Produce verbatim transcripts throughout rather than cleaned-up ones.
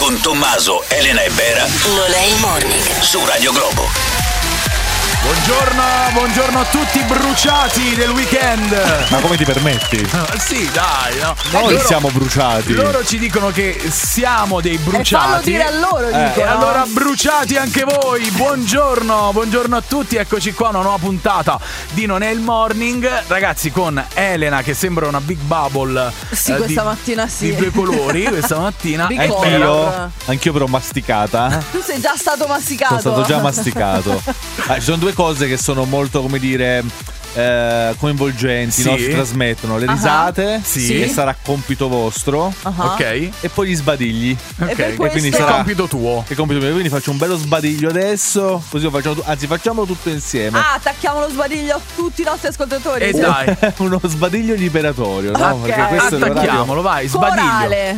Con Tommaso, Elena e Bera. Non è il morning. Su Radio Globo. Buongiorno, buongiorno a tutti bruciati del weekend. Ma come ti permetti? Uh, sì, dai, no. Noi loro, siamo bruciati. Loro ci dicono che siamo dei bruciati. E fallo dire a loro, eh, dicono. E allora bruciati anche voi. Buongiorno, buongiorno a tutti. Eccoci qua, una nuova puntata di Non è il morning. Ragazzi, con Elena che sembra una Big Bubble. Sì, eh, questa di, mattina sì. Di due colori, questa mattina. Big Anch'io, anch'io però masticata. Tu sei già stato masticato. Sono stato già masticato. Ah, ci sono due cose che sono molto, come dire, eh, coinvolgenti, sì. no? Si trasmettono le Uh-huh. risate, sì. che sarà compito vostro, Uh-huh. Ok. e poi gli sbadigli. Ok, E per e questo- quindi sarà- è compito tuo. Che compito mio, quindi faccio un bello sbadiglio adesso, così lo facciamo, anzi facciamolo tutto insieme. Ah, attacchiamo lo sbadiglio a tutti i nostri ascoltatori. E Sì. dai, Uno sbadiglio liberatorio, no? Ok. Perché questo è l'orario. attacchiamolo, vai, sbadiglio. Corale.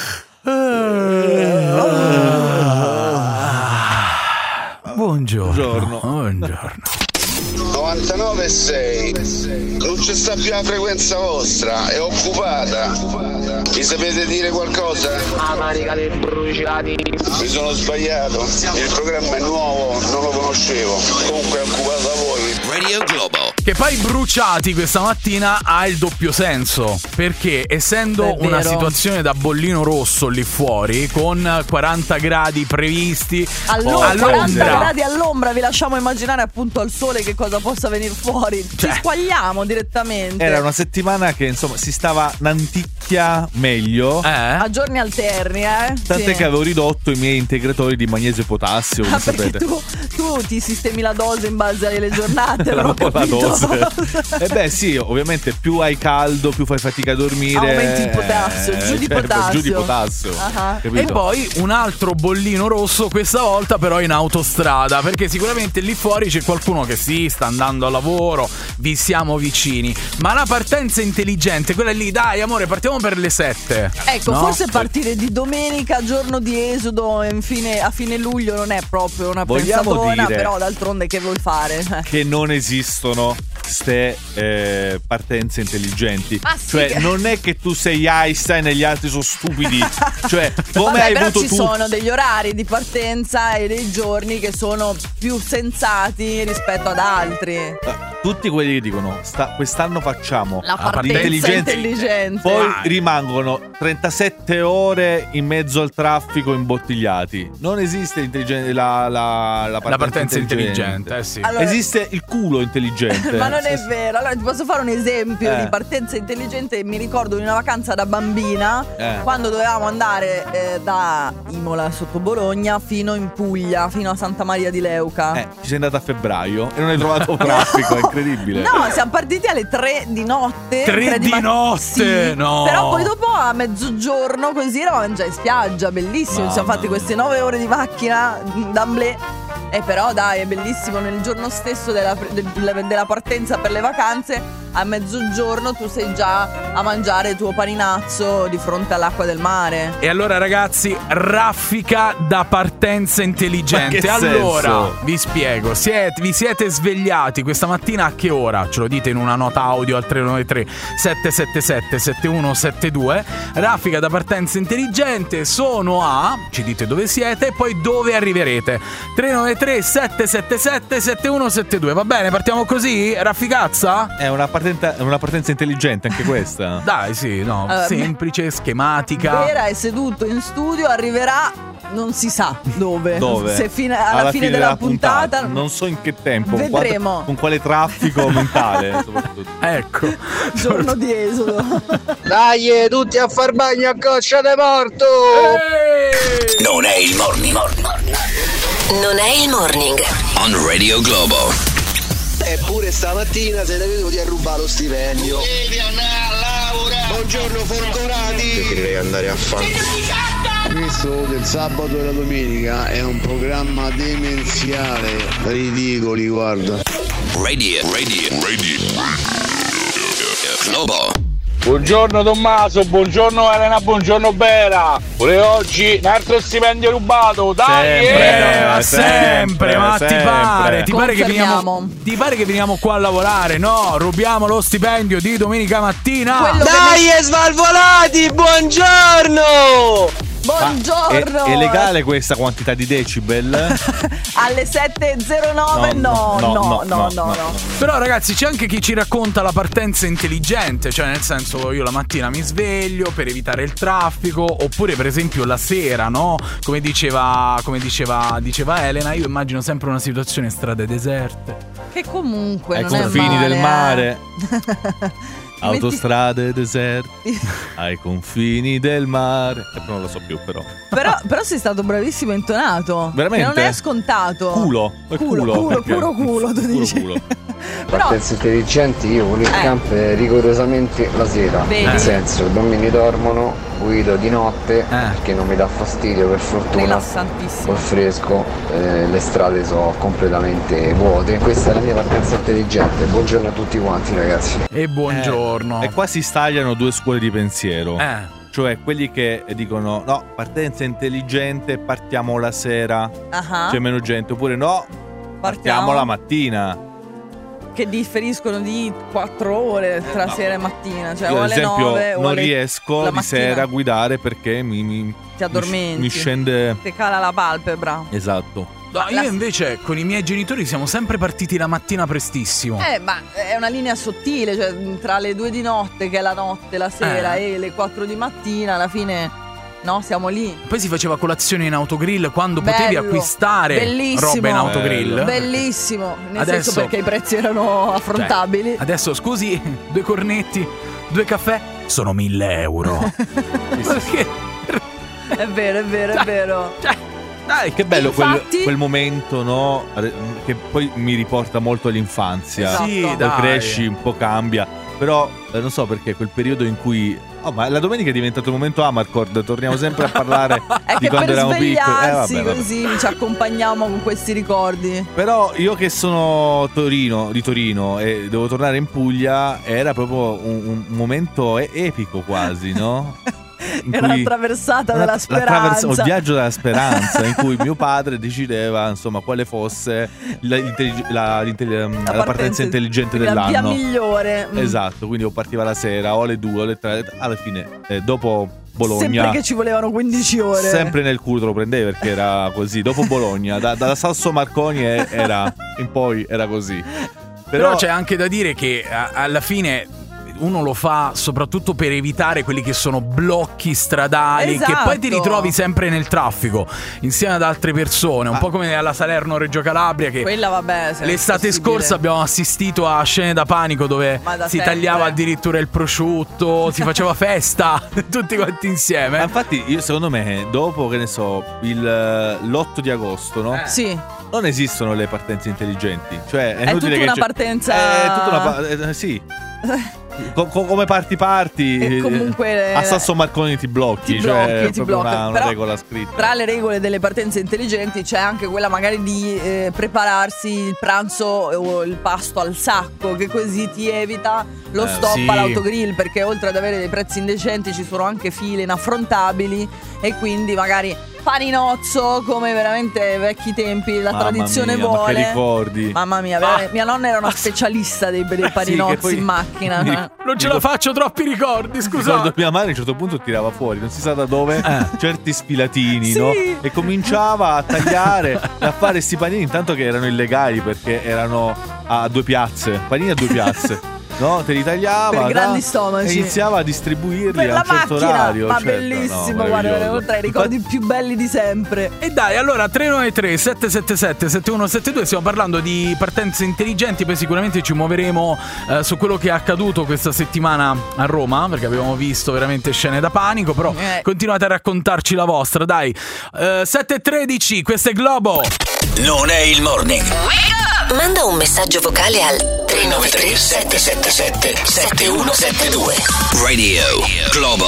Buongiorno. Buongiorno. Buongiorno. novantanove e sei. Non c'è sta più la frequenza vostra, è occupata. Mi sapete dire qualcosa? Ah, marica dei bruciati. Mi sono sbagliato. Il programma è nuovo, non lo conoscevo. Comunque è occupato da voi. Radio Globo. Che poi bruciati questa mattina ha il doppio senso, perché essendo È una vero. situazione da bollino rosso lì fuori, con quaranta gradi previsti Allora, a quaranta Londra, gradi all'ombra, vi lasciamo immaginare appunto al sole che cosa possa venire fuori. Cioè. Ci squagliamo direttamente. Era una settimana che insomma si stava un'anticchia meglio. eh? A giorni alterni, eh? Tant'è Sì. che avevo ridotto i miei integratori di magnesio e potassio, come Ah, perché sapete. tu, tu ti sistemi la dose in base alle giornate, però ho La capito. dose. E beh sì, ovviamente più hai caldo, più fai fatica a dormire. Aumenti il potassio, giù di certo, potassio. giù di potassio. Ah. E Capito? poi un altro bollino rosso, questa volta però in autostrada, perché sicuramente lì fuori c'è qualcuno che sì, sta andando al lavoro, vi siamo vicini, ma la partenza intelligente, quella lì, dai amore, partiamo per le sette. Ecco, No? forse partire di domenica, giorno di esodo in fine- a fine luglio non è proprio una Vogliamo pensatona, dire- però d'altronde che vuoi fare? Eh. Che non esistono ste eh, partenze intelligenti. Ah, sì, cioè che- non è che tu sei Einstein e gli altri sono stupidi. Cioè come Vabbè, hai però avuto ci tu sono degli orari di partenza e dei giorni che sono più sensati rispetto ad altri. Eh, tutti quelli che dicono sta- quest'anno facciamo La partenza l'intelligenza, intelligente. poi Vai. rimangono trentasette ore in mezzo al traffico imbottigliati. Non esiste intelligen- la, la, la partenza, La partenza intelligente, eh sì. Allora- Esiste il culo intelligente. Ma non è vero. Allora ti posso fare un esempio Eh. di partenza intelligente. Mi ricordo di una vacanza da bambina, Eh. quando dovevamo andare eh, da Imola sotto Bologna fino in Puglia, fino a Santa Maria di Leuca. Eh, ci sei andata a febbraio e non hai trovato traffico, è incredibile. No, siamo partiti alle tre di notte. Tre di ma- notte? Sì. No. Però poi dopo a mezzogiorno così eravamo già in spiaggia, bellissimo. Ci siamo Mamma fatti queste nove ore di macchina d'amblè. E però dai, è bellissimo, nel giorno stesso della, del- della partenza per le vacanze, a mezzogiorno tu sei già a mangiare il tuo paninazzo di fronte all'acqua del mare. E allora ragazzi, raffica da partenza intelligente. Ma che Allora, senso? vi spiego, siete, vi siete svegliati questa mattina a che ora? Ce lo dite in una nota audio al tre nove tre sette sette sette sette uno sette due. Raffica da partenza intelligente, sono a, ci dite dove siete e poi dove arriverete. tre nove tre sette sette sette sette uno sette due. Va bene, partiamo così? Rafficazza? È una partenza, è una partenza intelligente anche questa. Dai, sì, no, Allora, semplice, schematica. Vera è seduto in studio, arriverà non si sa dove. Dove? Se fine- alla, fine, della, puntata, Non so in che tempo. con Vedremo. quale- Con quale traffico mentale, soprattutto. Ecco. giorno di esodo. Dai, tutti a far bagno a coccia de morto. Non è il morning. Non è il morning. On Radio Globo. Eppure stamattina siete venuti a rubare lo stipendio. Buongiorno fortunati. Direi andare a fare. Questo del sabato e la domenica è un programma demenziale. Ridicoli, guarda. Radio, radio, radio. Globo. Buongiorno Tommaso, buongiorno Elena, buongiorno Bera. Pure oggi un altro stipendio rubato, dai! Sempre, eh! ma sempre, ma ti sempre. pare? Ti pare, che veniamo, Confermiamo. ti pare che veniamo qua a lavorare? No, rubiamo lo stipendio di domenica mattina. Quello Dai, svalvolati, buongiorno! Buongiorno. buongiorno. È, è legale questa quantità di decibel? Alle sette e zero nove no, no, no, no, no, no. Però ragazzi, c'è anche chi ci racconta la partenza intelligente, cioè nel senso io la mattina mi sveglio per evitare il traffico, oppure per esempio la sera, no? Come diceva, come diceva, diceva Elena, io immagino sempre una situazione strade deserte. Che comunque ai non è confini male, del eh. mare. Autostrade deserti ai confini del mare. Eh, non lo so più però. Però, però sei stato bravissimo intonato. Veramente? Che non è scontato. Culo, è Culo, culo, culo, perché- puro culo, tu puro dici. culo. Però Partenze intelligenti, io con il Eh. camp rigorosamente la sera. Vedi? Nel senso, i bambini dormono, guido di notte perché non mi dà fastidio, per fortuna. rilassantissimo. Col fresco, eh, le strade sono completamente vuote. Questa è la mia partenza intelligente. Buongiorno a tutti quanti, ragazzi. E buongiorno. Eh, e qua si stagliano due scuole di pensiero. Eh. Cioè quelli che dicono no, partenza intelligente, partiamo la sera, Ah, c'è meno gente. Oppure no, partiamo la mattina. Che differiscono di quattro ore tra sera e mattina. Cioè Io o ad alle esempio nove o non alle- riesco la di mattina. sera a guidare perché mi, mi, Ti addormenti. mi scende. Ti cala la palpebra. Esatto. No, La- io invece con i miei genitori siamo sempre partiti la mattina prestissimo. Eh, ma è una linea sottile, cioè tra le due di notte, che è la notte, la sera, Eh. e le quattro di mattina, alla fine, no, siamo lì. Poi si faceva colazione in autogrill quando Bello, potevi acquistare bellissimo, roba in autogrill. Bellissimo, nel Adesso- senso perché i prezzi erano affrontabili. Cioè, adesso scusi, due cornetti, due caffè, sono mille euro. Perché? È vero, è vero, è vero. Cioè, Dai, che bello quel, Infatti- quel momento, no? Che poi mi riporta molto all'infanzia. Esatto. Sì, Poi dai. cresci, un po' cambia. Però eh, non so perché quel periodo in cui. Oh, ma la domenica è diventato un momento Amarcord. Torniamo sempre a parlare È di che quando per eravamo piccoli. Eh, svegliarsi vabbè, vabbè. così ci accompagniamo con questi ricordi. Però io che sono Torino, di Torino e devo tornare in Puglia, era proprio un, un momento e- epico quasi, no? In Era cui- la traversata una- della la speranza. traversa- o il viaggio della speranza, in cui mio padre decideva insomma quale fosse la, l'intellig- la- l'intelli- la partenza intelligente la via dell'anno. migliore. Mm. Esatto, quindi o partiva la sera o alle due o alle tre, alla fine eh, dopo Bologna Sempre che ci volevano quindici ore. sempre nel culo te lo prendevi perché era così. Dopo Bologna, da, dalla Sasso Marconi e- era in poi era così. Però Però, c'è anche da dire che a- alla fine uno lo fa soprattutto per evitare quelli che sono blocchi stradali, Esatto. che poi ti ritrovi sempre nel traffico insieme ad altre persone, un po' come alla Salerno-Reggio Calabria che Quella vabbè. se è l'estate possibile. scorsa abbiamo assistito a scene da panico dove Ma da si sempre. tagliava addirittura il prosciutto, si faceva festa tutti quanti ma insieme. infatti io secondo me dopo che ne so il l'otto di agosto, no? Sì. Non esistono le partenze intelligenti. Cioè è, È inutile tutta che una c'è- partenza- È tutta una pa- eh, sì. Co- co- come parti parti E comunque- a Sasso Marconi ti blocchi, Ti cioè blocchi, è ti proprio blocchi. una, una Però regola scritta. Tra le regole delle partenze intelligenti c'è anche quella magari di eh, prepararsi il pranzo o il pasto al sacco, che così ti evita lo Eh, stop sì. all'autogrill, perché oltre ad avere dei prezzi indecenti ci sono anche file inaffrontabili e quindi magari paninozzo come veramente ai vecchi tempi la Mamma tradizione mia, ma vuole. che ricordi. Mamma mia, veramente, mia nonna era una specialista dei, dei paninozzi che poi- in macchina. mi- Non ce la faccio, troppi ricordi, Ricordo scusa. mia madre a un certo punto tirava fuori, non si sa da dove, Eh. certi sfilatini, Sì. no? E cominciava a tagliare e a fare sti panini, intanto che erano illegali perché erano a due piazze, panini a due piazze. No, te li tagliava Per grandi da- stomaci. e iniziava a distribuirli Per a la un certo macchina, orario. ma certo, bellissimo, no, guarda, meraviglioso. oltre ai ricordi più belli di sempre. E dai, allora tre nove tre sette sette sette sette uno sette due, stiamo parlando di partenze intelligenti, poi sicuramente ci muoveremo eh, su quello che è accaduto questa settimana a Roma, perché abbiamo visto veramente scene da panico, però Eh. continuate a raccontarci la vostra, dai. Eh, sette e tredici, questo è Globo. Non è il morning. Manda un messaggio vocale al tre nove tre sette sette sette sette uno sette due. Radio Globo.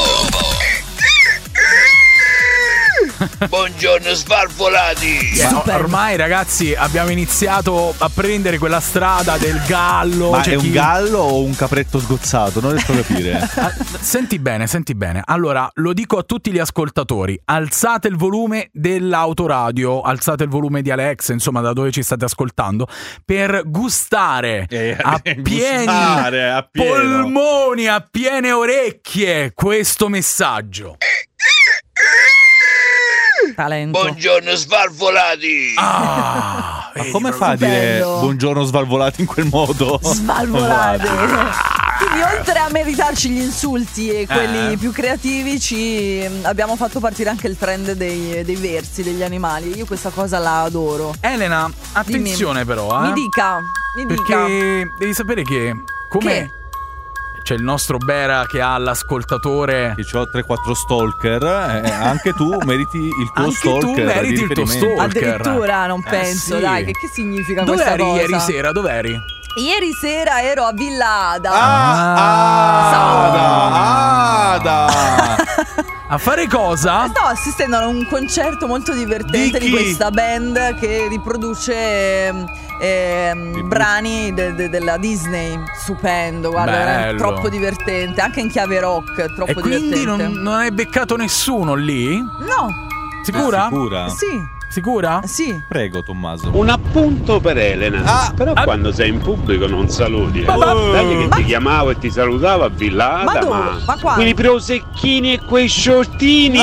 Buongiorno svalvolati. Ma Stupendo. ormai ragazzi abbiamo iniziato a prendere quella strada del gallo. Ma c'è è un chi- gallo o un capretto sgozzato? Non riesco a capire. Ah, senti bene, senti bene. Allora, lo dico a tutti gli ascoltatori: alzate il volume dell'autoradio, alzate il volume di Alexa, insomma, da dove ci state ascoltando, per gustare Eh, a pieni gustare a pieno. polmoni, a piene orecchie questo messaggio. Calento. Buongiorno svalvolati. Ah, Ma come fa a dire Stupendo. buongiorno svalvolati in quel modo? Svalvolate. Quindi oltre a meritarci gli insulti e quelli Eh. più creativi, ci abbiamo fatto partire anche il trend dei, dei versi degli animali. Io questa cosa la adoro. Elena, attenzione però, eh. Mi dica, mi dica. Perché devi sapere che come Che? c'è il nostro Bera che ha l'ascoltatore. Che c'ho tre quattro stalker, eh, anche tu meriti il tuo Anche stalker. tu meriti di il tuo riferimento. stalker. Addirittura non Eh, penso, sì. dai, che, che significa Dove questa eri cosa? ieri sera? Dov'eri? Ieri sera ero a Villa Ada. Ah, Ada, Ada. A fare cosa? Stavo assistendo a un concerto molto divertente Di di, chi? questa band che riproduce ehm, ehm, brani de- de- della Disney. Stupendo, guarda, Bello. veramente troppo divertente. Anche in chiave rock, troppo E quindi non, divertente. non hai beccato nessuno lì? No, Sicura? Sicura? sì, Sicura? sì. Prego, Tommaso. Un appunto per Elena. Ah, Però ah. quando sei in pubblico non saluti. Eh. Ma- ma- Dai che ma- ti chiamavo e ti salutavo a Villada, Ma ma, dove? Ma quando? quelli prosecchini e quei shortini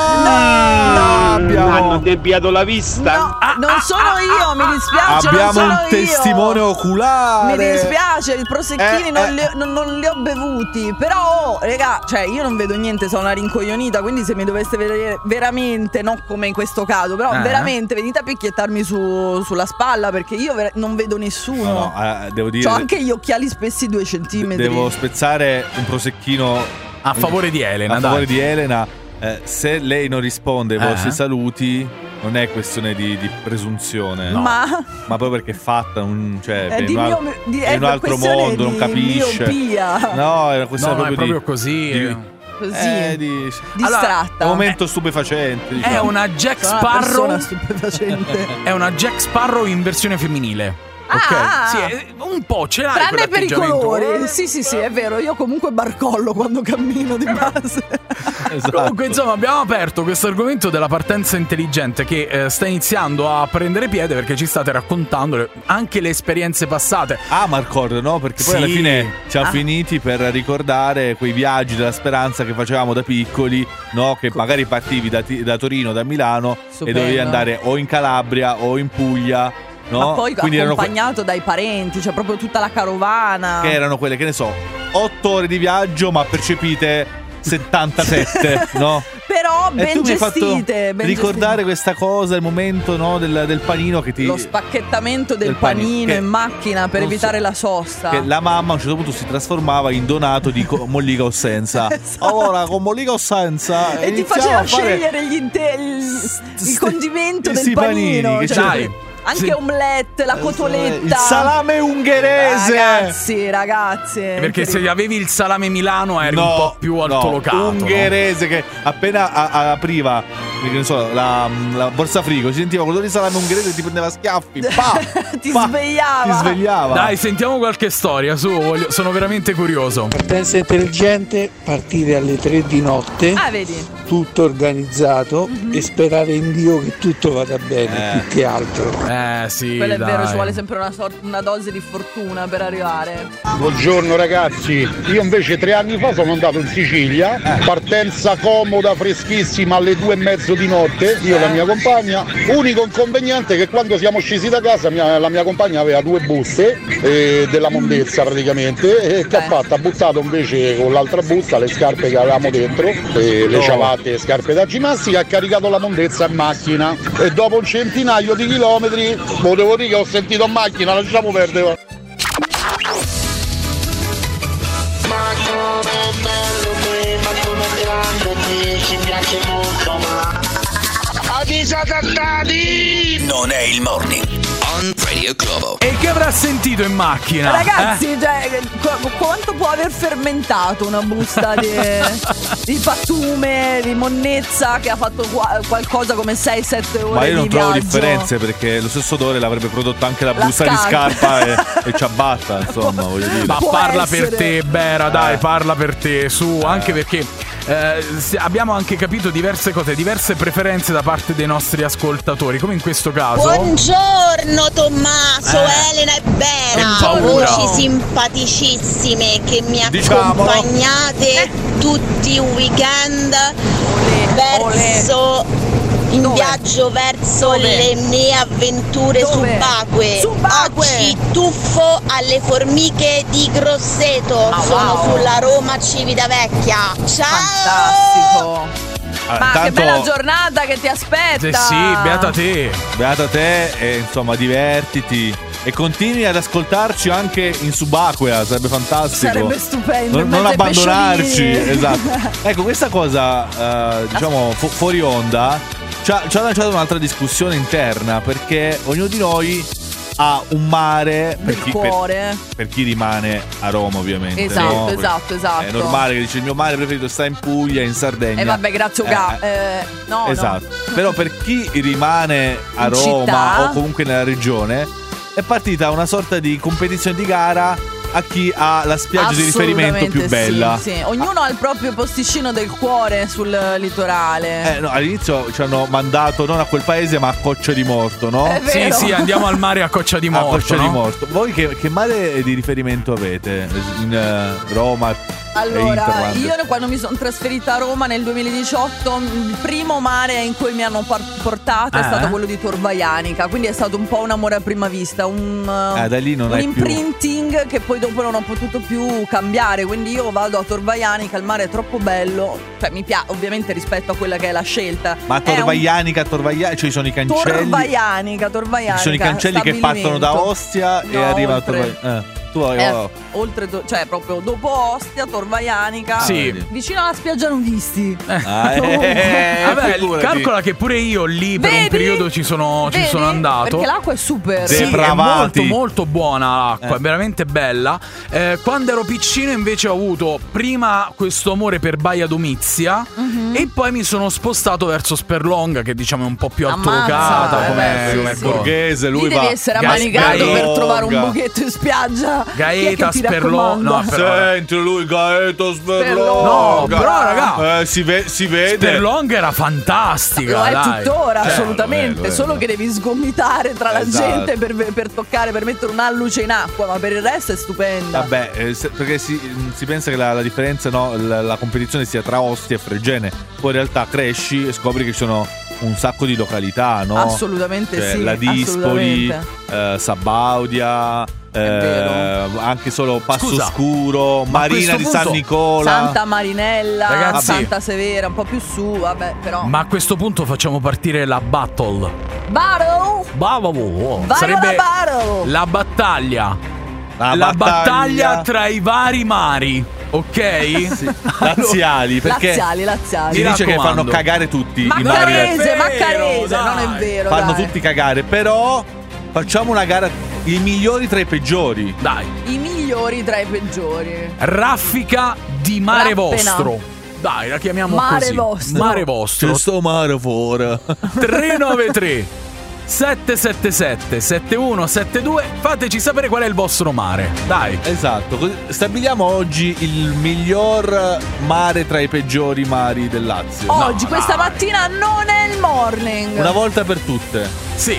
Ah, mm, abbiamo- hanno tempiato la vista. No, non sono io, mi dispiace, non Abbiamo sono un io. testimone oculare. Mi dispiace, i prosecchini Eh, non, eh. li, non- non li ho bevuti. Però, oh, regà, cioè io non vedo niente, sono una rincoglionita. Quindi se mi doveste vedere veramente, non come in questo caso, però Eh. veramente venite a picchiettarmi su- sulla spalla, perché io ver- non vedo nessuno. No, no, eh, devo dire. Ho anche gli occhiali spessi due centimetri. Devo spezzare un prosecchino A favore di Elena, a favore dai. di Elena. Eh, se lei non risponde ai Eh. vostri saluti, non è questione di, di presunzione, Ma ma proprio perché è fatta un, cioè, è in di un, al- mio, di, in è un altro questione mondo, non di capisce. miopia. No, è una No, questione no, è proprio, proprio di, così. di- Così, eh, di- distratta. è un momento stupefacente. È Diciamo. una Jack Sono una Sparrow. persona stupefacente. È una Jack Sparrow in versione femminile. Ok? Ah. Sì, è- un po' ce l'hai Tranne per i quell'atteggiamento. colori. Sì, sì, sì, è vero. Io comunque barcollo quando cammino di base. Esatto. Comunque, insomma, abbiamo aperto questo argomento della partenza intelligente che eh, sta iniziando a prendere piede perché ci state raccontando le- anche le esperienze passate. Ah, ma ricordo, no? Perché poi Sì. alla fine siamo Ah. finiti per ricordare quei viaggi della speranza che facevamo da piccoli, no? Che magari partivi da, Ti- da Torino, da Milano Stupendo. e dovevi andare o in Calabria o in Puglia, no? Ma poi Quindi erano que- accompagnato dai parenti, cioè proprio tutta la carovana. che erano quelle, che ne so, otto ore di viaggio, ma percepite settantasette, no? Però ben e tu mi hai fatto gestite, ben ricordare questa cosa, il momento, no, del, del panino che ti... gestite. Lo spacchettamento del, del panino, panino che- in macchina per non so, evitare la sosta. Che la mamma a un certo punto si trasformava in Donato di co- mollica o senza. Esatto. Allora, con mollica o senza E ti iniziamo faceva a fare scegliere gli inte- il, il st- condimento del sti panini, panino. che Cioè, dai. anche Sì. omelette, la cotoletta. il salame ungherese. Ragazzi, ragazzi. Perché se avevi il salame Milano eri un po' più no, altolocato. no? ungherese che appena a- a- apriva, che ne so, la, la borsa frigo, si sentiva quello di salame ungherese e ti prendeva a schiaffi. Pa, Ti pa, svegliava. Ti svegliava. Dai, sentiamo qualche storia, su, voglio- sono veramente curioso. Partenza intelligente, partire alle tre di notte, Ah, vedi? tutto organizzato e sperare in Dio che tutto vada bene, Eh. più che altro. Eh, sì, Quello è dai. vero, ci vuole sempre una, sor- una dose di fortuna per arrivare. Buongiorno ragazzi, io invece tre anni fa sono andato in Sicilia, partenza comoda, freschissima alle due e mezzo di notte, io e la mia compagna. Unico inconveniente è che quando siamo scesi da casa mia- la mia compagna aveva due buste eh, della mondezza praticamente, e che ha Eh. fatto? Ha buttato invece con l'altra busta le scarpe che avevamo dentro, eh, le No. ciabatte e scarpe da ginnastica, e ha caricato la mondezza in macchina e dopo un centinaio di chilometri potevo dire che ho sentito in macchina, lasciamo perdere. Non è il morning. On Radio Globo. E che avrà sentito in macchina? Ragazzi, eh? cioè, qu- quanto può aver fermentato una busta di, di pattume, di monnezza che ha fatto qua- qualcosa come sei sette ore Ma io non di trovo viaggio? differenze, perché lo stesso odore l'avrebbe prodotto anche la, La busta di scarpa. scarpa e, e ciabatta, insomma, voglio dire. Ma Può parla essere. per te, Bera, dai, Eh. parla per te, su, anche perché eh, se- abbiamo anche capito diverse cose, diverse preferenze da parte dei nostri ascoltatori, come in questo caso. Buongiorno Tommaso, Eh. Elena e Bera, Che paura. voci simpaticissime che mi Diciamolo. accompagnate tutti i weekend Ole, verso in Dove? viaggio verso Dove? le mie avventure Dove? subacquee. Subacquee. Oggi tuffo alle formiche di Grosseto. Ah, Sono wow. sulla Roma Civitavecchia. Ciao! Fantastico. Ah, Ma che tanto- bella giornata che ti aspetta. Eh sì, beata te. Beata te e insomma divertiti. E continui ad ascoltarci anche in subacquea, sarebbe fantastico. Sarebbe stupendo. Non, in non mezzo ai abbandonarci, pesciolini. esatto. Ecco, questa cosa, eh, diciamo, fu- fuori onda, ci ha, ci ha lanciato un'altra discussione interna, perché ognuno di noi ha un mare per Del chi, per- cuore. per chi rimane a Roma, ovviamente. Esatto, no? esatto, esatto. È normale che dice il mio mare preferito sta in Puglia, in Sardegna. E vabbè, grazie Eh, Uga. eh. Eh, no, Esatto. no. Però per chi rimane a In Roma città. o comunque nella regione, è partita una sorta di competizione di gara a chi ha la spiaggia di riferimento più Assolutamente bella. Sì, sì. Ognuno ha il proprio posticino del cuore sul litorale. Eh, no, all'inizio ci hanno mandato non a quel paese ma a Coccia di Morto, no? È Sì, vero. sì, andiamo al mare a Coccia di A Morto. Coccia no? di Morto. Voi che, che mare di riferimento avete in eh, Roma e Allora, Interland? io quando mi sono trasferita a Roma nel duemiladiciotto, il primo mare in cui mi hanno par- portato è Eh? stato quello di Tor Vaianica, quindi è stato un po' un amore a prima vista, un, Eh, da lì non un hai più- imprinting che poi dopo non ho potuto più cambiare, quindi io vado a Tor Vaianica, il mare è troppo bello, cioè mi piace ovviamente rispetto a quella che è la scelta. Ma a È un- Torvaianica, a Torvaianica, cioè ci sono i cancelli. Tor Vaianica, Tor Vaianica. Ci sono i cancelli che partono da stabilimento. Ostia e No, arrivano a oltre. Torvaianica. Eh, tu hai Eh, oh. oltre, to- cioè proprio dopo Ostia, Tor Vaianica, Sì. vicino alla spiaggia nudisti. Ah, eh, Vabbè, figurati. calcola che pure io lì per un Vedi? periodo ci sono, ci Vedi? sono andato. Perché l'acqua è super. Sì, è Depravati. molto molto buona l'acqua, Eh. è veramente bella. Eh, quando ero piccino invece ho avuto prima questo amore per Baia Domizia Mhm. e poi mi sono spostato verso Sperlonga, che diciamo è un po' più Ammazza, altovocata eh, come, beh, sì, come sì. cosa. Borghese, lui Lì va devi essere Gas- ammanicato per Gaeta. trovare un buchetto in spiaggia. Chi è Gaeta, che ti Sperlo- raccomanda? no, però- Senti lui Gaeta Sperlonga. No, però raga, Eh, si, ve- si vede. Sperlonga era fantastica. Lo è dai. tuttora, Cioè, assolutamente. lo è, lo è, Solo lo è. che devi sgomitare tra la Esatto. gente per, per toccare, per mettere un'alluce in acqua. Ma per il resto è stupenda. Vabbè, eh, se- perché si, si pensa che la, la differenza, no, la, la competizione sia tra Ostia e Fregene. Poi in realtà cresci e scopri che ci sono un sacco di località, no? Assolutamente Cioè, sì. La Dispoli, assolutamente. eh, Sabaudia, eh, vero. anche solo Passo Scusa, Scuro, ma a Marina questo di punto- San Nicola. Santa Marinella, Ragazzi. Santa Severa, un po' più su, vabbè, però. Ma a questo punto facciamo partire la battle. Battle! Bravo! Vai Sarebbe alla battle! la battaglia. La, La battaglia tra i vari mari, ok? Sì, laziali, perché Laziali, laziali. si Mi dice che raccomando. fanno cagare tutti i mari. Maccarese, vero, Maccarese, dai. non è vero. Fanno dai. tutti cagare, però facciamo una gara i migliori tra i peggiori. Dai. I migliori tra i peggiori. Raffica di mare Rappena. vostro. Dai, la chiamiamo Mare così. vostro. Mare vostro. sto mare fuori. tre nove tre sette sette sette sette uno sette due. Fateci sapere qual è il vostro mare. Dai. Esatto, così stabiliamo oggi il miglior mare tra i peggiori mari del Lazio. Oggi, questa mattina, non è il morning. Una volta per tutte. Sì.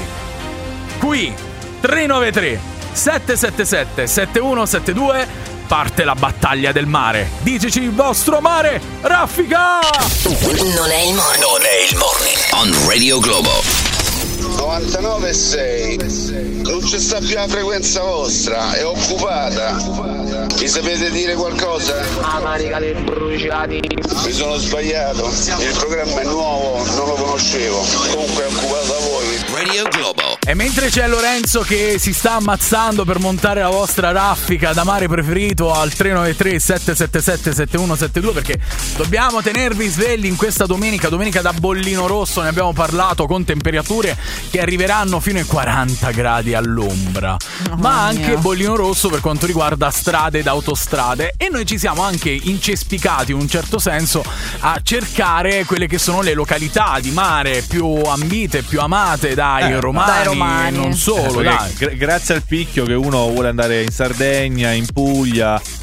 Qui tre nove tre sette sette sette sette uno sette due. Parte la battaglia del mare. Diteci il vostro mare. Raffica! Non è il morning. Non è il morning. On Radio Globo. novantanove e sei. Non c'è sta più la frequenza vostra, è occupata. Mi sapete dire qualcosa? La carica dei bruciati. Mi sono sbagliato. Il programma è nuovo, non lo conoscevo. Comunque è occupato da voi. Radio Globo. E mentre c'è Lorenzo che si sta ammazzando per montare la vostra raffica da mare preferito al tre nove tre sette sette sette sette uno sette due, perché dobbiamo tenervi svegli in questa domenica, domenica da bollino rosso, ne abbiamo parlato, con temperature che arriveranno fino ai quaranta gradi all'ombra, ma anche mia. bollino rosso per quanto riguarda strade ed autostrade, e noi ci siamo anche incespicati in un certo senso a cercare quelle che sono le località di mare più ambite, più amate dai Eh, romani, dai romani. e non solo, Eh, dai. gra- grazie al picchio che uno vuole andare in Sardegna, in Puglia,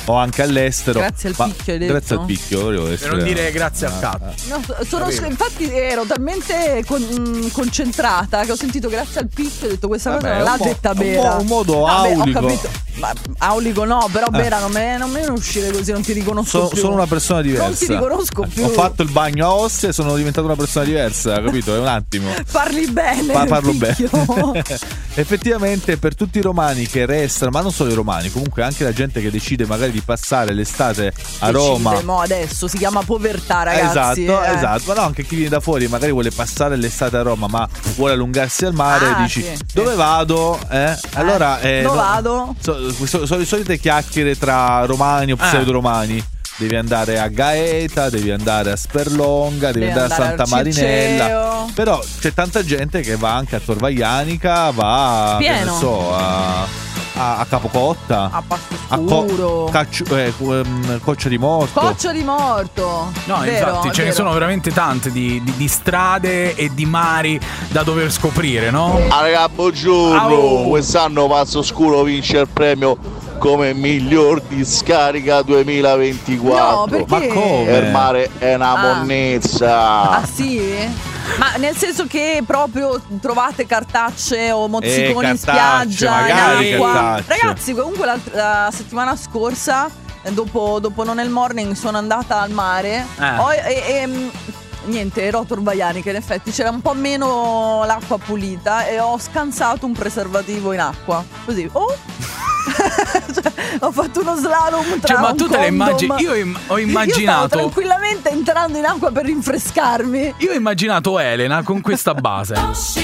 o anche all'estero. Grazie al Ma- picchio, hai detto? Grazie al picchio, volevo Per essere- non dire grazie al Ah, cazzo. No, sono, infatti ero talmente con- mh, concentrata che ho sentito grazie al picchio, ho detto questa Vabbè, cosa non l'ha un mo- detta un Bera. mo- un modo Vabbè, ho aulico. capito. Ma, aulico no, però Eh. Bera non me, non me ne uscire così, non ti riconosco So- più. sono una persona diversa. Non ti riconosco più. Ho fatto il bagno a Ostia e sono diventato una persona diversa, capito? È un attimo. Parli bene. Pa- parlo picchio. bene. Effettivamente per tutti i romani che restano, ma non solo i romani, comunque anche la gente che decide magari di passare l'estate a Roma. Decide, mo adesso si chiama povertà, ragazzi. Esatto, eh. esatto. Ma no, anche chi viene da fuori magari vuole passare l'estate a Roma, ma vuole allungarsi al mare, Ah, dici sì, sì. dove vado? Eh? Allora, eh, dove no- vado? so- so- sono le solite chiacchiere tra romani o pseudo-romani. Devi andare a Gaeta, devi andare a Sperlonga, devi, Devi andare a andare Santa al Circeo. Marinella. Però c'è tanta gente che va anche a Tor Vaianica, va che Pieno. ne so, a, a, a Capocotta, A Pasto a Co- Scuro. Caccio- eh, ehm, Coccia di Morto. Coccia di morto. No, Vero, infatti ce ne vero. sono veramente tante di, di- di strade e di mari da dover scoprire, no? Ah, raga, buongiorno. Au. Quest'anno Passo Scuro vince il premio come miglior discarica duemilaventiquattro. No, perché? Ma come? Il mare è una Ah. monnezza. Ah sì? Ma nel senso che proprio trovate cartacce o mozziconi Eh, in cartacce, spiaggia, magari in acqua. cartacce. Ragazzi, comunque l'altra- la settimana scorsa, eh, dopo, dopo Non è il Morning, sono andata al mare. Eh. Ho- e, e, mh, niente, ero a Tor Vaianica, in effetti c'era un po' meno l'acqua pulita e ho scansato un preservativo in acqua. Così, oh! Cioè, ho fatto uno slalom tra Cioè, ma un tu te le condom. immagini? Io im- ho Io immaginato. stavo tranquillamente entrando in acqua per rinfrescarmi. Io ho immaginato Elena con questa base.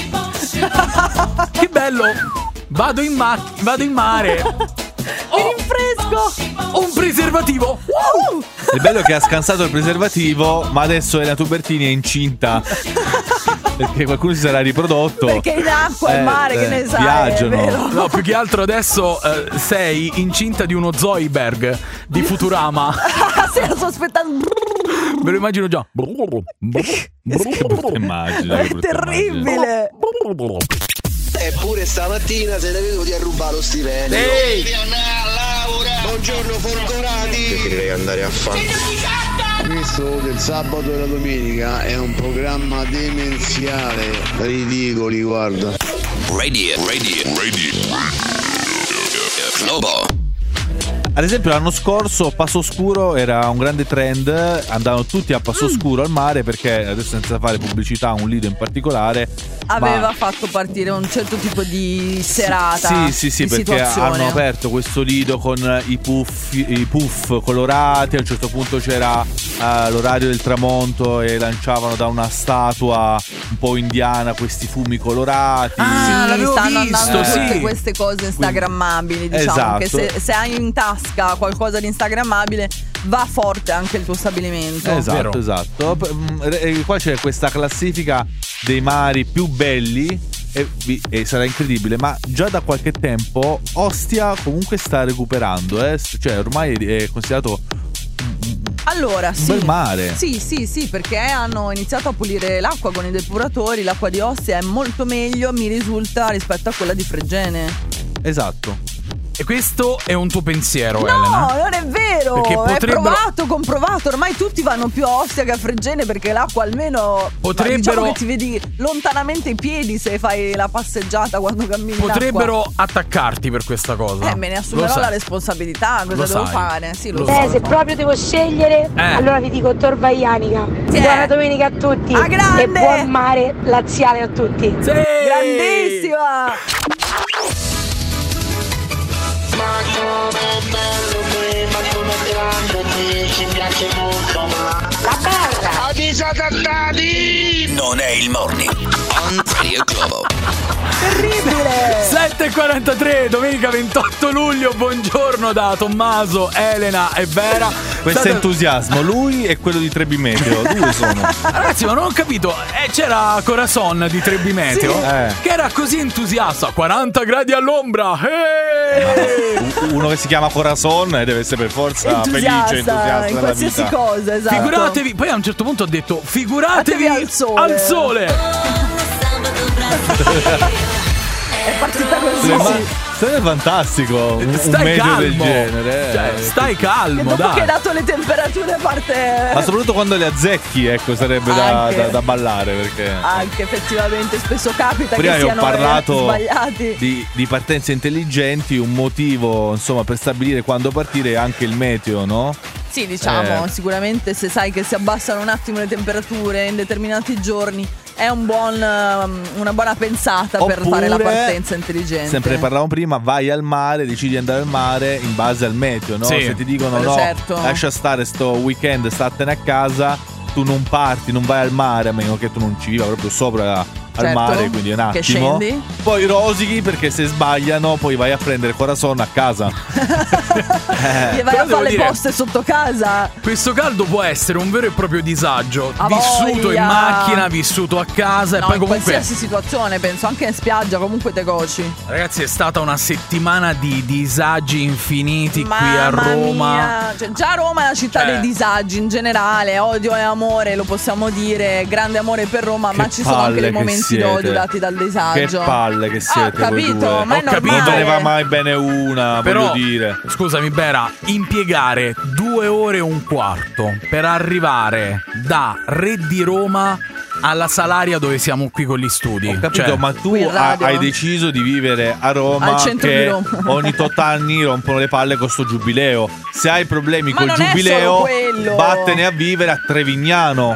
Che bello! Vado in, ma- vado in mare. Mi rinfresco. Un preservativo. Uh! Il bello è che ha scansato il preservativo, ma adesso Elena Tubertini è incinta. Perché qualcuno si sarà riprodotto. Perché in acqua, in mare, che ne sai, viaggiano. è vero. No, più che altro adesso eh, sei incinta di uno Zoidberg di Futurama. Ah, sì, lo sto aspettando. Me lo immagino già. Immagina, È terribile. Eppure stamattina siete venuti a rubare lo stipendio. Ehi! Buongiorno fortunati. Preferirei andare a fare. Questo del sabato e la domenica è un programma demenziale. Ridicoli, guarda. Radio, radio, radio. Globo. Ad esempio l'anno scorso Passo Scuro era un grande trend, andavano tutti a Passo Scuro al mare perché, adesso senza fare pubblicità, un lido in particolare, Aveva ma- fatto partire un certo tipo di serata. Sì, sì, sì, di perché situazione. hanno aperto questo lido con i puff, i puff colorati. A un certo punto c'era eh, l'orario del tramonto e lanciavano da una statua un po' indiana questi fumi colorati. Ah, Sì, l'avevo stanno visto, andando sì. tutte queste cose instagrammabili, diciamo. Esatto. Che se, se hai in tasca qualcosa di instagrammabile, va forte anche il tuo stabilimento. Esatto, Vero. esatto. P- mm, e qua c'è questa classifica dei mari più belli e, vi- e sarà incredibile, ma già da qualche tempo Ostia comunque sta recuperando, eh? Cioè ormai è considerato Allora, un sì. bel mare. Sì, sì, sì, perché hanno iniziato a pulire l'acqua con i depuratori. L'acqua di Ostia è molto meglio, mi risulta, rispetto a quella di Fregene. Esatto. E questo è un tuo pensiero, No, Elena? non è vero. Perché È potrebbero- provato, comprovato. Ormai tutti vanno più a Ostia che a Fregene perché l'acqua almeno. Potrebbero- Diciamo che ti vedi lontanamente i piedi se fai la passeggiata quando cammini in acqua. Potrebbero attaccarti per questa cosa. Eh, me ne assumerò Lo sai. la responsabilità. Cosa Lo devo sai. fare? Sì, lo, Lo so. sai. Eh, se proprio devo scegliere, Eh. allora ti dico Tor Vaianica. Sì. Buona domenica a tutti. A grande. E buon mare laziale a tutti. Sì! Grandissima! La barra. Avviso adattati. Non è il morning. On Radio Globo. Terribile! sette e quarantatré, domenica ventotto luglio. Buongiorno da Tommaso, Elena e Vera. Questo State- entusiasmo, lui e quello di Trebi Meteo, due sono. Ragazzi, ma non ho capito. Eh, c'era Corazon di Trebi Meteo Sì. Eh. che era così entusiasta. quaranta gradi all'ombra. Eeeh! U- Uno che si chiama Corazon e deve essere per forza Entusiasta, felice, entusiasta in della qualsiasi vita. cosa, esatto. Figuratevi, poi a un certo punto ho detto figuratevi Figuratevi al sole. al sole. È partita così. Sulle, ma- sì. Sarebbe fantastico un, Stai un meteo calmo. del genere. eh. Cioè, stai calmo, E dopo dai. che hai dato le temperature a parte. Ma soprattutto quando le azzecchi, ecco, sarebbe da, Anche. da, da ballare perché. Anche effettivamente spesso capita Prima che io ho siano parlato sbagliati. di, di partenze intelligenti, un motivo insomma per stabilire quando partire è anche il meteo, no? Sì, diciamo, Eh. sicuramente se sai che si abbassano un attimo le temperature in determinati giorni è un buon, um, una buona pensata per Oppure, fare la partenza intelligente. Sempre ne parlavamo prima, vai al mare, decidi di andare al mare in base al meteo, no? Sì. Se ti dicono Quello no, certo. lascia stare sto weekend, statene a casa, tu non parti, non vai al mare, a meno che tu non ci viva proprio sopra al Certo, mare, quindi un che attimo. scendi. Poi rosichi perché se sbagliano poi vai a prendere Corazon a casa. eh. Gli vai Però a devo fare le dire- poste sotto casa. Questo caldo può essere un vero e proprio disagio. Ha vissuto voglia. in macchina, vissuto a casa No, e poi in comunque. qualsiasi situazione, penso, anche in spiaggia comunque te goci. Ragazzi, è stata una settimana di disagi infiniti qui a Mamma Roma. mia. Cioè, già Roma è la città Cioè. dei disagi in generale, odio e amore, lo possiamo dire, grande amore per Roma, Che ma ci sono anche palle dei che momenti siete. d'odio dati dal Che disagio. palle che siete Ah, voi capito, due. ma è Ho capito. Non ve ne va normale. mai bene una, Però, voglio dire. scusami Bera, impiegare due ore e un quarto per arrivare da Re di Roma alla Salaria dove siamo qui con gli studi. Ho capito, Cioè, ma tu qui in ha- radio. hai deciso di vivere a Roma Al centro che di Roma. ogni tot anni rompono le palle con sto giubileo. Se hai problemi Ma col non è giubileo, solo quello. vattene a vivere a Trevignano.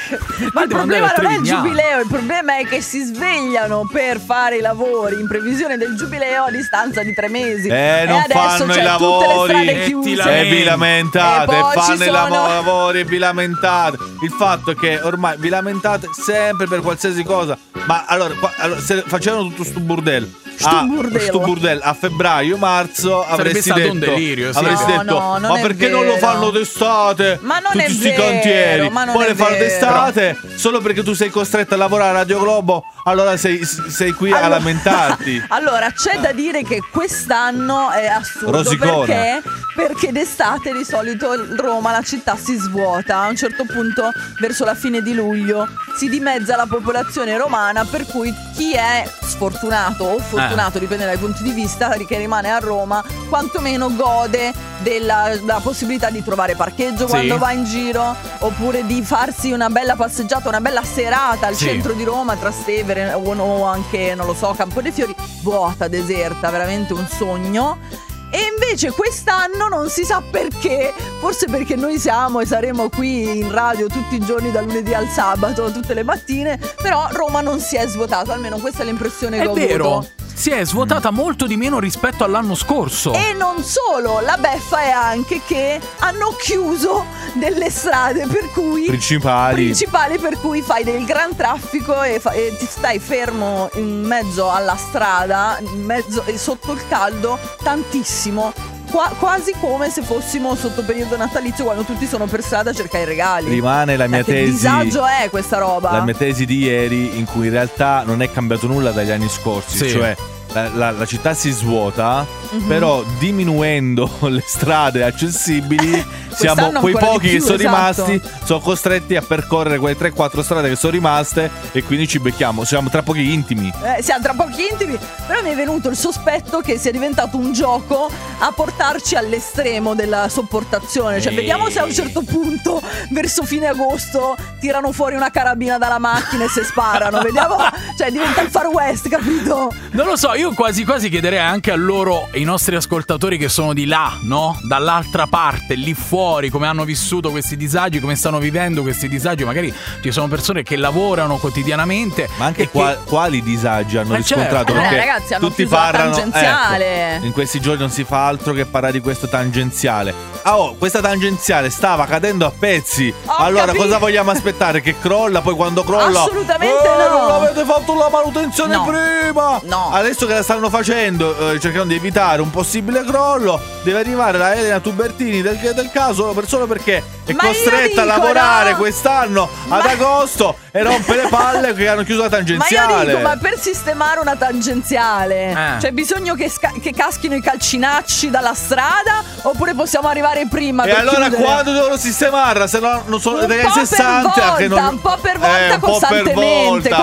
Ma il devo andare problema a non è il Trevignano. giubileo, il problema è che si svegliano per fare i lavori in previsione del giubileo a distanza di tre mesi. Eh, e non adesso fanno c'è i tutte le lavori. strade E ti chiuse. lamenti. E vi lamentate, E poi fanno ci i lavo- sono- lavori e vi lamentate. Il fatto è che ormai vi lamentate sempre per qualsiasi cosa. Ma allora, qua- allora, se facevano tutto sto burdello Sto a, burdello. sto burdello a febbraio, marzo avresti stato detto, un delirio, sì. avresti No, detto no, non ma è perché non lo vero. fanno d'estate? Ma non tutti è sti vero, cantieri ma non poi è le fanno vero. d'estate solo perché tu sei costretto a lavorare a Radio Globo, allora sei, sei qui a Allora- lamentarti. Allora, c'è da dire che quest'anno è assurdo Rosicona. perché perché d'estate di solito Roma, la città, si svuota. A un certo punto, verso la fine di luglio, si dimezza la popolazione romana, per cui chi è sfortunato o fortunato, dipende dai punti di vista, che rimane a Roma, quantomeno gode della, della possibilità di trovare parcheggio Sì. quando va in giro, oppure di farsi una bella passeggiata, una bella serata al Sì. centro di Roma, Trastevere o, o anche, non lo so, Campo dei Fiori, vuota, deserta, veramente un sogno. E invece quest'anno non si sa perché, forse perché noi siamo e saremo qui in radio tutti i giorni dal lunedì al sabato, tutte le mattine, però Roma non si è svuotata, almeno questa è l'impressione che È ho vero, avuto. si è svuotata molto di meno rispetto all'anno scorso. E non solo, la beffa è anche che hanno chiuso delle strade per cui Principali. principali per cui fai del gran traffico e, fa- e ti stai fermo in mezzo alla strada, in mezzo, e sotto il caldo tantissimo, qua- quasi come se fossimo sotto periodo natalizio, quando tutti sono per strada a cercare i regali. Rimane la mia Ma che tesi. disagio è questa roba? La mia tesi di ieri, in cui in realtà non è cambiato nulla dagli anni scorsi, Sì. cioè la, la- la città si svuota, Mhm. però diminuendo le strade accessibili siamo Quest'anno quei ancora di pochi più, che sono esatto. rimasti, sono costretti a percorrere quelle tre quattro strade che sono rimaste e quindi ci becchiamo, siamo tra pochi intimi. Eh, siamo tra pochi intimi, però mi è venuto il sospetto che sia diventato un gioco a portarci all'estremo della sopportazione. Cioè, Ehi. vediamo se a un certo punto, verso fine agosto, tirano fuori una carabina dalla macchina e se sparano. Vediamo, cioè, diventa il Far West, capito? Non lo so, io quasi quasi chiederei anche a loro, ai nostri ascoltatori che sono di là, no? Dall'altra parte, lì fuori, come hanno vissuto questi disagi, come stanno vivendo questi disagi. Magari ci sono persone che lavorano quotidianamente. Ma anche e qua- che... quali disagi hanno Eh, riscontrato? certo. Eh, Perché ragazzi, hanno tutti chiuso la parlano, tangenziale. ecco, in questi giorni non si fa altro che parlare di questo tangenziale. Ah, oh, questa tangenziale stava cadendo a pezzi. Ho allora capito. cosa vogliamo aspettare? Che crolla? Poi quando crolla, Assolutamente eh, no. non avete fatto la manutenzione No. prima. No. Adesso che la stanno facendo, eh, cercando di evitare un possibile crollo, deve arrivare la Elena Tubertini del, del caso per- solo perché è Ma io costretta a dico, lavorare no. quest'anno ad Ma- agosto e rompe le palle che hanno chiuso la Ma tangenziale. io dico, ma per sistemare una tangenziale Eh. c'è bisogno che, sca- che caschino i calcinacci dalla strada, oppure possiamo arrivare prima E per allora chiudere? quando devono sistemarla? Se no non sono un degli po' anni sessanta per volta, che non... un po' per volta, Eh, un po' per costantemente, volta. come bisogna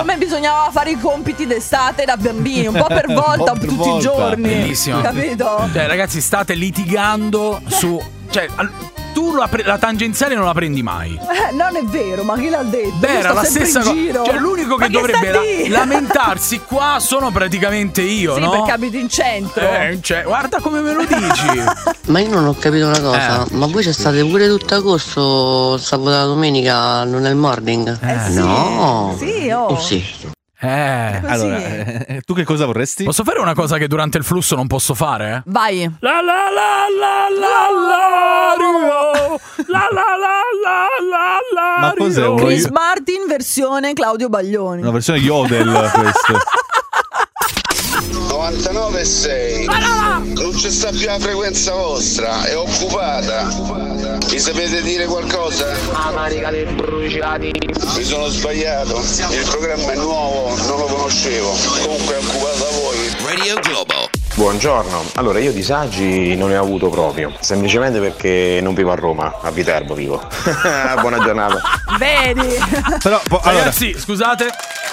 bisognava fare i compiti d'estate da bambini, un po' per volta, per tutti volta. i giorni. Bellissimo. Capito? Cioè, ragazzi, state litigando su. Cioè, al- tu la, pre- la tangenziale non la prendi mai. Eh, non è vero, ma chi l'ha detto? Beh, Io era sto la sempre stessa in cosa. giro. Cioè, l'unico che Ma dovrebbe sta lì? la- lamentarsi qua sono praticamente io, Sì, no? perché abiti in centro. Eh, cioè, guarda come me lo dici. Ma io non ho capito una cosa, Eh. ma voi c'è state pure tutto agosto, sabato e domenica, non è il morning? Eh, sì. No. Sì, oh. Oh sì. Eh, Così. Allora, eh, tu che cosa vorresti? posso fare una cosa che durante il flusso non posso fare? Vai. La la la la la la Rio. La la la la la la Ma cos'è? Rio. Uno Chris io- Martin versione Claudio Baglioni. Una versione Yodel questo. novantanove e sei. Non c'è sta più la frequenza vostra, è occupata. Mi sapete dire qualcosa? America dei bruciati. Mi sono sbagliato. Il programma è nuovo, non lo conoscevo. Comunque è occupata da voi. Radio Globo. Buongiorno, allora io disagi non ne ho avuto proprio, semplicemente perché non vivo a Roma, a Viterbo vivo. Buona giornata. Vedi? Però po- allora, Ragazzi, scusate.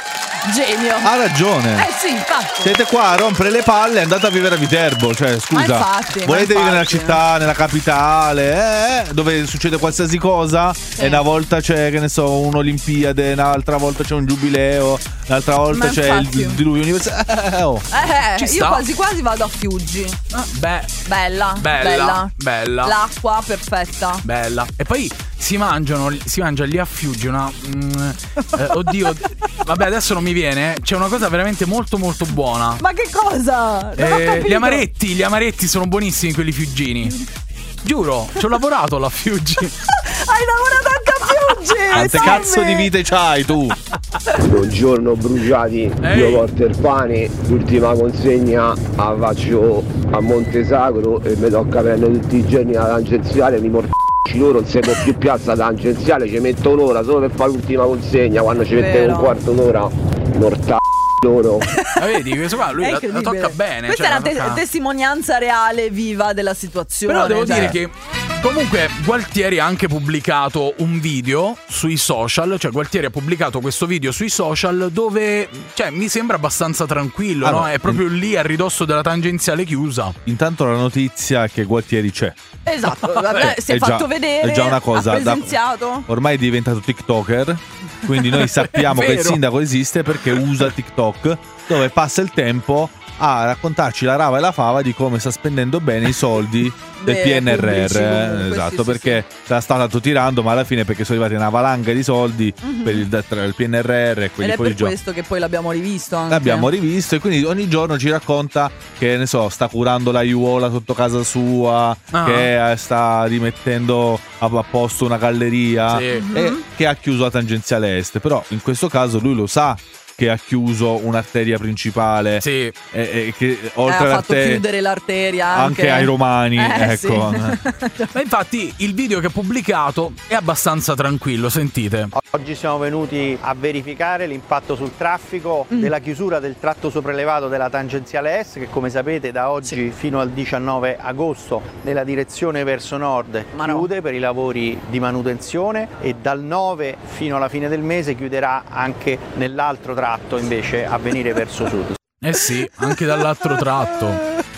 Genio. ha ragione. Eh sì, infatti. Siete qua a rompere le palle e andate a vivere a Viterbo. Cioè, scusa, Ma infatti, ma volete vivere nella infatti. città, nella capitale, eh, dove succede qualsiasi cosa. E una volta c'è, che ne so, un'Olimpiade, un'altra volta c'è un giubileo, un'altra volta Ma c'è il infatti. diluvio universale. Eh, oh. Eh, Ci io sta. quasi quasi vado a Fiuggi. Beh, Bella, bella, bella. L'acqua perfetta. Bella. E poi si mangiano, si mangia lì a Fiuggi una. mm, eh, oddio, vabbè, adesso non mi viene. C'è una cosa veramente molto molto buona. Ma che cosa? Non ho Eh, capito. gli amaretti, gli amaretti sono buonissimi quelli fiuggini. Giuro, ci ho lavorato là a Fiuggi. Hai lavorato anche a Fiuggi. Quante Sammy! cazzo di vite c'hai tu? Buongiorno bruciati, Ehi. io porto il pane, l'ultima consegna la faccio a Montesagro e mi tocca prendere tutti i giorni la tangenziale, mi morti loro, non siamo più piazza tangenziale, ci metto un'ora solo per fare l'ultima consegna, quando ci mettevo Vero. un quarto d'ora, morta loro. Ma vedi, questo qua lui È la, la incredibile. tocca bene. Questa cioè, è la una te- tocca- testimonianza reale, viva della situazione. Però devo cioè. dire che comunque Gualtieri ha anche pubblicato un video sui social, cioè Gualtieri ha pubblicato questo video sui social dove, cioè, mi sembra abbastanza tranquillo, Allora, no? È proprio lì a ridosso della tangenziale chiusa. Intanto la notizia è che Gualtieri c'è. Esatto, vabbè, si è, È già- fatto vedere, è già una cosa ha da- presenziato. Ormai è diventato TikToker, quindi noi sappiamo È che il vero. sindaco esiste perché usa TikTok, dove passa il tempo a raccontarci la rava e la fava di come sta spendendo bene i soldi del Beh, P N R R. pubblici comunque, eh, esatto, sì, sì, perché se la sta tanto tirando, ma alla fine perché sono arrivati una valanga di soldi Mhm. per il, tra il P N R R e Ed quelli è poi per il gioco. questo che poi l'abbiamo rivisto anche. L'abbiamo rivisto e quindi ogni giorno ci racconta che, ne so, sta curando la aiuola sotto casa sua, Ah. che eh, sta rimettendo a, a posto una galleria Sì. e Mhm. che ha chiuso la tangenziale est. Però in questo caso lui lo sa che ha chiuso un'arteria principale Sì. e, e che Eh, oltre ha fatto all'arteria chiudere l'arteria anche, anche ai romani, Eh, ecco. sì. Ma infatti il video che ha pubblicato è abbastanza tranquillo, sentite. Oggi siamo venuti a verificare l'impatto sul traffico Mm. della chiusura del tratto sopraelevato della tangenziale est, che come sapete da oggi fino al diciannove agosto nella direzione verso nord Ma no. chiude per i lavori di manutenzione e dal nove fino alla fine del mese chiuderà anche nell'altro tratto invece a venire verso sud. Eh sì, anche dall'altro tratto.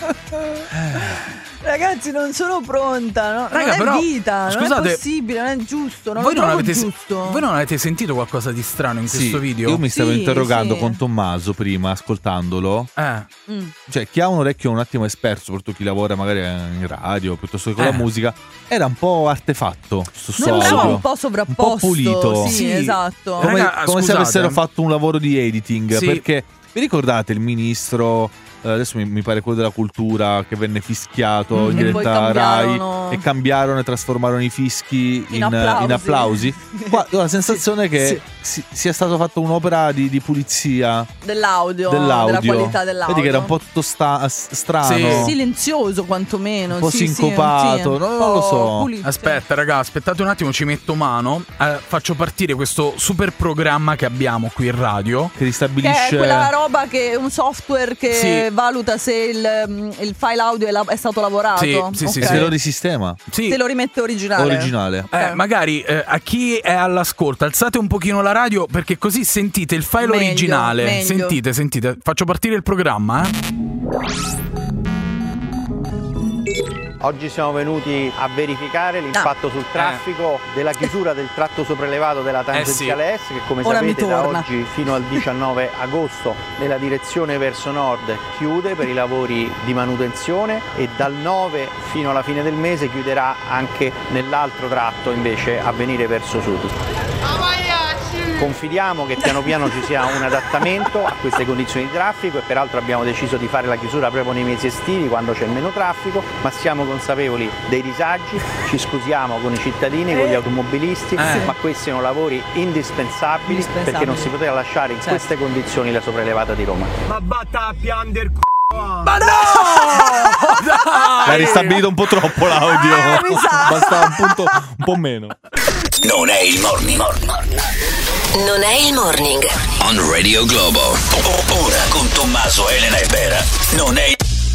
Ragazzi, non sono pronta, no? Raga, non è però, vita, non scusate, è possibile, non è giusto, non voi, lo non trovo avete, giusto. voi non avete sentito qualcosa di strano in Sì, questo video? io mi stavo Sì, interrogando sì. con Tommaso prima ascoltandolo. Eh. Mm. Cioè, chi ha un orecchio un attimo esperto, soprattutto chi lavora magari in radio piuttosto che con Eh. la musica, era un po' artefatto sto Non lo so, audio. un po' sovrapposto. Un po' pulito. Sì, Sì. esatto. Come, Raga, come se scusate. avessero fatto un lavoro di editing. Sì. Perché vi ricordate il ministro, eh, adesso mi, mi pare quello della cultura, che venne fischiato Mm, in e poi diretta Rai cambiarono- e cambiarono e trasformarono i fischi in, In applausi. in applausi? Qua ho la sensazione che Sì. si- sia stata fatta un'opera di, di pulizia Dell'audio, dell'audio. della qualità dell'audio. Vedi che era un po' tutto sta- strano. Sì. silenzioso quantomeno, Un po' sì, sì, sincopato, sì, non- un non po' lo so. pulito. Aspetta, raga, aspettate un attimo, ci metto mano. Eh, faccio partire questo super programma che abbiamo qui in radio. Che Che ristabilisce è quella roba che un software che Sì, valuta se il, il file audio è, la- è stato lavorato. Sì, sì, sì, E Ok. te lo risistema. Sì. Te lo rimette originale. Originale. Eh, magari eh, a chi è all'ascolto alzate un pochino la radio perché così sentite il file Meglio, originale. meglio. Sentite, sentite. Faccio partire il programma, eh. Oggi siamo venuti a verificare l'impatto sul traffico della chiusura del tratto sopraelevato della tangenziale S, che come Ora mi sapete da torna. oggi fino al diciannove agosto nella direzione verso nord chiude per i lavori di manutenzione e dal nove fino alla fine del mese chiuderà anche nell'altro tratto invece a venire verso sud. Confidiamo che piano piano ci sia un adattamento a queste condizioni di traffico e peraltro abbiamo deciso di fare la chiusura proprio nei mesi estivi quando c'è meno traffico, ma siamo consapevoli dei disagi, ci scusiamo con i cittadini, con gli automobilisti, Eh. ma questi sono lavori indispensabili, Indispensabili. perché non si poteva lasciare in Certo. queste condizioni la sopraelevata di Roma. Ma batta a piander c***o! Ma no! L'hai ristabilito un po' troppo l'audio. Eh, mi sa. Bastava un punto un po' meno. Non è il morning. Non è il morning. On Radio Globo. O- Ora con Tommaso, Elena e Bera. Non è il...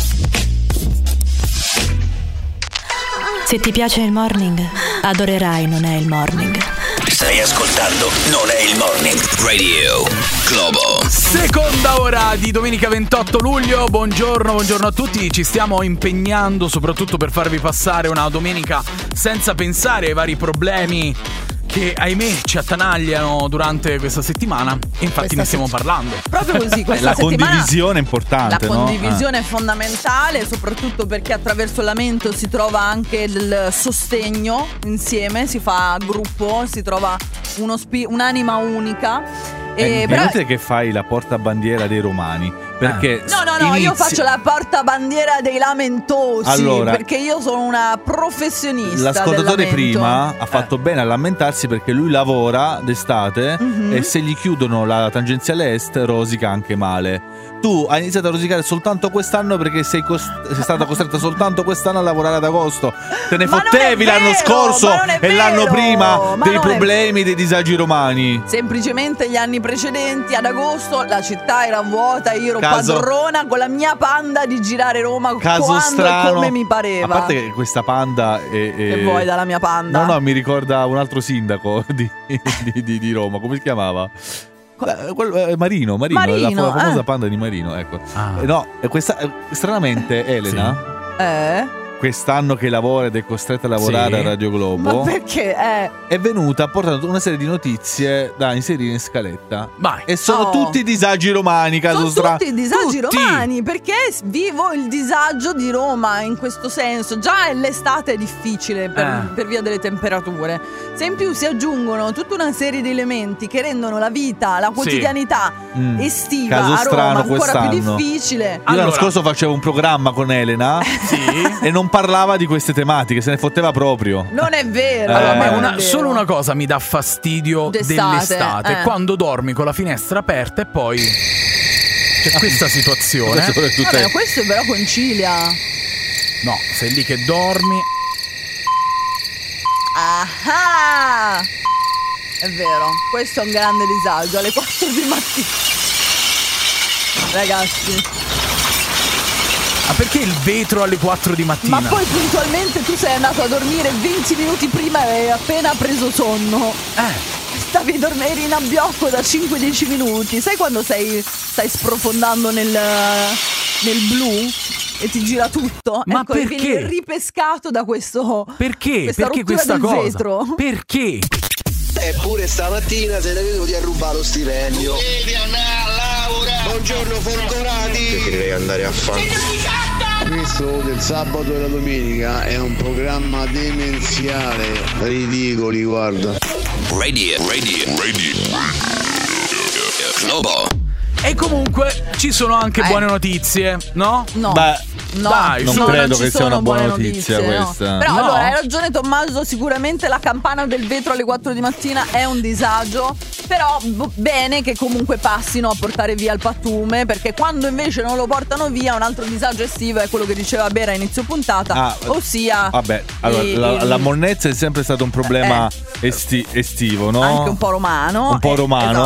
Se ti piace il morning, adorerai Non è il morning. Stai ascoltando Non è il morning. Radio Globo. Seconda ora di domenica ventotto luglio. Buongiorno, buongiorno a tutti. Ci stiamo impegnando soprattutto per farvi passare una domenica senza pensare ai vari problemi che ahimè ci attanagliano durante questa settimana. E infatti Questa ne stiamo sett- parlando. Proprio così, questa La settimana condivisione è importante, la no? condivisione è fondamentale, soprattutto perché attraverso il lamento si trova anche il sostegno insieme, si fa gruppo, si trova uno spi- un'anima unica. È E però- inutile che fai la portabandiera dei romani, perché No, no, no, io inizi- faccio la portabandiera dei lamentosi, Allora, perché io sono una professionista. L'ascoltatore del lamento. prima ha fatto bene a lamentarsi perché lui lavora d'estate Mhm. e se gli chiudono la tangenziale est rosica anche male. Tu hai iniziato a rosicare soltanto quest'anno perché sei, cost- sei stata costretta soltanto quest'anno a lavorare ad agosto. Te ne Ma non è fottevi l'anno vero, scorso ma non è e l'anno vero, prima ma dei non è- problemi, dei disagi romani. Semplicemente gli anni precedenti, ad agosto, la città era vuota, io ero Caso- padrona con la mia panda di girare Roma Caso quando strano, e come mi pareva. A parte che questa panda è, è- Che vuoi dalla mia panda? No, no, mi ricorda un altro sindaco di, di- di- di Roma. Come si chiamava? Eh, quello- eh, Marino, Marino, Marino, la fa- famosa eh. panda di Marino, ecco. Ah. Eh, no, e questa, eh, stranamente Elena, Eh? quest'anno che lavora ed è costretta a lavorare Sì. a Radio Ma Globo, perché? Eh. è venuta portando una serie di notizie da inserire in scaletta. Vai. E sono Oh. tutti disagi romani, caso Sono strano. tutti disagi Tutti. romani, perché vivo il disagio di Roma in questo senso. Già l'estate è difficile per, Eh. per via delle temperature. Se in più si aggiungono tutta una serie di elementi che rendono la vita, la quotidianità Mm. estiva Caso a Roma strano ancora più quest'anno. difficile. Io l'anno Allora. scorso facevo un programma con Elena Sì. e non parlava di queste tematiche, se ne fotteva proprio. Non è vero. Eh. Allora, a me non è una- vero. solo una cosa mi dà fastidio D'estate, dell'estate, eh. quando dormi con la finestra aperta e poi c'è questa situazione. Soprattutto Vabbè, è- questo però concilia. No, sei lì che dormi. Ah! È vero, questo è un grande disagio alle quattro di mattina. Ragazzi, Ma perché il vetro alle quattro di mattina? ma poi puntualmente tu sei andato a dormire venti minuti prima e hai appena preso sonno. Eh. Stavi dormendo, eri in abbiocco da cinque dieci minuti. Sai quando sei, stai sprofondando nel, nel blu e ti gira tutto? Ma ecco, e perché? vieni ripescato da questo. Perché? questa Perché rottura questa del cosa? vetro. Perché? Eppure stamattina se ne vedo di arrubare lo stipendio. Buongiorno Fortunati. Preferirei andare a fare. Questo del sabato e la domenica è un programma demenziale. Ridicoli, guarda. Radio, radio, radio. Globo. E comunque ci sono anche Eh. buone notizie, no? No. Beh, No, Dai, non su. credo non ci che sia sono una buona buone notizia notizie, no. questa. Però No. allora hai ragione Tommaso, sicuramente la campana del vetro alle quattro di mattina è un disagio. Però b- bene che comunque passino a portare via il pattume, perché quando invece non lo portano via un altro disagio estivo è quello che diceva Bera a inizio puntata, Ah, ossia Vabbè, allora, i- la, il- la monnezza è sempre stato un problema esti- estivo, no? anche un po' romano. Un po' eh, romano. esatto.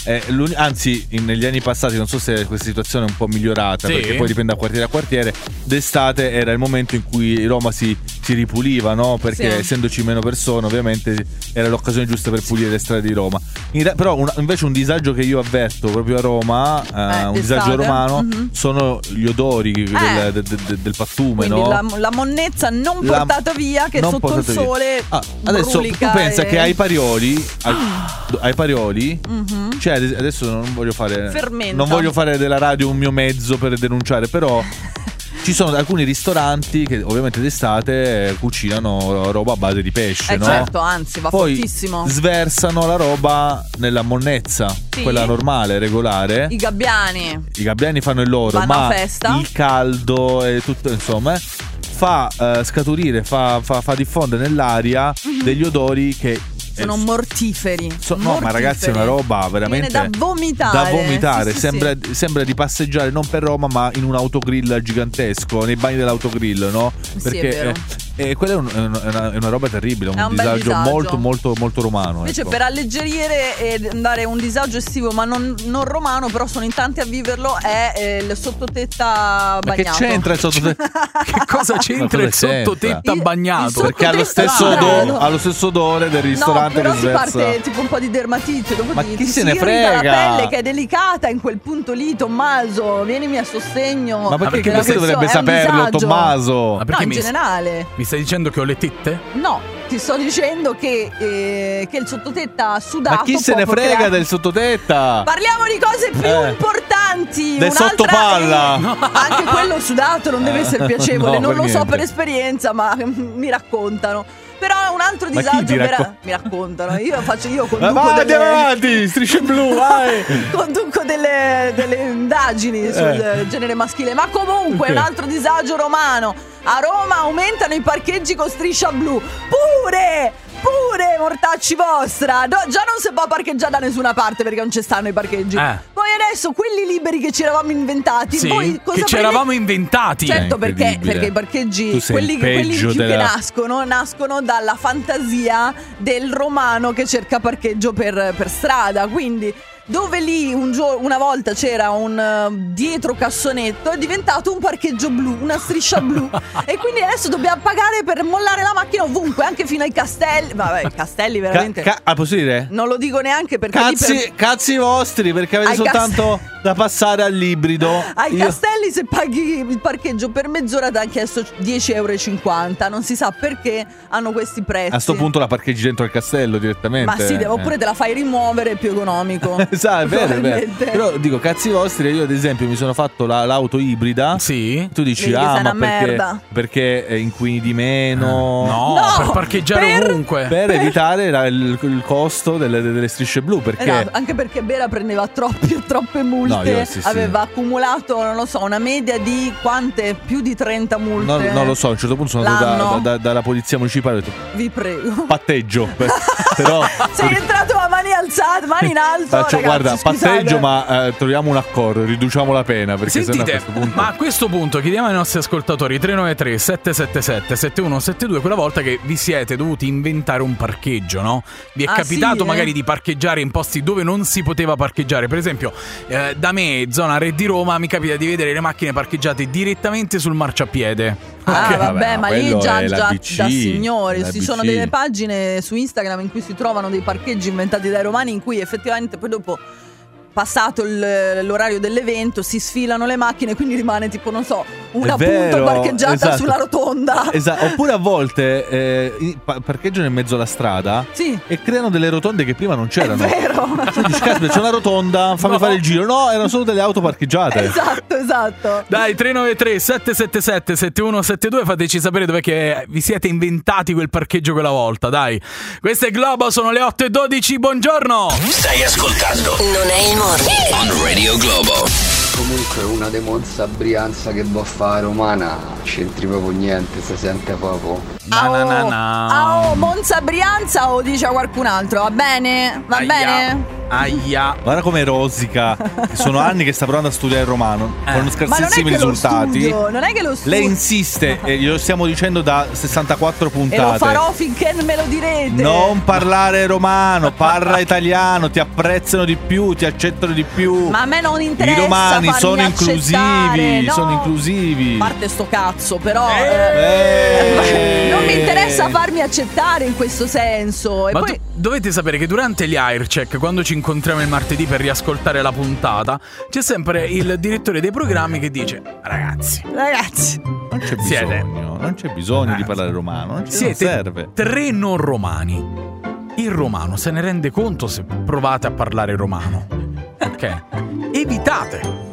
Eh, anzi, in, negli anni passati, non so se questa situazione è un po' migliorata, sì. perché poi dipende da quartiere a quartiere. D'estate era il momento in cui Roma si, si ripuliva, no? Perché Sì. essendoci meno persone, ovviamente era l'occasione giusta per pulire le strade di Roma. In, però un, invece un disagio che io avverto proprio a Roma, eh, Eh, un d'estate. disagio romano, Mhm. sono gli odori del, Eh. del, del, del pattume, Quindi no? la, la monnezza non La- portata via, che non sotto il portata via. sole Ah, adesso tu brulica pensa e- che ai Parioli, ai, ai Parioli, Mhm. cioè adesso non voglio fare, Fermenta. non voglio fare della radio un mio mezzo per denunciare, però ci sono alcuni ristoranti che ovviamente d'estate eh, cucinano roba a base di pesce, Eh no? certo, anzi, va Poi fortissimo. sversano la roba nella monnezza, Sì. quella normale, regolare. I gabbiani. I gabbiani fanno il loro, Vanno ma a festa. il caldo e tutto, insomma, eh, fa eh, scaturire, fa, fa, fa diffondere nell'aria Mhm. degli odori che Sono eh, mortiferi. so- no, ma ragazzi, è una roba veramente Viene da vomitare. da vomitare. Sì, sì, sembra, sì. sembra di passeggiare non per Roma, ma in un autogrill gigantesco, nei bagni dell'autogrill, no? Sì, Perché è vero. eh, eh, quella è, un- è una, è una- è una roba terribile, un, È un bel disagio, disagio. molto, molto, molto romano. Invece ecco. per alleggerire e dare un disagio estivo ma non, non romano, però sono in tanti a viverlo, è eh, il sottotetta Ma che bagnato. c'entra il sottotetta? Che cosa c'entra Ma il cosa c'entra? sottotetta Il- bagnato? il Perché ha lo sottotetta stesso, bagnato. odore, ha lo stesso odore del No, ristorante però che si sversa. parte tipo un po' di dermatite, dopo Ma ti, chi ti se si ne irrita la frega? pelle che è delicata in quel punto lì, Tommaso, vienimi a sostegno. Ma perché della questo dovrebbe questione, è un saperlo, disagio. Tommaso? Ma perché No, in mi, generale. mi stai dicendo che ho le tette? No, ti sto dicendo che, eh, che il sottotetta sudato Ma chi se può ne frega creare- del sottotetta? Parliamo di cose più Eh. importanti. Del Un'altra sottopalla. è- No. Anche quello sudato non deve essere piacevole. No, non per lo so niente. per esperienza, ma mi raccontano. Però un altro Ma chi disagio ti vera- racco- mi raccontano. Io faccio io Ma conduco vai, andiamo delle avanti, strisce blu, vai. conduco delle, delle indagini sul Eh. genere maschile. Ma comunque Ok. un altro disagio romano. A Roma aumentano i parcheggi con striscia blu. Pure! Pure, mortacci vostra! No, già non si può parcheggiare da nessuna parte perché non ci stanno i parcheggi. Eh. Poi adesso quelli liberi che ci eravamo inventati. Sì, voi cosa che ci prendete? eravamo inventati. Certo, È perché, incredibile. perché i parcheggi, Tu sei quelli, il quelli peggio più che della- nascono, nascono dalla fantasia del romano che cerca parcheggio per, per strada. Quindi, dove lì un gio- una volta c'era un eh, dietro cassonetto, è diventato un parcheggio blu, una striscia blu. E quindi adesso dobbiamo pagare per mollare la macchina ovunque, anche fino ai castelli. Vabbè, i castelli Ca- veramente. ca- ah, posso dire? non lo dico neanche perché lì Cazzi, per- cazzi vostri, perché avete Ai soltanto da passare all'ibrido. Ai Io- castelli se paghi il parcheggio per mezz'ora ti hanno chiesto dieci euro e cinquanta. Non si sa perché hanno questi prezzi. A sto punto la parcheggi dentro al castello direttamente. Ma sì, Eh. oppure te la fai rimuovere, è più economico. Esatto, è vero, è vero. Probabilmente. Però dico, cazzi vostri, io ad esempio mi sono fatto la- l'auto ibrida. Sì. Tu dici, Vedi che ah, sei ma una perché, merda. perché eh, inquini di meno? No, No, per parcheggiare per- ovunque. Per evitare la- il, il costo delle, delle strisce blu. Perché Esatto, anche perché Bera prendeva troppi, troppe multe. No, io sì, sì. Aveva accumulato, non lo so, una media di quante? Più di trenta multe. non, non lo so, a un certo punto sono andato da- L'anno. da- da- dalla polizia municipale e ho detto Vi prego. patteggio. Per- però Sei entrato a mani alzate, mani in alto. faccio, ragazzi, guarda, scusate. patteggio, ma eh, troviamo un accordo, riduciamo la pena. Perché sennò a Sentite, questo punto. ma a questo punto chiediamo ai nostri ascoltatori tre nove tre sette sette sette sette uno sette due quella volta che vi siete dovuti inventare un parcheggio, no? Vi è Ah, capitato sì, eh? magari di parcheggiare in posti dove non si poteva parcheggiare? Per esempio, eh, da me, zona Re di Roma, mi capita di vedere le macchine parcheggiate direttamente sul marciapiede. Ah, Ok, vabbè, vabbè, ma ma lì quello già, è la già B C, da signori. la Ci B C. sono delle pagine su Instagram in cui si trovano dei parcheggi inventati dai romani in cui effettivamente poi dopo, passato il- l'orario dell'evento, si sfilano le macchine, quindi rimane tipo, non so, una È vero, punta parcheggiata esatto. sulla rotonda. Esatto. Oppure a volte eh, i- pa- parcheggiano in mezzo alla strada Sì. e creano delle rotonde che prima non È c'erano. vero. Tu dici, caspita, c'è una rotonda, fammi No. fare il giro. No, erano solo delle auto parcheggiate. Esatto, esatto. Dai, tre nove tre sette sette sette sette uno sette due, fateci sapere dov'è che vi siete inventati quel parcheggio quella volta, dai. Questo è Globo, sono le otto e dodici, buongiorno. Stai ascoltando Non è il morning. On Radio Globo. Comunque una Monza Brianza che va a fare romana, c'entri proprio niente, si sente proprio. Na, na, na, na. Ah, oh, Monza Brianza o dice a qualcun altro? Va bene? Va Aia. bene? Aia. Guarda come rosica. Sono anni che sta provando a studiare il romano Eh. con scarsissimi risultati. Studio, non è che lo studio. Lei insiste, e glielo stiamo dicendo da sessantaquattro E puntate. lo farò finché me lo direte. Non parlare romano, parla italiano, ti apprezzano di più, ti accettano di più. Ma a me non interessa. I romani farmi sono accettare, inclusivi, no. sono inclusivi. A parte sto cazzo, però eh, non mi interessa farmi accettare in questo senso. E Ma poi do- dovete sapere che durante gli Aircheck, quando ci incontriamo il martedì per riascoltare la puntata, c'è sempre il direttore dei programmi che dice: ragazzi, ragazzi, non c'è siete- bisogno, non c'è bisogno di parlare romano, non, ci- non siete serve. tre non romani. Il romano se ne rende conto se provate a parlare romano. Ok? Evitate.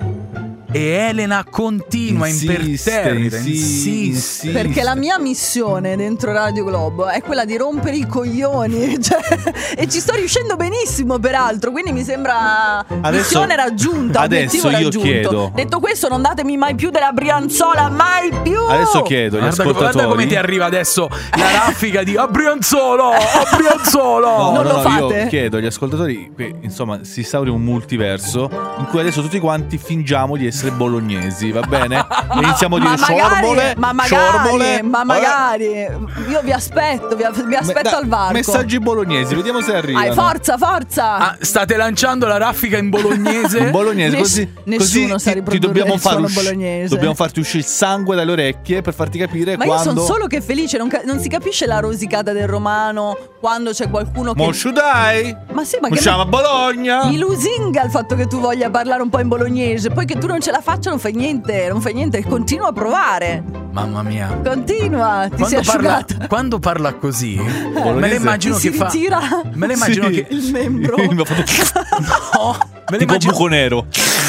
E Elena continua Insiste, imperterrita, insiste, insiste. perché la mia missione dentro Radio Globo è quella di rompere i coglioni, cioè, e ci sto riuscendo benissimo peraltro, quindi mi sembra Adesso- missione raggiunta, adesso obiettivo io raggiunto. chiedo. Detto questo, non datemi mai più della Brianzola, mai più. Adesso chiedo agli Guarda, ascoltatori. guarda come ti arriva adesso la raffica di Abrianzolo, Abrianzolo. No, Non no, lo no, fate? io chiedo agli ascoltatori che insomma si instauri un multiverso in cui adesso tutti quanti fingiamo di essere bolognesi, va bene? E iniziamo a dire ma magari, sciorbole, ma magari, sciorbole. ma magari. Io vi aspetto, vi, vi aspetto Da- al varco. Messaggi bolognesi, vediamo se arrivano. Dai, forza, forza. Ah, state lanciando la raffica in bolognese? In bolognese, Ness- così, nessuno così sa ti- ti, riprodurre dobbiamo il far suono usci- bolognese. dobbiamo farti uscire il sangue dalle orecchie per farti capire Ma io quando. sono solo che felice, non, ca- non si capisce la rosicata del romano quando c'è qualcuno che. Mosciu dai! Ma sì, ma che Usciamo a Bologna! mi lusinga il fatto che tu voglia parlare un po' in bolognese, poi che tu non ce la faccia non fai niente, non fai niente, continua a provare. Mamma mia. Continua, ti sei Quando parla, asciugata. quando parla così, me la Bolognese. immagino Ti si che fa. ritira Me la immagino Sì. che. il membro. Mi ha fatto No, me la tipo immagino. buco nero.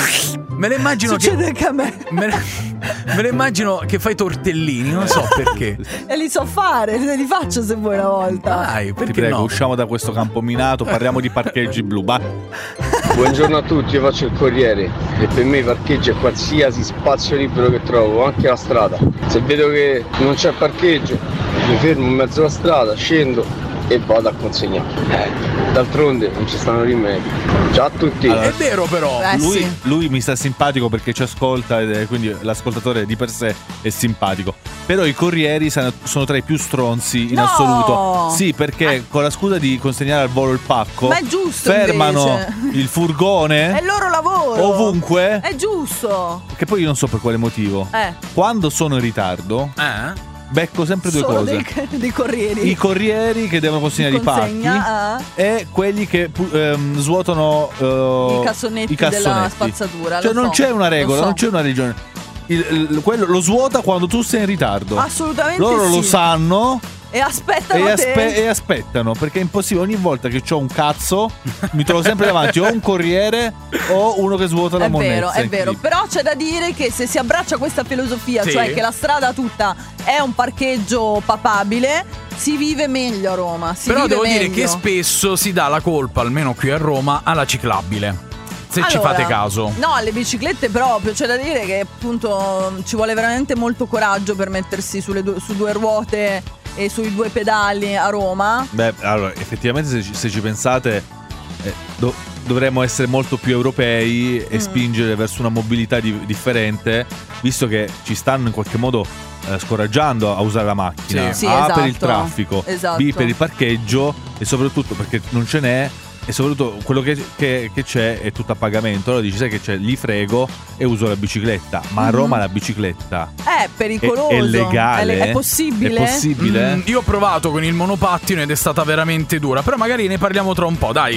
Me la immagino che. Succede anche a me. Me la, me la immagino che fai tortellini, non so perché. E li so fare, li faccio se vuoi una volta. Dai, Ti perché prego, no? usciamo da questo campo minato, parliamo di parcheggi blu. Vai. Buongiorno a tutti, io faccio il corriere e per me parcheggio è qualsiasi spazio libero che trovo, anche la strada. Se vedo che non c'è parcheggio, mi fermo in mezzo alla strada, scendo e vado a consegnare. Eh, d'altronde non ci stanno rimedi. Ciao a tutti. Allora, È vero, però. Eh, lui, sì. lui mi sta simpatico perché ci ascolta ed è- quindi l'ascoltatore di per sé è simpatico. Però i corrieri sono, sono tra i più stronzi in No! assoluto. Sì, perché con la scusa di consegnare al volo il pacco, Ma è giusto, fermano invece. il furgone È il loro lavoro. ovunque. È giusto. Che poi io non so per quale motivo. Eh. Quando sono in ritardo, Eh? becco sempre due Solo cose. dei, dei corrieri. I corrieri che devono consegnare i pacchi Consegna, ah. e quelli che pu- ehm, svuotano eh, I cassonetti i cassonetti. della spazzatura, Cioè lo non so, c'è una regola, lo so. non c'è una regione. Il- il- quello lo svuota quando tu sei in ritardo. Assolutamente Loro sì. lo sanno E aspettano e, te. aspe- e aspettano, perché è impossibile. Ogni volta che ho un cazzo mi trovo sempre davanti o un corriere o uno che svuota la È monnezza. vero, è vero. incredibile. Però c'è da dire che se si abbraccia questa filosofia, Sì. cioè che la strada tutta è un parcheggio papabile, si vive meglio a Roma. Si Però vive devo dire meglio. che spesso si dà la colpa, almeno qui a Roma, alla ciclabile. Se ci Allora, fate caso. No, alle biciclette proprio. C'è da dire che appunto ci vuole veramente molto coraggio per mettersi sulle due- su due ruote e sui due pedali a Roma. Beh, allora, effettivamente se ci, se ci pensate eh, do- dovremmo essere molto più europei e Mm. spingere verso una mobilità di- differente, visto che ci stanno in qualche modo eh, scoraggiando a usare la macchina. Sì. Sì, A, per il esatto. traffico, Esatto. B, per il parcheggio e soprattutto perché non ce n'è. E soprattutto quello che, che- che c'è è tutto a pagamento. Allora dici, sai che c'è, li frego e uso la bicicletta. Ma a Mhm. Roma la bicicletta È pericoloso. è, è legale? È, le- è possibile? È possibile? Mm, io ho provato con il monopattino ed è stata veramente dura. Però magari ne parliamo tra un po', dai.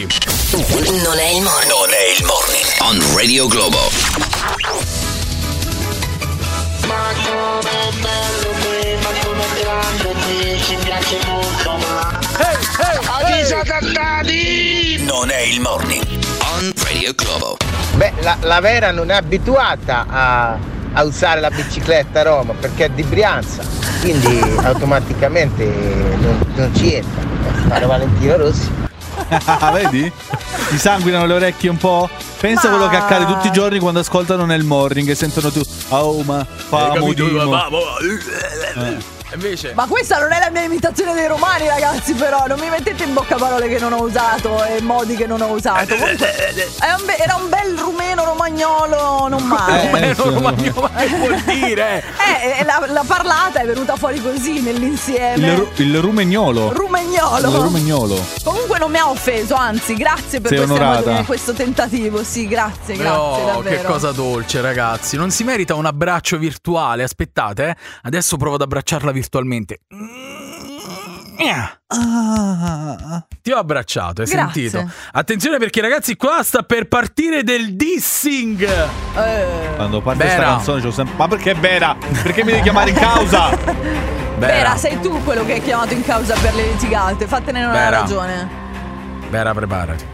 Non è il morning. Non è il morning on Radio Globo. Non è il morning on Radio Globo. Beh, la, la Vera non è abituata a, a usare la bicicletta a Roma perché è di Brianza, quindi automaticamente non, non ci entra. Fare Valentino Rossi. Vedi? Ti sanguinano le orecchie un po'? Pensa a quello che accade tutti i giorni quando ascoltano nel morning e sentono tu. Oh, ma famo capito? Dimo. Ma- ma- Eh. Invece. Ma questa non è la mia imitazione dei romani, ragazzi, però non mi mettete in bocca parole che non ho usato e modi che non ho usato. Comunque, è un be- era un bel rumeno romagnolo, non male. Rumeno romagnolo, ma che vuol dire? Eh, eh, la, la parlata è venuta fuori così nell'insieme. Il, ru- il rumegnolo. Rumegnolo. Il rumegnolo. Comunque non mi ha offeso, anzi, grazie per Sei queste onorata. emozioni, questo tentativo. Sì, grazie, grazie, Oh, davvero. che cosa dolce, ragazzi. Non si merita un abbraccio virtuale. Aspettate, eh. Adesso provo ad abbracciarla virtualmente. Ti ho abbracciato, hai Grazie. sentito? Attenzione perché, ragazzi, qua sta per partire del dissing. Eh. Quando parte Bera. questa canzone c'ho sempre. Ma perché Bera? Perché mi devi chiamare in causa? Bera, sei tu quello che hai chiamato in causa per le litigate. Fatene una Bera. ragione. Bera, preparati.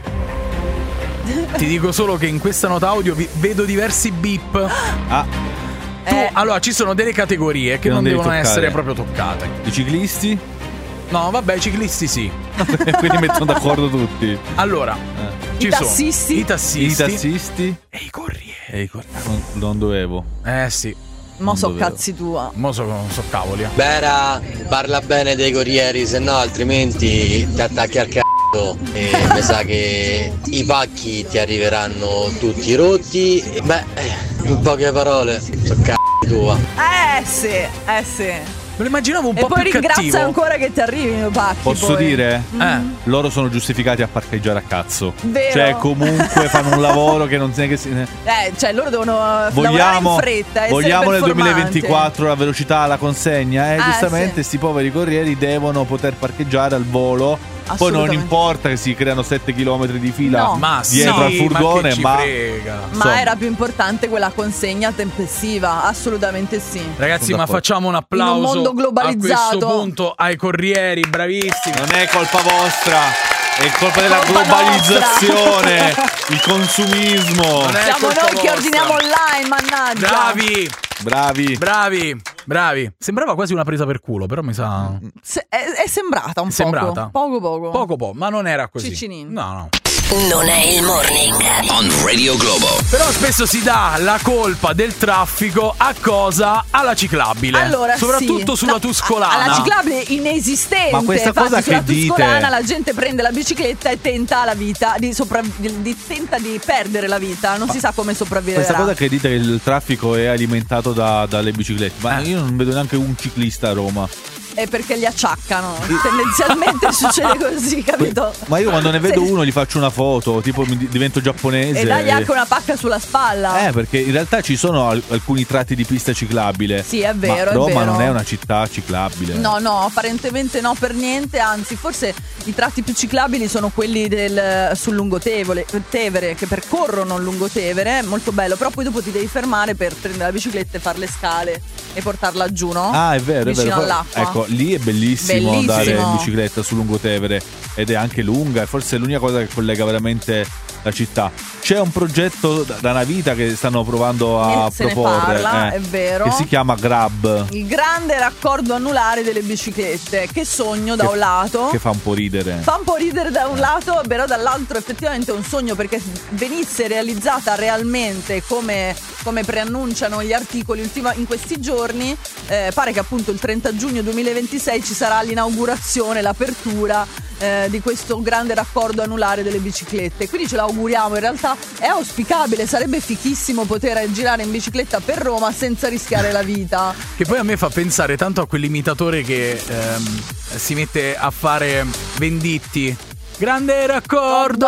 Ti dico solo che in questa nota audio vi- vedo diversi beep. Ah. Tu, allora, ci sono delle categorie che Che non, non devi devono toccare. essere proprio toccate. I ciclisti? No, vabbè, i ciclisti sì. Quindi mettono d'accordo tutti. Allora, ci I sono tassisti. i tassisti. I tassisti? E i corrieri. E i corrieri. Non, non dovevo. Eh sì. Mo so dovevo. cazzi tua. Mo so, so cavoli. eh. Bera, parla bene dei corrieri, se no altrimenti ti attacchi al cazzo e mi sa che i pacchi ti arriveranno tutti rotti. E beh, eh, in poche parole, so cazzo tua. Eh sì, eh sì. Me lo immaginavo un E po' poi più ringrazia cattivo. ancora che ti arrivino i pacchi. Posso poi. dire? Mm. Loro sono giustificati a parcheggiare a cazzo. Vero. Cioè, comunque fanno un lavoro che non si è che si. Eh, cioè loro devono eh, lavorare Vogliamo, in fretta. essere vogliamo nel performanti. duemilaventiquattro la velocità, la consegna. Eh, Ah, giustamente, sì. sti poveri corrieri devono poter parcheggiare al volo. Poi non Assolutamente. importa che si creano sette chilometri di fila No. Ma dietro sì, al furgone, ma che ci ma, frega. Ma insomma, era più importante quella consegna tempestiva, assolutamente sì. Ragazzi, Sono ma d'accordo. facciamo un In applauso un mondo a globalizzato. questo punto ai corrieri, bravissimi. non è colpa vostra. È colpa della Colpa globalizzazione, il consumismo. Non è Siamo colpa noi che vostra. ordiniamo online, mannaggia. Bravi, Bravi. bravi, bravi. Sembrava quasi una presa per culo, però mi sa Se- è, è sembrata un È sembrata. poco. Poco poco. poco po', ma non era così. Ciccinin. No, no. Non è il morning. On Radio Globo. Però spesso si dà la colpa del traffico a cosa? Alla ciclabile. Allora, soprattutto sì. sulla No, Tuscolana. alla ciclabile inesistente. Ma questa Infatti, cosa sulla che dite- Tuscolana la gente prende la bicicletta e tenta la vita di, sopra- di, di- tenta di perdere la vita. Non si sa come sopravviverà. Questa cosa che dite che il traffico è alimentato da- dalle biciclette, ma io non vedo neanche un ciclista a Roma. È perché li acciaccano. Tendenzialmente succede così, capito? Ma io quando ne vedo Sì. uno gli faccio una foto, tipo mi di- divento giapponese. E dagli anche una pacca sulla spalla. Eh, perché in realtà ci sono al- alcuni tratti di pista ciclabile. Sì, è vero, Ma è Roma vero. non è una città ciclabile. No, no, apparentemente no per niente, anzi forse i tratti più ciclabili sono quelli del, sul Lungotevere, Tevere, che percorrono il Lungotevere, molto bello, però poi dopo ti devi fermare per prendere la bicicletta e fare le scale e portarla giù, no? Ah, è vero, è Vicino vero. Poi- all'acqua. Ecco, lì è bellissimo, Bellissimo. andare in bicicletta sul Lungotevere ed è anche lunga, e forse è l'unica cosa che collega veramente la città. C'è un progetto da da una vita che stanno provando a Eh, se ne proporre, parla, eh, è vero. che si chiama Grab, Il grande raccordo anulare delle biciclette, che sogno da Che- un lato. che fa un po' ridere. Fa un po' ridere da un lato, però dall'altro effettivamente è un sogno, perché venisse realizzata realmente come, come preannunciano gli articoli ultima, in questi giorni, eh, pare che appunto il trenta giugno duemilaventisei ci sarà l'inaugurazione, l'apertura eh, di questo grande raccordo anulare delle biciclette. Quindi ce l'auguriamo, in realtà è auspicabile, sarebbe fichissimo poter girare in bicicletta per Roma senza rischiare la vita. Che poi a me fa pensare tanto a quell'imitatore che ehm, si mette a fare Venditti. Grande raccordo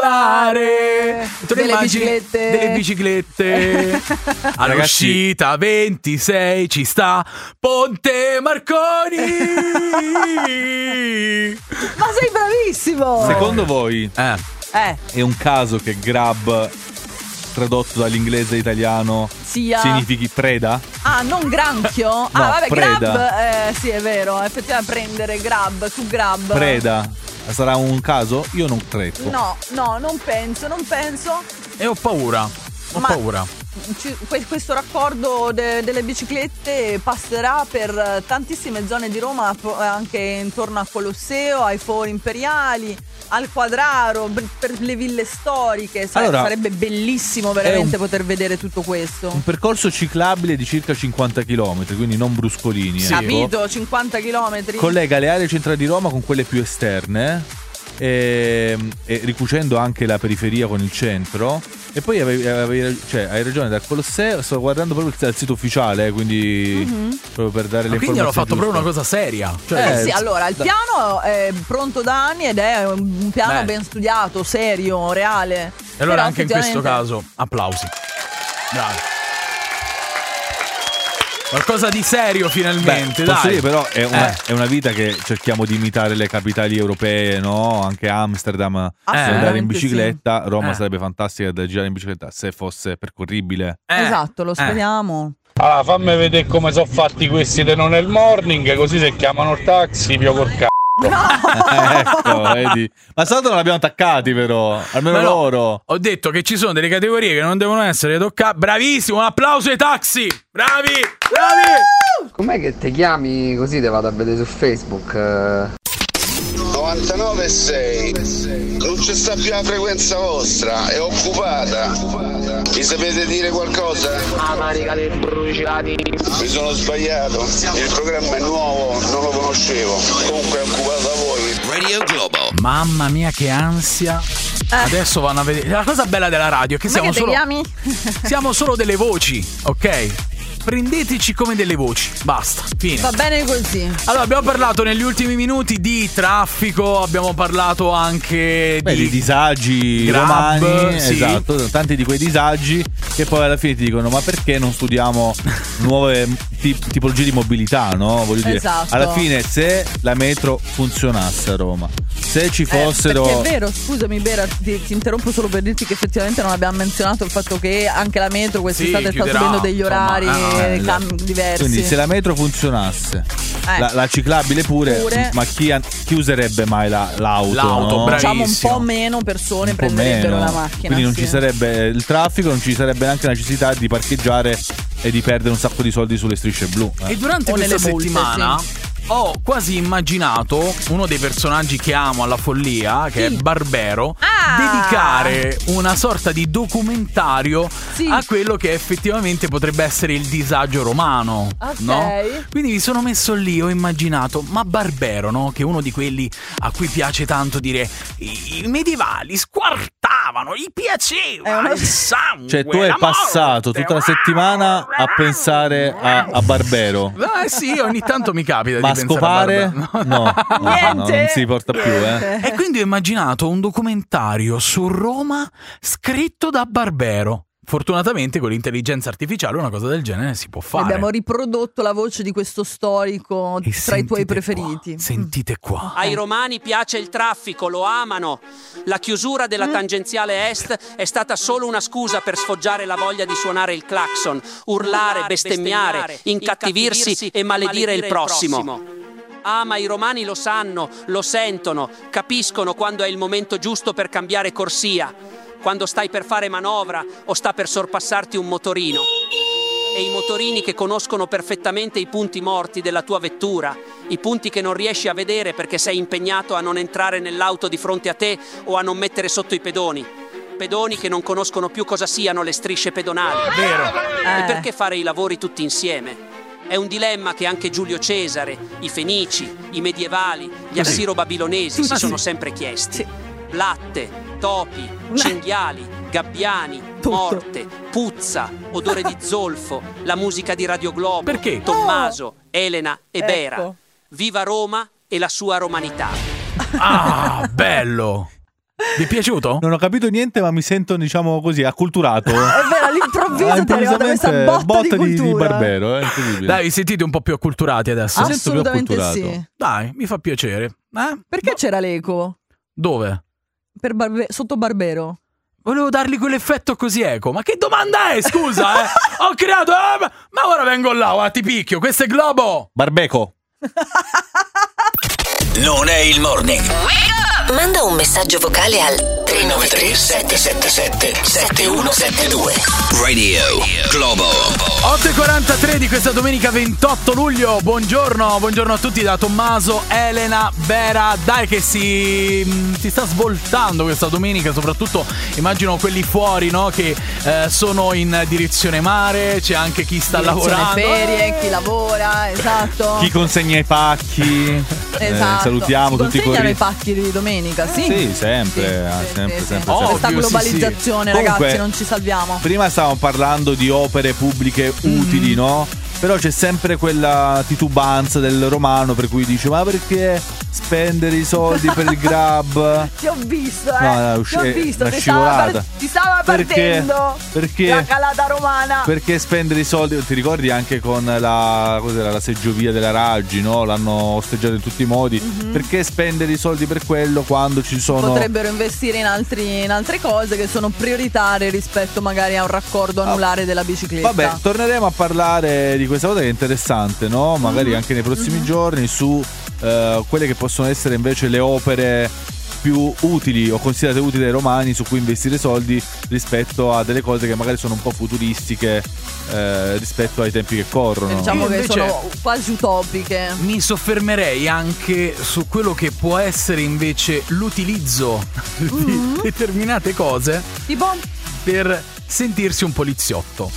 anulare. Tu ne Delle immagini? biciclette. Delle biciclette. All'uscita ventisei ci sta Ponte Marconi. Ma sei bravissimo! Secondo voi Eh. Eh, è un caso che Grab, tradotto dall'inglese all'italiano, sia... significhi preda? Ah, non granchio? No, ah, vabbè, preda. grab, eh, sì, è vero. Effettivamente prendere grab, tu grab. Preda? Sarà un caso? Io non credo. No, no, non penso, non penso. E ho paura. Ho Ma- paura. Ci- que- questo raccordo de- delle biciclette passerà per tantissime zone di Roma, po- anche intorno a Colosseo, ai Fori Imperiali. al Quadraro, per, per le ville storiche. Sare- Allora, sarebbe bellissimo veramente un- poter vedere tutto questo. Un percorso ciclabile di circa cinquanta chilometri, quindi non bruscolini. ecco. Capito? cinquanta chilometri. Collega le aree centrali di Roma con quelle più esterne, e, e ricucendo anche la periferia con il centro. E poi avevi, avevi- cioè, hai ragione, dal Colosseo sto guardando proprio il, il sito ufficiale, eh, quindi Mhm. proprio per dare Ma le quindi hanno informazioni fatto proprio giuste. una cosa seria. Eh, sì, allora il da- piano è pronto da anni ed è un piano Beh. ben studiato, serio, reale. E allora Però anche in questo effettivamente- caso, applausi. Bravi. Qualcosa di serio finalmente, Beh, posso dai. dire, però è una, Eh. è una vita che cerchiamo di imitare le capitali europee, no? Anche Amsterdam, Assolutamente andare in bicicletta. Roma Eh. sarebbe fantastica da girare in bicicletta se fosse percorribile. Esatto, lo speriamo. Allora, fammi vedere come sono fatti questi de non nel morning, così se chiamano il taxi, pio col c***o. Ecco, vedi. Ma stavolta non l'abbiamo attaccati, però. Almeno Ma no, loro. Ho detto che ci sono delle categorie che non devono essere toccate. Bravissimo, un applauso ai taxi. Bravi, bravi. Com'è che ti chiami così te vado a vedere su Facebook? eh? novantanove e sei. Non c'è sta più la frequenza vostra, è occupata. Mi sapete dire qualcosa? Ah, manica dei bruciati. Mi sono sbagliato. Il programma è nuovo, non lo conoscevo. Comunque è occupato da voi. Radio Globo. Mamma mia, che ansia. Adesso vanno a vedere. La cosa bella della radio è che Ma siamo che te solo chiami? siamo solo delle voci, ok? Prendeteci come delle voci. Basta, fine. Va bene così. Allora, abbiamo parlato negli ultimi minuti di traffico, abbiamo parlato anche Beh, di, di disagi Grab, romani, sì. esatto, tanti di quei disagi che poi alla fine ti dicono ma perché non studiamo nuove ti- tipologie di mobilità, no? Voglio dire, Esatto. alla fine se la metro funzionasse a Roma, se ci fossero Eh, perché è vero, scusami Bera, ti, ti interrompo solo per dirti che effettivamente non abbiamo menzionato il fatto che anche la metro quest'estate Sì, sta chiuderà, subendo degli insomma, orari eh, cam- diversi. Quindi se la metro funzionasse, Eh. la, la ciclabile pure, Pure. ma chi, an- chi userebbe mai la- l'auto? L'auto, no? bravissimo. Diciamo un po' meno persone Un po' prenderebbero meno. la macchina. Quindi non sì. ci sarebbe il traffico, non ci sarebbe neanche la necessità di parcheggiare e di perdere un sacco di soldi sulle strisce blu. eh. E durante O questa nelle multe, settimana sì. ho quasi immaginato uno dei personaggi che amo alla follia, che Sì. è Barbero, Ah! dedicare una sorta di documentario Sì. a quello che effettivamente potrebbe essere il disagio romano. Ok. No? Quindi mi sono messo lì, ho immaginato, ma Barbero, no? Che è uno di quelli a cui piace tanto dire i, i medievali squartavano, gli piaceva È una- il sangue. Cioè tu hai la passato morte. tutta la settimana a pensare a, a Barbero. Eh sì, ogni tanto mi capita Ma di a pensare scopare? a No, Barbero. no, no, Niente. non si porta più, eh. E quindi ho immaginato un documentario su Roma scritto da Barbero. Fortunatamente con l'intelligenza artificiale una cosa del genere si può fare. Abbiamo riprodotto la voce di questo storico E tra i tuoi sentite preferiti. qua, sentite qua. Ai romani piace il traffico, lo amano. La chiusura della tangenziale est è stata solo una scusa per sfoggiare la voglia di suonare il clacson, urlare, bestemmiare, incattivirsi e maledire il prossimo. Ah, ma i romani lo sanno, lo sentono, capiscono quando è il momento giusto per cambiare corsia, quando stai per fare manovra o sta per sorpassarti un motorino. E i motorini che conoscono perfettamente i punti morti della tua vettura, i punti che non riesci a vedere perché sei impegnato a non entrare nell'auto di fronte a te o a non mettere sotto i pedoni. Pedoni che non conoscono più cosa siano le strisce pedonali. Vero. E Eh. perché fare i lavori tutti insieme? È un dilemma che anche Giulio Cesare, i Fenici, i medievali, gli assiro-babilonesi si sono sempre chiesti. Latte, topi, cinghiali, gabbiani, morte, puzza, odore di zolfo, la musica di Radio Globo, Perché? Tommaso, Elena e Bera. Ecco. Viva Roma e la sua romanità. Ah, bello. Vi è piaciuto? Non ho capito niente, ma mi sento, diciamo così, acculturato. È vero, all'improvviso ti è arrivata questa Improvvisamente botta, di di, di cultura. Barbero, è incredibile. Dai, vi sentite un po' più acculturati adesso? Mi sento più Assolutamente acculturato. sì. Dai, mi fa piacere. Eh? Perché c'era l'eco? Dove? Per Barbe- sotto Barbero? Volevo dargli quell'effetto così eco. Ma che domanda è, scusa, eh? Ho creato... eh, ma- ma ora vengo là, guarda, ti picchio. Questo è Globo. Barbeco. Non è il morning. Manda un messaggio vocale al tre nove tre sette sette sette sette uno sette due. Radio Globo. otto e quarantatré di questa domenica ventotto luglio. Buongiorno, buongiorno a tutti da Tommaso, Elena, Bera. Dai che si, si sta svoltando questa domenica, soprattutto immagino quelli fuori, no? Che eh, sono in direzione mare, c'è anche chi sta direzione lavorando. ferie, chi lavora, esatto. Chi consegna i pacchi. Esatto. Eh, salutiamo si tutti i consegnano corri- i pacchi di domenica, sì. Sì, sempre, Sì, eh, sì, sempre, sì, sempre. sì. sempre. Questa Ovvio, sì, globalizzazione, sì. ragazzi, Comunque, non ci salviamo. Prima stavamo parlando di opere pubbliche utili, no? Però c'è sempre quella titubanza del romano per cui dice: ma perché spendere i soldi per il Grab? Ti ho visto, eh. No, no, Ti usci- ho è visto, una ti stava, scivolata. par- ti stava Perché? partendo Perché? la calata romana. Perché spendere i soldi? Ti ricordi anche con la, cos'era, la seggiovia della Raggi, no? L'hanno osteggiato in tutti i modi. Mhm. Perché spendere i soldi per quello quando ci sono... Potrebbero investire in, altri, in altre cose che sono prioritarie rispetto magari a un raccordo anulare della bicicletta. Vabbè, torneremo a parlare di questa cosa che è interessante, no? Magari anche nei prossimi giorni su eh, quelle che possono essere invece le opere più utili o considerate utili dai romani su cui investire soldi rispetto a delle cose che magari sono un po' futuristiche eh, rispetto ai tempi che corrono. Diciamo Io che invece sono quasi utopiche. Mi soffermerei anche su quello che può essere invece l'utilizzo di determinate cose Tipo? per sentirsi un poliziotto.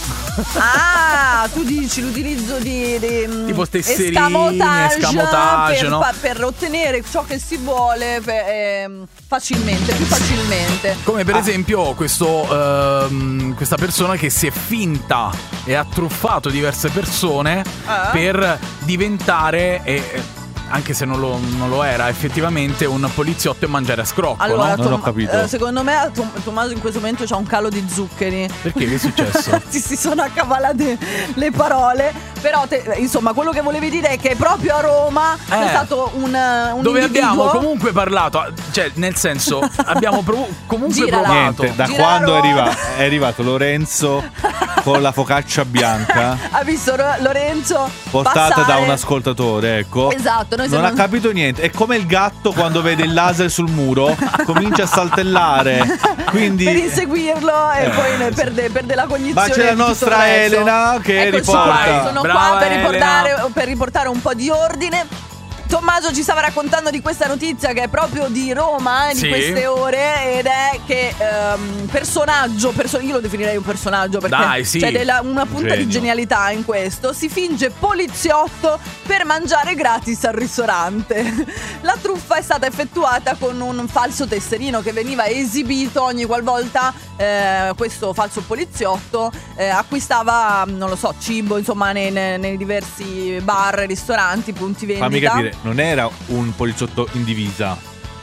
Ah, tu dici l'utilizzo di, di mm, Tipo tesserini, escamotage, escamotage, per, no? pa- per ottenere ciò che si vuole per, ehm, facilmente, più facilmente. Come per Ah. esempio questo, ehm, questa persona che si è finta e ha truffato diverse persone Ah. per diventare, e, anche se non lo, non lo era effettivamente, un poliziotto e mangiare a scrocco, Allora, no? Tom- eh, secondo me Tom- Tommaso in questo momento c'ha un calo di zuccheri. Perché? Che è successo? si, si sono accavalate le parole. Però te- insomma, quello che volevi dire è che proprio a Roma Eh. è stato un, un Dove individuo. abbiamo comunque parlato, cioè nel senso abbiamo prov- comunque Girala. provato. Niente, da Gira quando è, Roma. arriva- è arrivato Lorenzo con la focaccia bianca Ha visto Ro- Lorenzo portata passare. da un ascoltatore, ecco. Esatto, noi Non siamo- ha capito niente. È come il gatto quando vede il laser sul muro, comincia a saltellare. Quindi per inseguirlo e Eh, poi ne perde, perde la cognizione. Ma c'è la di tutto nostra il resto. Elena che Eccoci riporta. qua, sono Brava qua per Elena. riportare, per riportare un po' di ordine. Tommaso ci stava raccontando di questa notizia che è proprio di Roma, eh, di Sì. queste ore, ed è che ehm, personaggio, perso- io lo definirei un personaggio perché Dai, sì. c'è della- una punta di Genio. genialità in questo, si finge poliziotto per mangiare gratis al ristorante. La truffa è stata effettuata con un falso tesserino che veniva esibito ogni qualvolta eh, questo falso poliziotto eh, acquistava, non lo so, cibo, insomma, nei, nei- nei diversi bar, ristoranti, punti vendita. Fammi capire, non era un poliziotto in divisa.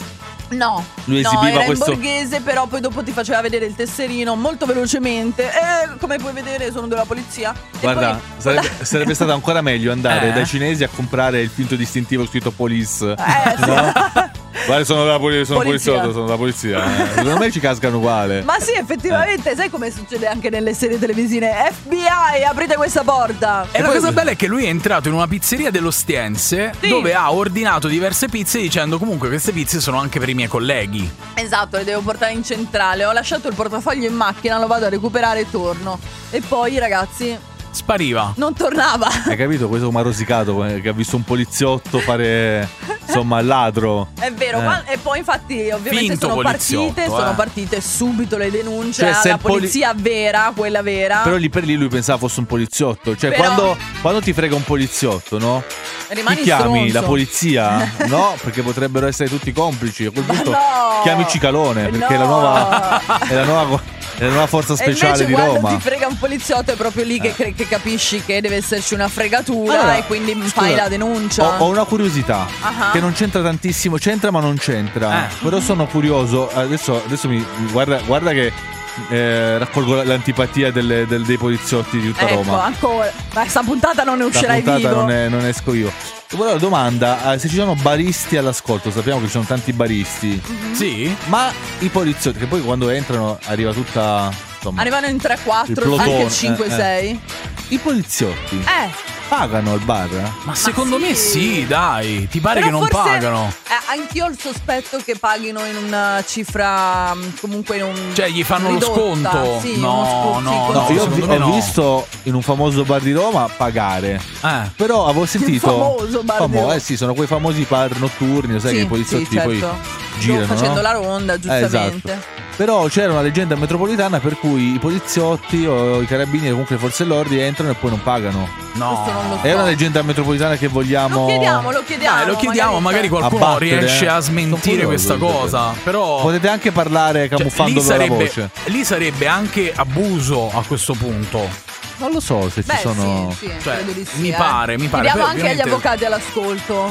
No, Lui no, esibiva era questo- in borghese, però poi dopo ti faceva vedere il tesserino molto velocemente. E come puoi vedere sono della polizia. E Guarda, poi- sarebbe, sarebbe stato ancora meglio andare Eh. dai cinesi a comprare il finto distintivo scritto police. Eh, sì. No? Guarda, sono della poli- sono Polizia. poliziotto, sono della polizia. eh. Secondo me ci cascano uguale. Ma sì, effettivamente, sai come succede anche nelle serie televisive? F B I, aprite questa porta. E la cosa bella è che lui è entrato in una pizzeria dell'Ostiense Sì. dove ha ordinato diverse pizze dicendo comunque queste pizze sono anche per i miei colleghi. Esatto, le devo portare in centrale. Ho lasciato il portafoglio in macchina, lo vado a recuperare e torno. E poi, ragazzi, Spariva. non tornava. Hai capito? Questo come ha rosicato eh, che ha visto un poliziotto fare insomma il ladro. È vero, Eh. ma- e poi infatti ovviamente Finto sono poliziotto, partite, eh. sono partite subito le denunce Cioè, se alla il poli- polizia vera, quella vera. Però lì per lì lui pensava fosse un poliziotto. Cioè, Però- quando, quando ti frega un poliziotto, no? Rimani Chi chiami? stronzo. La polizia? No, perché potrebbero essere tutti complici. A quel punto no! chiami Cicalone, perché è la No! nuova. È la nuova, è la nuova forza E speciale invece di quando Roma. ti frega un poliziotto è proprio lì che, cre- che capisci che deve esserci una fregatura Allora, e quindi scusa, fai la denuncia. Ho, ho una curiosità Ah. che non c'entra tantissimo, c'entra ma non c'entra. Eh. Però sono curioso. Adesso, adesso mi guarda, guarda che eh, raccolgo l'antipatia delle- del- dei poliziotti di tutta Ecco, Roma. ancora. Ma questa puntata non ne La uscirai puntata vivo. non, è- non esco io. Ora la domanda, eh, se ci sono baristi all'ascolto, sappiamo che ci sono tanti baristi. Sì? Ma i poliziotti, che poi quando entrano arriva tutta. Insomma, Arrivano in tre il quattro, plotone, anche cinque eh, eh. sei. I poliziotti Eh, pagano al bar? Ma secondo me sì, dai. Ti pare Però che non forse, pagano? Eh, anch'io ho il sospetto che paghino in una cifra mh, comunque in un Cioè gli fanno ridotta. lo sconto? Sì, no, uno sconto, no, sì, no, No, io ho, secondo vi- me ho no. visto in un famoso bar di Roma pagare. Eh. Però avevo sentito. famoso bar di Roma. Eh sì, sono quei famosi bar notturni, sai Sì, che i poliziotti sì, certo. poi Sto girano. facendo no? la ronda, Eh, giustamente. esatto. Però c'era una leggenda metropolitana per cui i poliziotti o i carabinieri, comunque le forze dell'ordine, entrano e poi non pagano. Questo non lo so. È una leggenda metropolitana che vogliamo. Lo chiediamo, lo chiediamo. Dai, lo chiediamo, magari, qualcuno abbattere, riesce eh. a smentire Sono questa curioso, cosa. Però Potete anche parlare cioè, camuffandovi lì la sarebbe, voce. lì sarebbe anche abuso a questo punto. Non lo so se Beh, ci sono. sì, sì, Cioè, credo di sì, mi eh. pare, mi pare. Chiediamo Poi, anche agli ovviamente- avvocati all'ascolto.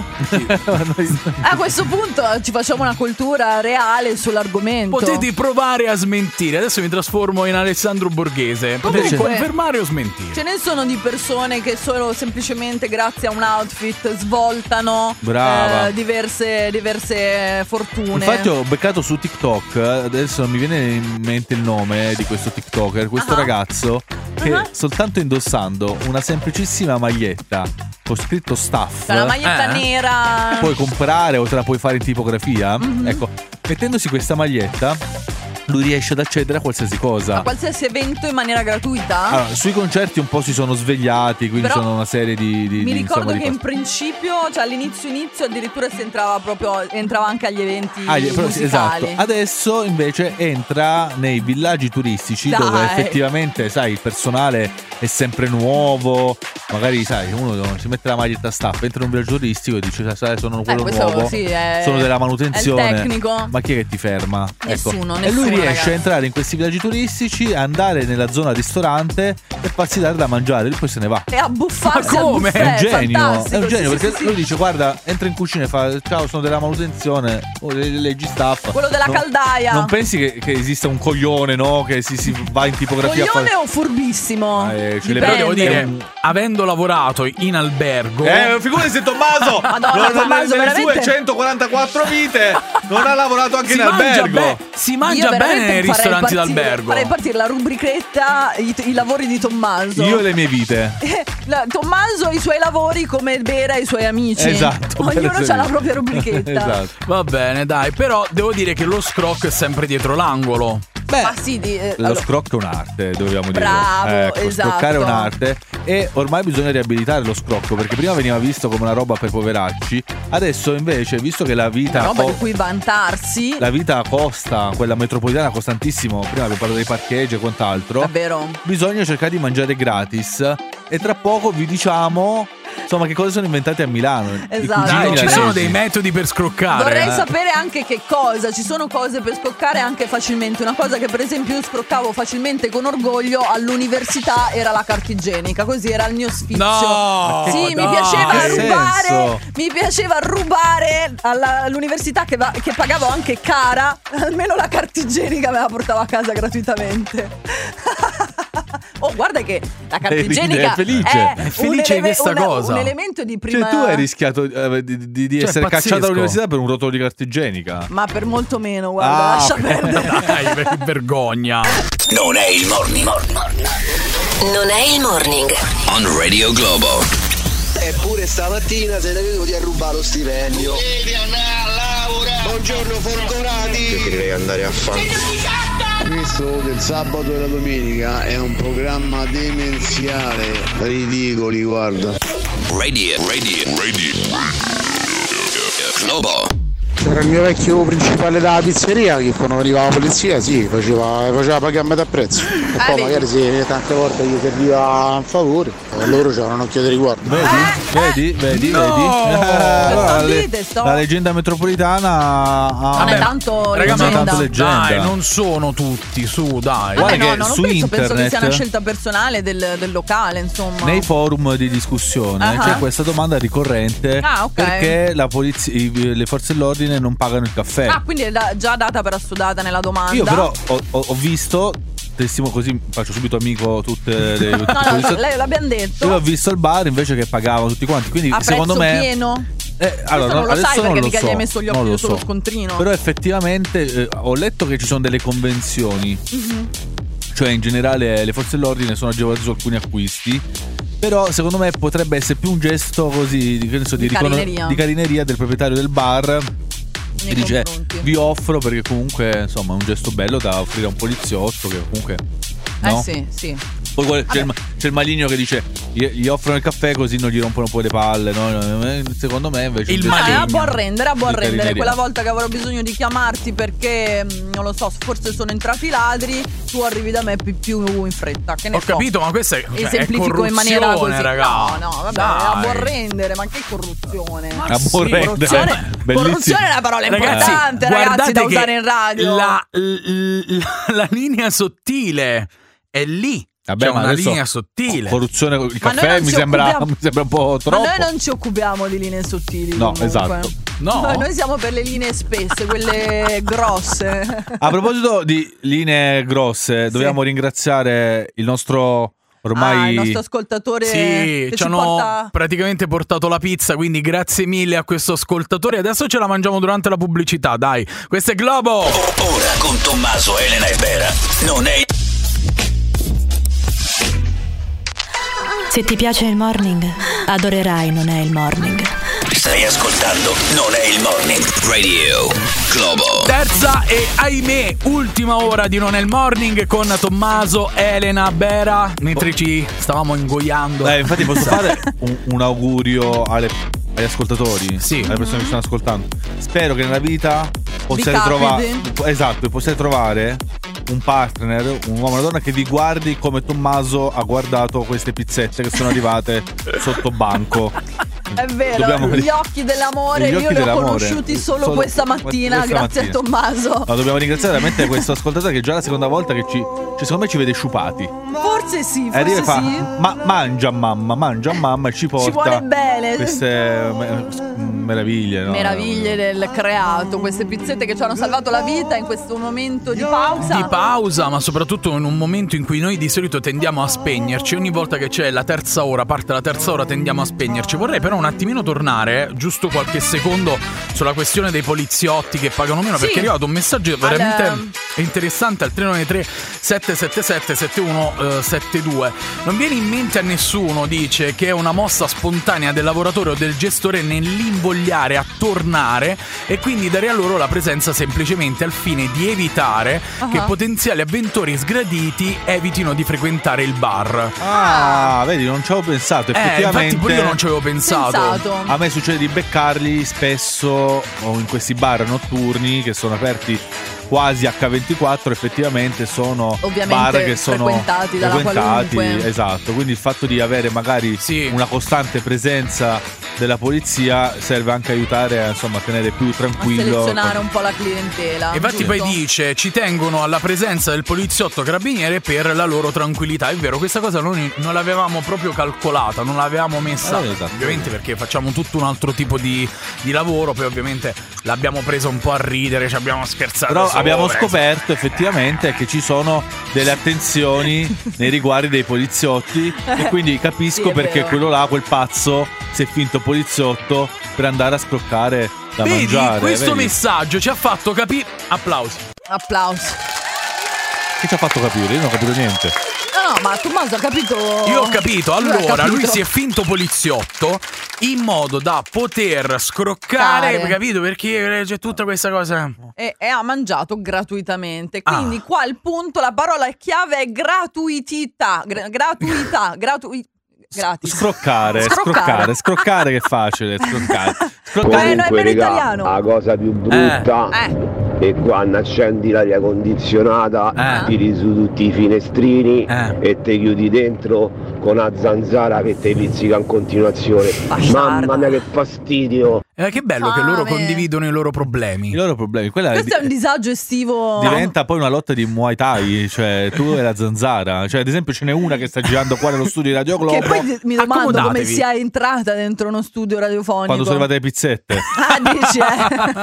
A questo punto ci facciamo una cultura reale sull'argomento. Potete provare a smentire. Adesso mi trasformo in Alessandro Borghese. Potete Comunque, confermare o smentire. Ce ne sono di persone che solo semplicemente grazie a un outfit svoltano Brava. eh, diverse, diverse fortune. Infatti ho beccato su TikTok, adesso non mi viene in mente il nome di questo TikToker, questo Ah. ragazzo che Ah. soltanto indossando una semplicissima maglietta con scritto staff, Cioè, la maglietta Eh. nera. puoi comprare o te la puoi fare in tipografia. Mhm. Ecco, mettendosi questa maglietta lui riesce ad accedere a qualsiasi cosa. A qualsiasi evento in maniera gratuita. Allora, sui concerti un po' si sono svegliati, quindi Però sono una serie di, di Mi di, ricordo insomma, di che in cose. principio, cioè all'inizio inizio addirittura si entrava proprio entrava anche agli eventi Ah, gli- però sì, musicali. esatto. Adesso invece entra nei villaggi turistici Dai. dove effettivamente, sai, il personale è sempre nuovo. Magari, sai, uno si mette la maglietta staff, entra in un villaggio turistico e dice, sai, sono quello questo nuovo, sì, è- sono della è il manutenzione. tecnico. Ma chi è che ti ferma? Nessuno, E nessuno, lui riesce ragazzi. a entrare in questi villaggi turistici, andare nella zona ristorante e farsi dare da mangiare, lui poi se ne va. E abbuffarsi Ma al come? buffet, È un genio, fantastico, è un genio sì, perché sì, sì, lui sì. dice guarda, entra in cucina e fa ciao, sono della manutenzione, oh, le- le leggi staff. Quello della No- caldaia. Non pensi che, che esista un coglione, no? Che si, si va in tipografia Coglione a o furbissimo? Eh, ce le- Però Dipende. devo dire, avendo lavorato in albergo, fare. Eh, figurati se Tommaso, Madonna, non- Tommaso, nelle veramente? sue centoquarantaquattro vite non ha lavorato anche si in mangia, albergo. be- si Io mangia bene veramente nei farei ristoranti partire- d'albergo. Farei partire la rubrichetta i, i lavori di Tommaso. Io e le mie vite. La- Tommaso i suoi lavori come bere ai suoi amici. Esatto, Ognuno bere ha la sì. propria rubrichetta. Esatto. Va bene, dai, però devo dire che lo scrocco è sempre dietro l'angolo. Beh, Ma sì, di, eh, lo allora- scrocco è un'arte, dobbiamo dire. Bravo, ecco, esatto. Scroccare è un'arte e ormai bisogna riabilitare lo scrocco perché prima veniva visto come una roba per poveracci, adesso invece, visto che la vita una roba co- di cui vantarsi. la vita costa, quella metropolitana costa tantissimo, prima abbiamo parlato dei parcheggi e quant'altro. Davvero. Bisogna cercare di mangiare gratis e tra poco vi diciamo insomma che cosa sono inventate a Milano. I Esatto. cugini Dai, ci milanesi. sono dei metodi per scroccare. Vorrei eh. sapere anche che cosa. Ci sono cose per scroccare anche facilmente. Una cosa che per esempio io scroccavo facilmente con orgoglio all'università era la carta igienica. Così era il mio sfizio. No, Sì, mi dai. piaceva Che rubare. senso? Mi piaceva rubare alla- all'università che, va- che pagavo anche cara. Almeno la carta igienica me la portavo a casa gratuitamente. Oh, guarda che la carta È ride, igienica è felice. è, È felice un di questa un- cosa. Un elemento di prima. Cioè tu hai rischiato eh, di, di- di Cioè, essere pazzesco. cacciato dall'università per un rotolo di carta igienica. Ma per molto meno, guarda, Ah, lascia ok. perdere. Dai, che vergogna. Non è il morning. Non è il morning. On Radio Globo. Eppure stamattina se ne vedo di rubare lo stipendio. Buongiorno fortunati. Io direi andare a fare. Questo del sabato e la domenica è un programma demenziale. Ridicoli, guarda. Radio. Radio. Radio. Globo. C'era il mio vecchio principale della pizzeria che quando veniva la polizia sì, faceva, faceva pagare a metà prezzo. E poi vedi? magari sì, tante volte gli serviva un favore e loro c'erano un occhio di riguardo. Vedi? Vedi? Vedi? No! Vedi? Eh, allora, Sto le- dite, sto- la leggenda metropolitana ha Non è tanto Raga, ma leggenda. tanto leggenda. Dai, non sono tutti, su, dai. Guarda Vabbè, no, che no, non su penso, penso che internet- sia una scelta personale del, del locale, insomma. nei forum di discussione Ah. c'è questa domanda ricorrente Ah, ok. perché la polizia, i- le forze dell'ordine non pagano il caffè. Ah, quindi è da- già data per assodata nella domanda. Io però ho, ho- ho visto testimo così faccio subito amico tutte le tutti i No, no, poliziotti. lei l'abbiamo detto. Io l'ho visto al bar invece che pagavano tutti quanti, quindi A secondo prezzo me pieno. Eh, allora, non lo adesso sai non perché lo mica so, gli hai messo gli non occhi lo sullo so. scontrino. Però effettivamente eh, ho letto che ci sono delle convenzioni, Mhm. cioè in generale le forze dell'ordine sono agevolate su alcuni acquisti Però secondo me potrebbe essere più un gesto così di, che ne so, di, Di ricono- carineria. di carineria del proprietario del bar, che dice confronti. vi offro, perché comunque insomma è un gesto bello da offrire a un poliziotto che comunque no? Eh sì, sì. Poi guarda, c'è, il, c'è il maligno che dice gli, gli offrono il caffè così non gli rompono poi le palle, no? Secondo me invece Il un gesto Ah, è a maligno. buon rendere, a buon Di rendere. carineria. Quella volta che avrò bisogno di chiamarti perché, mh, non lo so, forse sono entrati i ladri, tu arrivi da me più, più in fretta. Che ne Ho so. capito, ma questa è, E cioè, è semplifico in maniera così. corruzione, raga. No, no, vabbè, Dai. è a buon rendere, ma che corruzione? Ma A buon sì, rendere. corruzione, Bellissimo. corruzione è una parola Ragazzi, importante, ragazzi, guardate da che usare in radio. La, la, la linea sottile è lì. Vabbè, C'è ma una adesso linea sottile. corruzione con il Ma noi caffè non mi ci sembra, occupiamo- mi sembra un po' Ma troppo. noi non ci occupiamo di linee sottili. No, comunque. esatto. No. Noi, noi siamo per le linee spesse, quelle grosse. A proposito di linee grosse, dobbiamo ringraziare il nostro ormai Ah, il nostro ascoltatore Sì, che ci ci hanno porta... praticamente portato la pizza, quindi grazie mille a questo ascoltatore. Adesso ce la mangiamo durante la pubblicità, dai. Questo è Globo. Ora con Tommaso, Elena e Bera. Non è Se ti piace il morning, adorerai Non è il morning. Stai ascoltando Non è il Morning Radio Globo. Terza e ahimè ultima ora di Non è il morning con Tommaso, Elena, Bera. Mentre ci stavamo ingoiando. Eh, infatti posso fare un, un augurio alle, agli ascoltatori, Sì. alle persone che stanno ascoltando. Spero che nella vita possiate capiti. trovare, esatto, possiate trovare un partner, un uomo o una donna che vi guardi come Tommaso ha guardato queste pizzette che sono arrivate sotto banco. È vero, Dobbiamo- gli occhi dell'amore Gli occhi io li ho dell'amore. conosciuti solo, Solo questa mattina, questa grazie mattina. a Tommaso. No, dobbiamo ringraziare veramente questo ascoltatore che già è la seconda volta che ci, cioè, secondo me ci vede sciupati. Forse sì, E arriva forse e fa sì. ma, mangia mamma, mangia mamma e ci porta vuole bene. queste me- meraviglie, no? Meraviglie del creato, queste pizzette che ci hanno salvato la vita in questo momento di pausa. Di pausa, ma soprattutto in un momento in cui noi di solito tendiamo a spegnerci. Ogni volta che c'è la terza ora, parte la terza ora, tendiamo a spegnerci. Vorrei però un attimino tornare, giusto qualche secondo, sulla questione dei poliziotti che pagano meno, Sì. perché è arrivato un messaggio veramente Al- interessante al tre nove tre sette sette sette sette uno sette due. Non viene in mente a nessuno, dice, che è una mossa spontanea del lavoratore o del gestore nell'invogliare a tornare e quindi dare a loro la presenza semplicemente al fine di evitare Ah. che potenziali avventori sgraditi evitino di frequentare il bar. Ah, vedi, non ci avevo pensato. Eh, Effettivamente, infatti pure io non ci avevo pensato. Pensato. a me succede di beccarli spesso o in questi bar notturni che sono aperti quasi acca ventiquattro. Effettivamente sono Ovviamente bar che sono frequentati dalla frequentati, qualunque. esatto. Quindi il fatto di avere magari Sì. una costante presenza della polizia serve anche a aiutare, insomma, a tenere più A tranquillo. selezionare un po' la clientela. E infatti poi giusto? dice ci tengono alla presenza del poliziotto carabiniere per la loro tranquillità. È vero, questa cosa noi non l'avevamo proprio calcolata, non l'avevamo messa, Eh, esatto. ovviamente perché facciamo tutto un altro tipo di, di lavoro. Poi ovviamente l'abbiamo presa un po' a ridere, ci abbiamo scherzato Però sopra, abbiamo insomma. scoperto effettivamente che ci sono delle attenzioni nei riguardi dei poliziotti e quindi capisco Sì, è perché vero. quello là, quel pazzo, si è finto poliziotto per andare a scroccare da Vedi, mangiare. questo vedi? messaggio ci ha fatto capire. Applausi. Applausi. Chi ci ha fatto capire? Io non ho capito niente. No, no, ma Tommaso ha capito. Io ho capito, Lui ha allora capito. lui si è finto poliziotto in modo da poter scroccare, Scroccare. capito? Perché c'è tutta questa cosa. E, e ha mangiato gratuitamente. Ah. Quindi qua il punto, la parola chiave è gratuità. Gra- gratuità. Gratui- gratis. Scroccare, Scroccare. scroccare, scroccare che è facile, scroccare. Eh, no, è Comunque, meno regà, italiano. la cosa più brutta Eh. è quando accendi l'aria condizionata, Eh. tiri su tutti i finestrini Eh. e te chiudi dentro con una zanzara che te pizzica in continuazione. Bastarda. Mamma mia che fastidio! Eh, che bello che loro Fame. condividono i loro problemi. I loro problemi. Quella Questo è un di- disagio estivo. diventa poi una lotta di Muay Thai, cioè tu e la zanzara. Cioè, ad esempio, ce n'è una che sta girando qua nello studio di Radio Globo. Che poi mi domando come Accomodatevi. sia entrata dentro uno studio radiofonico. Quando sono arrivate le pizzette. Ah, dici, eh.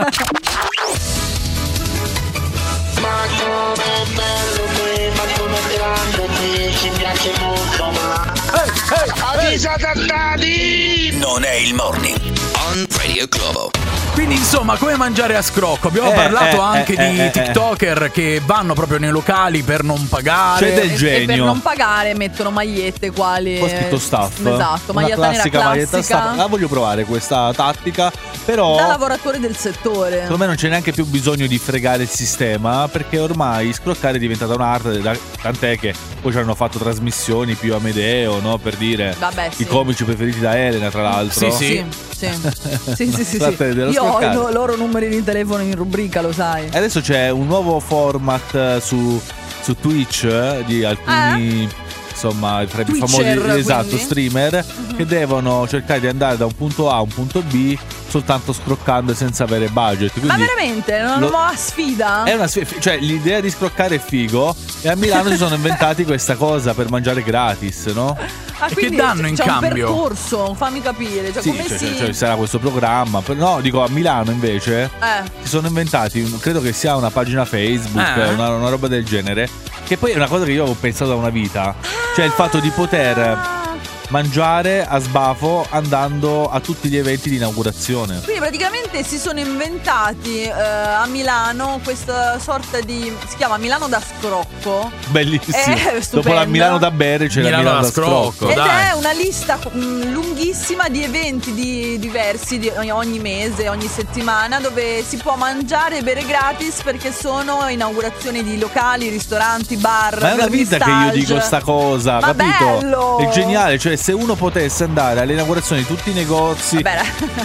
Ma come è bello qui, ma come è grande qui, ci piace molto, ma... Avvisa Tattati! Non è il Morning on Radio Globo. Quindi insomma, come mangiare a scrocco? Abbiamo Eh, parlato eh, anche eh, di eh, eh. tiktoker che vanno proprio nei locali per non pagare. C'è del E- E genio. per non pagare mettono magliette quali. Ho scritto staff. Esatto, Una maglietta nera classica maglietta classica. staff. La voglio provare questa tattica, però Da lavoratori del settore. secondo me non c'è neanche più bisogno di fregare il sistema, perché ormai scroccare è diventata un'arte, da- tant'è che poi ci hanno fatto trasmissioni più Amedeo, no? Per dire Vabbè, sì. i comici preferiti da Elena, tra l'altro. Sì, sì. Sì, sì, sì, sì, sì. Parte dello Io ho i scroccare. no- loro numeri di telefono in rubrica, lo sai. E adesso c'è un nuovo format eh, su, su Twitch eh, di alcuni insomma tra i più Twitcher, famosi esatto, quindi? streamer che devono cercare di andare da un punto A a un punto B soltanto scroccando e senza avere budget. Ma Quindi veramente? Una lo- nuova sfida? è una sfida, cioè l'idea di scroccare è figo e a Milano si sono inventati questa cosa per mangiare gratis, no? Ah, che quindi danno in c'è cambio? un percorso, fammi capire. Cioè, Sì, come cioè, si. cioè, cioè, sarà questo programma. Per- No, dico a Milano invece Eh. si sono inventati, un- credo che sia una pagina Facebook, Eh. una, una roba del genere. Che poi è una cosa che io ho pensato da una vita. Cioè il fatto di poter mangiare a sbafo andando a tutti gli eventi di inaugurazione. Quindi praticamente si sono inventati eh, a Milano questa sorta di. Si chiama Milano da scrocco. Bellissimo. È stupendo. Dopo la Milano da bere c'è Milano la Milano da da scrocco. scrocco. Ed dai. è una lista mh, lunghissima di eventi di- diversi di ogni, ogni mese, ogni settimana, dove si può mangiare e bere gratis perché sono inaugurazioni di locali, ristoranti, bar. Ma è una vita che io vernissage. dico sta cosa, Ma capito? bello! È geniale, cioè se uno potesse andare alle inaugurazioni di tutti i negozi, Vabbè,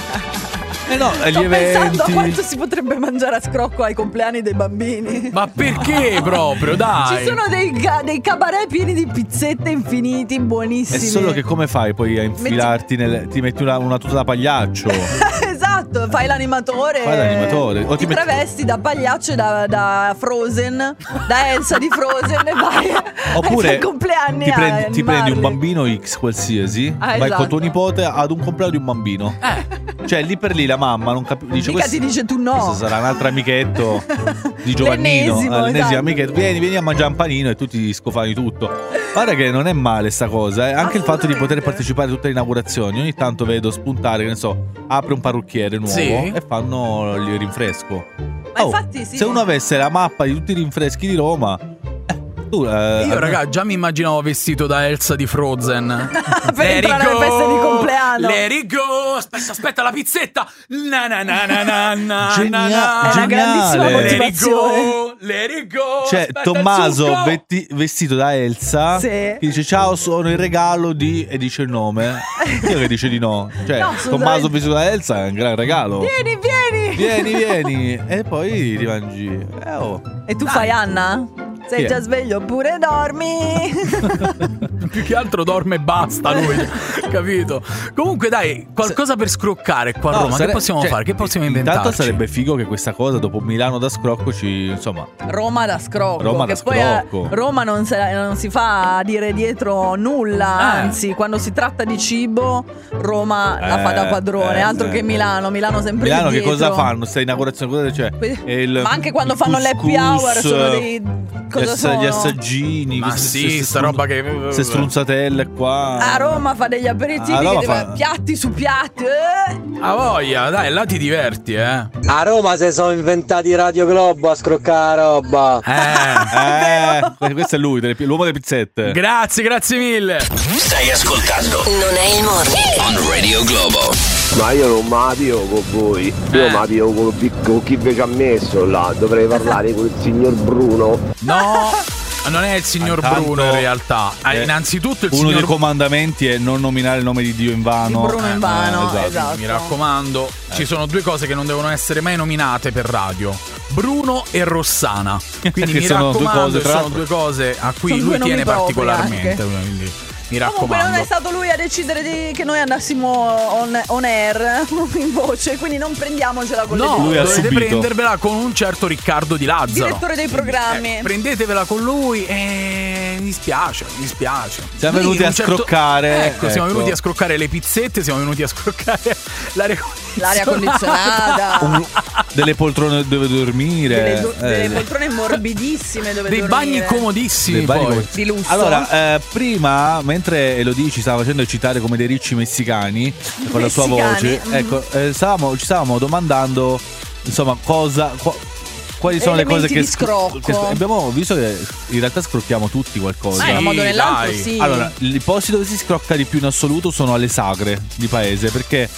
eh no, agli sto pensando a eventi. quanto si potrebbe mangiare a scrocco ai compleanni dei bambini. Ma perché proprio? Dai. Ci sono dei, ga- dei cabaret pieni di pizzette infiniti, È buonissimi. solo che come fai poi a infilarti nel. Ti metti una, una tuta da pagliaccio. Esatto, fai l'animatore. Fai l'animatore. O ti ti metti- travesti da pagliaccio e da, da Frozen, da Elsa di Frozen e vai. Oppure ai tuoi compleanni ti, a prendi, ti prendi un animarli. bambino X qualsiasi, Ah, vai esatto. con tuo nipote ad un compleanno di un bambino. Cioè lì per lì la mamma non capisce. Dice, Mica questo, ti dice tu no. questo sarà un altro amichetto di Giovannino. L'ennesimo, Ah, l'ennesimo esatto. amichetto. Vieni, vieni a mangiare un panino e tu ti scofani tutto. Guarda che non è male sta cosa, eh. Anche il fatto di poter partecipare a tutte le inaugurazioni. Ogni tanto vedo spuntare, che ne so, apre un parrucchiere nuovo Sì. e fanno il rinfresco. Ma Oh, infatti sì. se uno avesse la mappa di tutti i rinfreschi di Roma, eh, tu, eh, Io, raga, già mi immaginavo vestito da Elsa di Frozen. Per entrare alle feste di compleanno. Let it go. Aspetta, aspetta, la pizzetta. Na na na na na na Genia- na. È una grandissima geniale. Let it motivazione. go. Let it go. C'è Aspetta, il Tommaso succo. vetti- vestito da Elsa Sì. che dice ciao, sono il regalo di e dice il nome. Io che dice di no. Cioè, No, assolutamente. Tommaso vestito da Elsa è un gran regalo. Vieni, vieni. Vieni, vieni. E poi ti mangi. Eh, oh. E tu fai Anna? Sei Chi è? già sveglio oppure dormi? Più che altro dorme e basta lui. Capito? Comunque, dai, qualcosa per scroccare qua a No, Roma. sare- che possiamo cioè, fare? Che possiamo inventarci? Intanto sarebbe figo che questa cosa dopo Milano da scrocco ci, insomma, Roma da scrocco. Roma che da poi eh, scrocco. Roma non, se- non si fa dire dietro nulla. Eh. Anzi, quando si tratta di cibo, Roma la fa da Eh, padrone. eh, altro eh, che eh. Milano. Milano sempre Milano che dietro. cosa fanno? Sta inaugurazione cosa c'è? Que- E il- Ma anche quando il fanno l'happy couscous, hour sono dei. gli Cosa ass- sono? Gli assaggini. Ma queste- sì, queste sta strun- roba che- Queste strunzatelle qua. A Roma fa degli aperitivi A Roma che fa- ti- piatti su piatti. eh. A voglia, dai, là ti diverti, eh. A Roma si sono inventati Radio Globo a scroccare la roba. Eh. Eh, questo è lui, delle- l'uomo delle pizzette. Grazie, grazie mille. Stai ascoltando Non è il morning. On Radio Globo. Ma io non me la pio con voi, io Eh. me la pio con, con chi vi ci ha messo là, dovrei parlare con il signor Bruno. No, non è il signor Intanto, Bruno in realtà. Eh, eh, innanzitutto il Uno signor dei comandamenti è non nominare il nome di Dio in vano. Di Bruno in vano, eh, esatto. Mi raccomando, ci sono due cose che non devono essere mai nominate per radio: Bruno e Rossana. Quindi Che mi sono due raccomando, cose, tra sono l'altro. due cose a cui Sono lui due tiene nomi propri particolarmente. anche. Quindi mi Comunque non raccomando. è stato lui a decidere di- che noi andassimo on, on air in voce, quindi non prendiamocela con No, le Lui ha dovete subito. prendervela con un certo Riccardo Di Lazzaro. Direttore dei programmi. Eh, prendetevela con lui e mi dispiace, mi dispiace. Siamo Noi venuti in a un certo- scroccare. Ecco, siamo ecco. venuti a scroccare le pizzette, siamo venuti a scroccare l'aria condizionata. L'aria condizionata. Un- delle poltrone dove dormire. Delle, do- delle eh, poltrone morbidissime dove Dei dormire. bagni comodissimi dei bagni poi. come- Di lusso. Allora, eh, prima, mentre Elodie ci stava facendo citare come dei ricci messicani con la sua Messicani, voce, mm. ecco, eh, stavamo, ci stavamo domandando, insomma, cosa. qua- quali sono Elementi le cose che, di scrocco. che abbiamo visto che in realtà scrocchiamo tutti qualcosa. Sì, in un modo o nell'altro, dai. sì. Allora, i posti dove si scrocca di più in assoluto sono alle sagre di paese, perché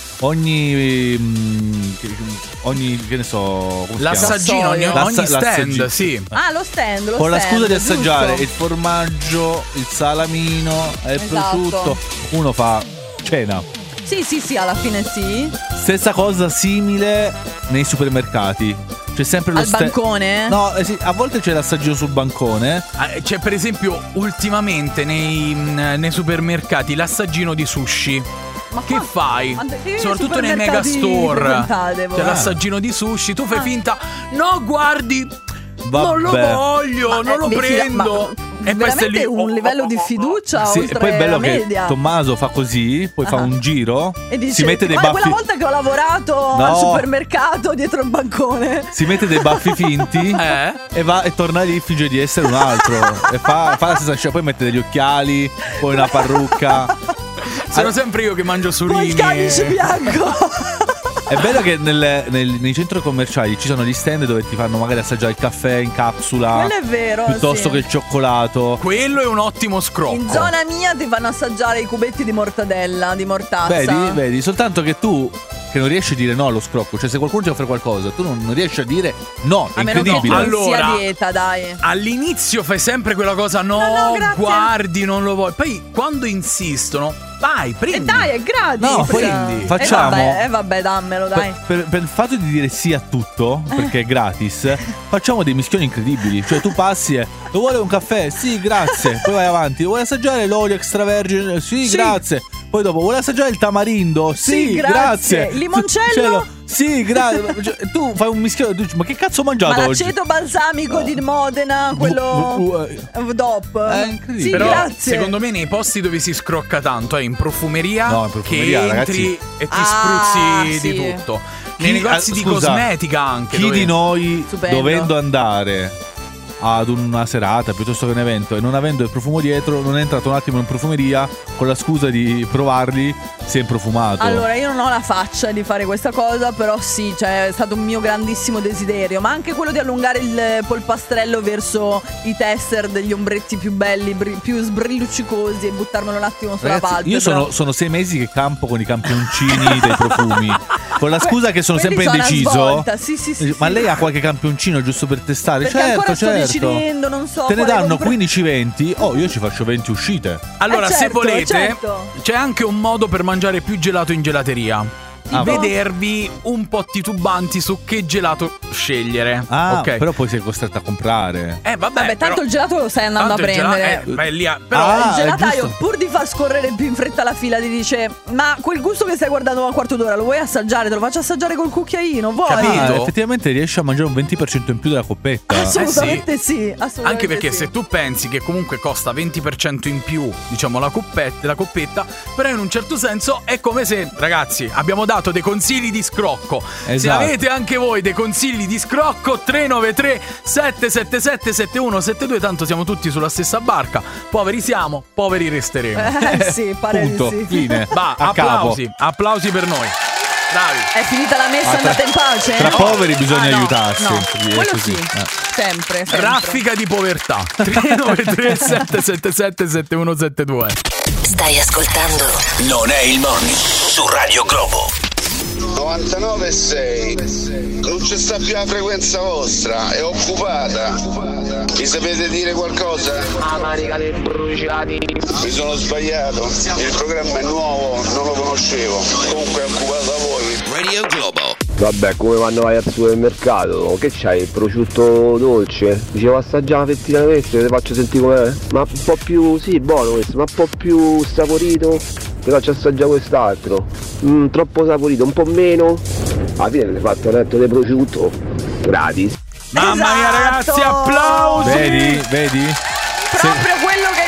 ogni mm, che- ogni che ne so, come si L'assaggino, ogni, chiama? ogni L'assa- stand, l'assaggino. sì. Ah, lo stand, lo Con la stand, scusa di giusto. assaggiare il formaggio, il salamino e il Esatto. prosciutto, uno fa cena. Sì, sì, sì, alla fine sì. Stessa cosa simile nei supermercati. C'è sempre lo Al sta- bancone? No, eh sì, a volte c'è l'assaggio sul bancone. Ah, C'è per esempio ultimamente nei, mh, nei supermercati l'assaggino di sushi. Ma Che qua- fai? ma che Soprattutto nei supermercati megastore. frequentate voi? C'è l'assaggino di sushi, tu fai Ah. finta. No, guardi, non lo Vabbè. voglio, Ma, non eh, lo vi fida- prendo. ma E poi stai veramente lì. un livello di fiducia Sì, e oltre poi è bello la che media. Tommaso fa così, poi fa Ah. un giro, E dice, si mette dei "Guarda, baffi. quella volta che ho lavorato No. al supermercato dietro il bancone. Si mette dei baffi finti Eh? e va e torna lì, finge di essere un altro. E fa, fa la stessa scena, poi mette degli occhiali, poi una parrucca. Sono sempre io che mangio Poi surini. il camice bianco. È bello che nel- nel- nei centri commerciali ci sono gli stand dove ti fanno magari assaggiare il caffè in capsula. Quello è vero, Piuttosto sì. che il cioccolato. Quello è un ottimo scrocco. In zona mia ti fanno assaggiare i cubetti di mortadella, di mortazza. Vedi, vedi, soltanto che tu che non riesci a dire no allo scrocco, cioè se qualcuno ti offre qualcosa, tu non, non riesci a dire no, è A meno che incredibile. non Allora, sia dieta, dai. All'inizio fai sempre quella cosa, no, No, no, grazie. guardi, non lo vuoi. Poi quando insistono, vai, prendi. E dai, è gratis. No, poi prendi. facciamo- E vabbè, eh, vabbè, dammelo, dai. Per, per- per il fatto di dire sì a tutto, perché è gratis, facciamo dei mischioni incredibili. Cioè, tu passi e lo vuole un caffè? Sì, grazie. Poi vai avanti. Vuole assaggiare l'olio extravergine? Sì, Sì. grazie. Poi dopo, vuole assaggiare il tamarindo? Sì, Sì, grazie. Limoncello? Cielo, Sì, grazie. Cioè, tu fai un mischione. Tu dici, ma che cazzo ho mangiato Ma oggi? l'aceto balsamico di Modena, quello Uh, uh, uh, D O P. È incredibile. Sì, Però grazie. secondo me nei posti dove si scrocca tanto è in profumeria, No, in profumeria, che entri ragazzi. e ti Ah, spruzzi sì. di tutto. Nei Chi- negozi ah, di scusa, cosmetica anche. Chi dove- di noi, Stupendo. dovendo andare ad una serata piuttosto che un evento e non avendo il profumo dietro, non è entrato un attimo in profumeria con la scusa di provarli, si è improfumato? Allora, io non ho la faccia di fare questa cosa, però sì, cioè, è stato un mio grandissimo desiderio. Ma anche quello di allungare il polpastrello verso i tester degli ombretti più belli, bri- più sbrilluccicosi e buttarmelo un attimo sulla Ragazzi, palpebra. io sono, sono sei mesi che campo con i campioncini dei profumi. Con la scusa che sono Quelli sempre sono una indeciso. svolta, sì, sì, sì, Ma sì. lei ha qualche campioncino giusto per testare? Perché certo, ancora sto certo. decidendo, non so. Te ne quale danno compra- quindici venti. Oh, io ci faccio venti uscite. Allora, Eh, se certo, volete, certo. c'è anche un modo per mangiare più gelato in gelateria. Ah, Vedervi un po' titubanti su che gelato scegliere. Ah, ok. però poi sei costretto a comprare. Eh, vabbè, Vabbè, tanto però- il gelato lo stai andando a tanto il gelato- prendere. eh, beh, lì a- però Ah, il è gelataio, giusto. pur di far scorrere più in fretta la fila, ti dice: ma quel gusto che stai guardando da un quarto d'ora lo vuoi assaggiare? Te lo faccio assaggiare col cucchiaino, vuoi? Capito? Ah, effettivamente riesci a mangiare un venti per cento in più della coppetta. Assolutamente sì, assolutamente Anche perché sì. se tu pensi che comunque costa venti per cento in più, diciamo, la coppetta, la coppetta, però in un certo senso è come se, ragazzi, abbiamo dato dei consigli di scrocco. Se Esatto. avete anche voi dei consigli di scrocco, tre nove tre sette sette sette sette uno sette due, tanto siamo tutti sulla stessa barca. Poveri siamo, poveri resteremo. Eh sì, pare Punto, di sì. fine. Va, A capo. applausi, applausi per noi. Bravi. È finita la messa, Ma tra- andate in pace? Tra No. poveri bisogna Ah, no, aiutarsi. no. Sì, è Quello così. sì, Eh. sempre, sempre. Raffica di povertà. tre nove tre sette sette sette sette uno sette due. Stai ascoltando Non è il morning su Radio Globo. novantanove e sei. Non c'è sta più la frequenza vostra, è occupata. Mi sapete dire qualcosa? La manica dei bruciati. Mi sono sbagliato. Il programma è nuovo, non lo conoscevo. Comunque è occupato da voi. Radio Globo. Vabbè, come quando vai al supermercato, che c'hai? Il prosciutto dolce? Dicevo assaggiare effettivamente, te faccio sentire com'è? Ma un po' più, sì, buono questo, ma un po' più saporito? Te faccio assaggiare quest'altro. Mm, troppo saporito, un po' meno? Alla fine mi hai fatto un retto di prosciutto gratis. Mamma mia, Esatto. ragazzi, applausi. Vedi, vedi? Proprio quello che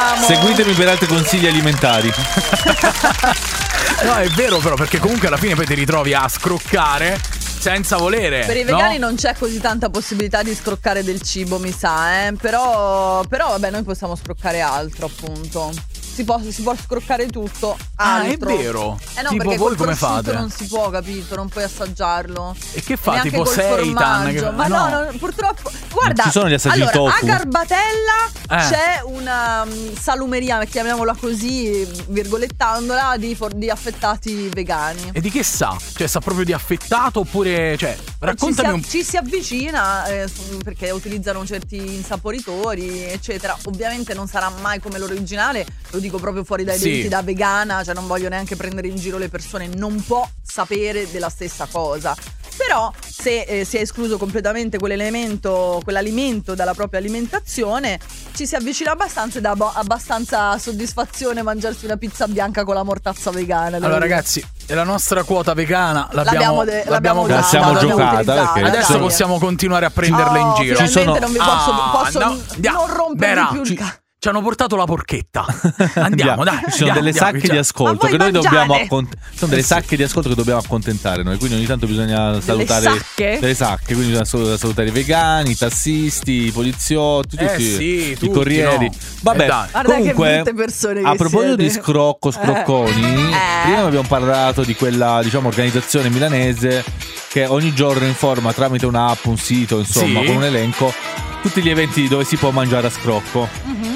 ringraziamo. Seguitemi per altri consigli alimentari. No, è vero però, perché comunque alla fine poi ti ritrovi a scroccare senza volere. Per i no? vegani non c'è così tanta possibilità di scroccare del cibo, mi sa, eh. Però, però vabbè, noi possiamo scroccare altro, appunto. Si può, si può scroccare tutto. Altro. Ah, è vero. Eh no, tipo perché voi col come prosciutto fate? non si può, capito? Non puoi assaggiarlo. E che fa? Neanche Tipo col seitan? formaggio. Che... Ma no, no, no, purtroppo. Guarda, ci sono gli assaggi allora, di tofu? a Garbatella Eh. c'è una um, salumeria, chiamiamola così, virgolettandola, di, for- di affettati vegani. E di che sa? Cioè sa proprio di affettato oppure... Cioè, raccontami un ci, si, ci si avvicina eh, perché utilizzano certi insaporitori, eccetera. Ovviamente non sarà mai come l'originale, lo dico proprio fuori dai Sì. denti da vegana, cioè non voglio neanche prendere in giro le persone, non può sapere della stessa cosa. Però se eh, si è escluso completamente quell'elemento, quell'alimento dalla propria alimentazione, ci si avvicina abbastanza e dà bo- abbastanza soddisfazione mangiarsi una pizza bianca con la mortazza vegana. Allora ragazzi, è la nostra quota vegana, l'abbiamo, L'abbiamo de- l'abbiamo l'abbiamo data, La siamo l'abbiamo giocata, utilizzata. perché Adesso dai. possiamo continuare a prenderla Oh, in giro. finalmente sono- non vi posso, Ah, posso no, andiamo. non rompervi Bera, più il ci- cazzo. Ci hanno portato la porchetta. Andiamo, dai. Ci sono andiamo, delle andiamo, sacche di diciamo. ascolto Ma che voi noi dobbiamo mangiate? accont- sono delle Eh sì. sacche di ascolto che dobbiamo accontentare noi, quindi ogni tanto bisogna salutare sacche? delle sacche, quindi bisogna sal- salutare i vegani, i tassisti, i poliziotti, Eh tutti sì, i tutti, corrieri. no. Vabbè, Eh dai. Guarda che comunque brutte persone che a proposito siete. di scrocco, scrocconi, Eh. prima abbiamo parlato di quella, diciamo, organizzazione milanese che ogni giorno informa tramite un'app, un sito, insomma, Sì. con un elenco tutti gli eventi dove si può mangiare a scrocco. Mhm.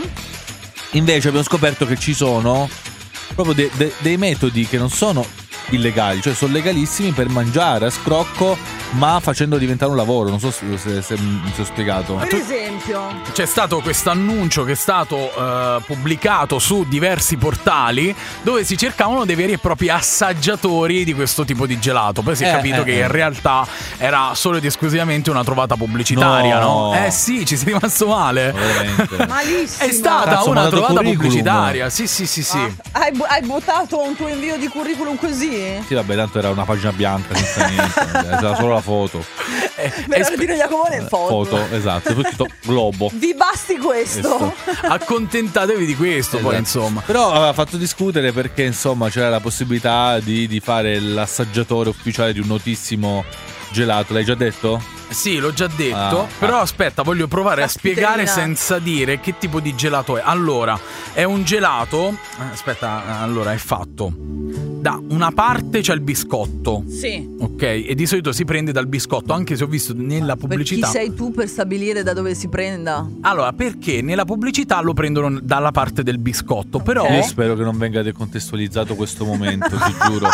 Invece abbiamo scoperto che ci sono proprio de- de- dei metodi che non sono illegali, cioè sono legalissimi per mangiare a scrocco, ma facendo diventare un lavoro. Non so se, se, se mi sono spiegato. Per esempio, C'è stato questo annuncio che è stato eh, pubblicato su diversi portali dove si cercavano dei veri e propri assaggiatori di questo tipo di gelato. Poi si è Eh, capito eh, che eh. in realtà era solo ed esclusivamente una trovata pubblicitaria, no? No. Eh sì, ci sei rimasto male. Veramente. malissimo. È stata Cazzo, una m'ha dato trovata curriculum. pubblicitaria. Sì, sì, sì, sì. Ah, hai, bu- hai buttato un tuo invio di curriculum così? Sì, vabbè, tanto era una pagina bianca senza niente, c'era solo la foto. Eh, Bernardino Iacomone foto. Foto, esatto, poi scritto globo. Vi basti questo? Accontentatevi di questo, poi Esatto. insomma. Però aveva fatto discutere perché insomma c'era la possibilità di, di fare l'assaggiatore ufficiale di un notissimo gelato. L'hai già detto? Sì, l'ho già detto, Ah, però ah. aspetta, voglio provare a Caspiterina. spiegare senza dire che tipo di gelato è. Allora, è un gelato, eh, aspetta, allora è fatto da una parte c'è il biscotto, Sì. ok? E di solito si prende dal biscotto, anche se ho visto nella Per chi pubblicità. sei tu per stabilire da dove si prenda? Allora, perché nella pubblicità lo prendono dalla parte del biscotto, però Io spero che non venga decontestualizzato questo momento, ti giuro.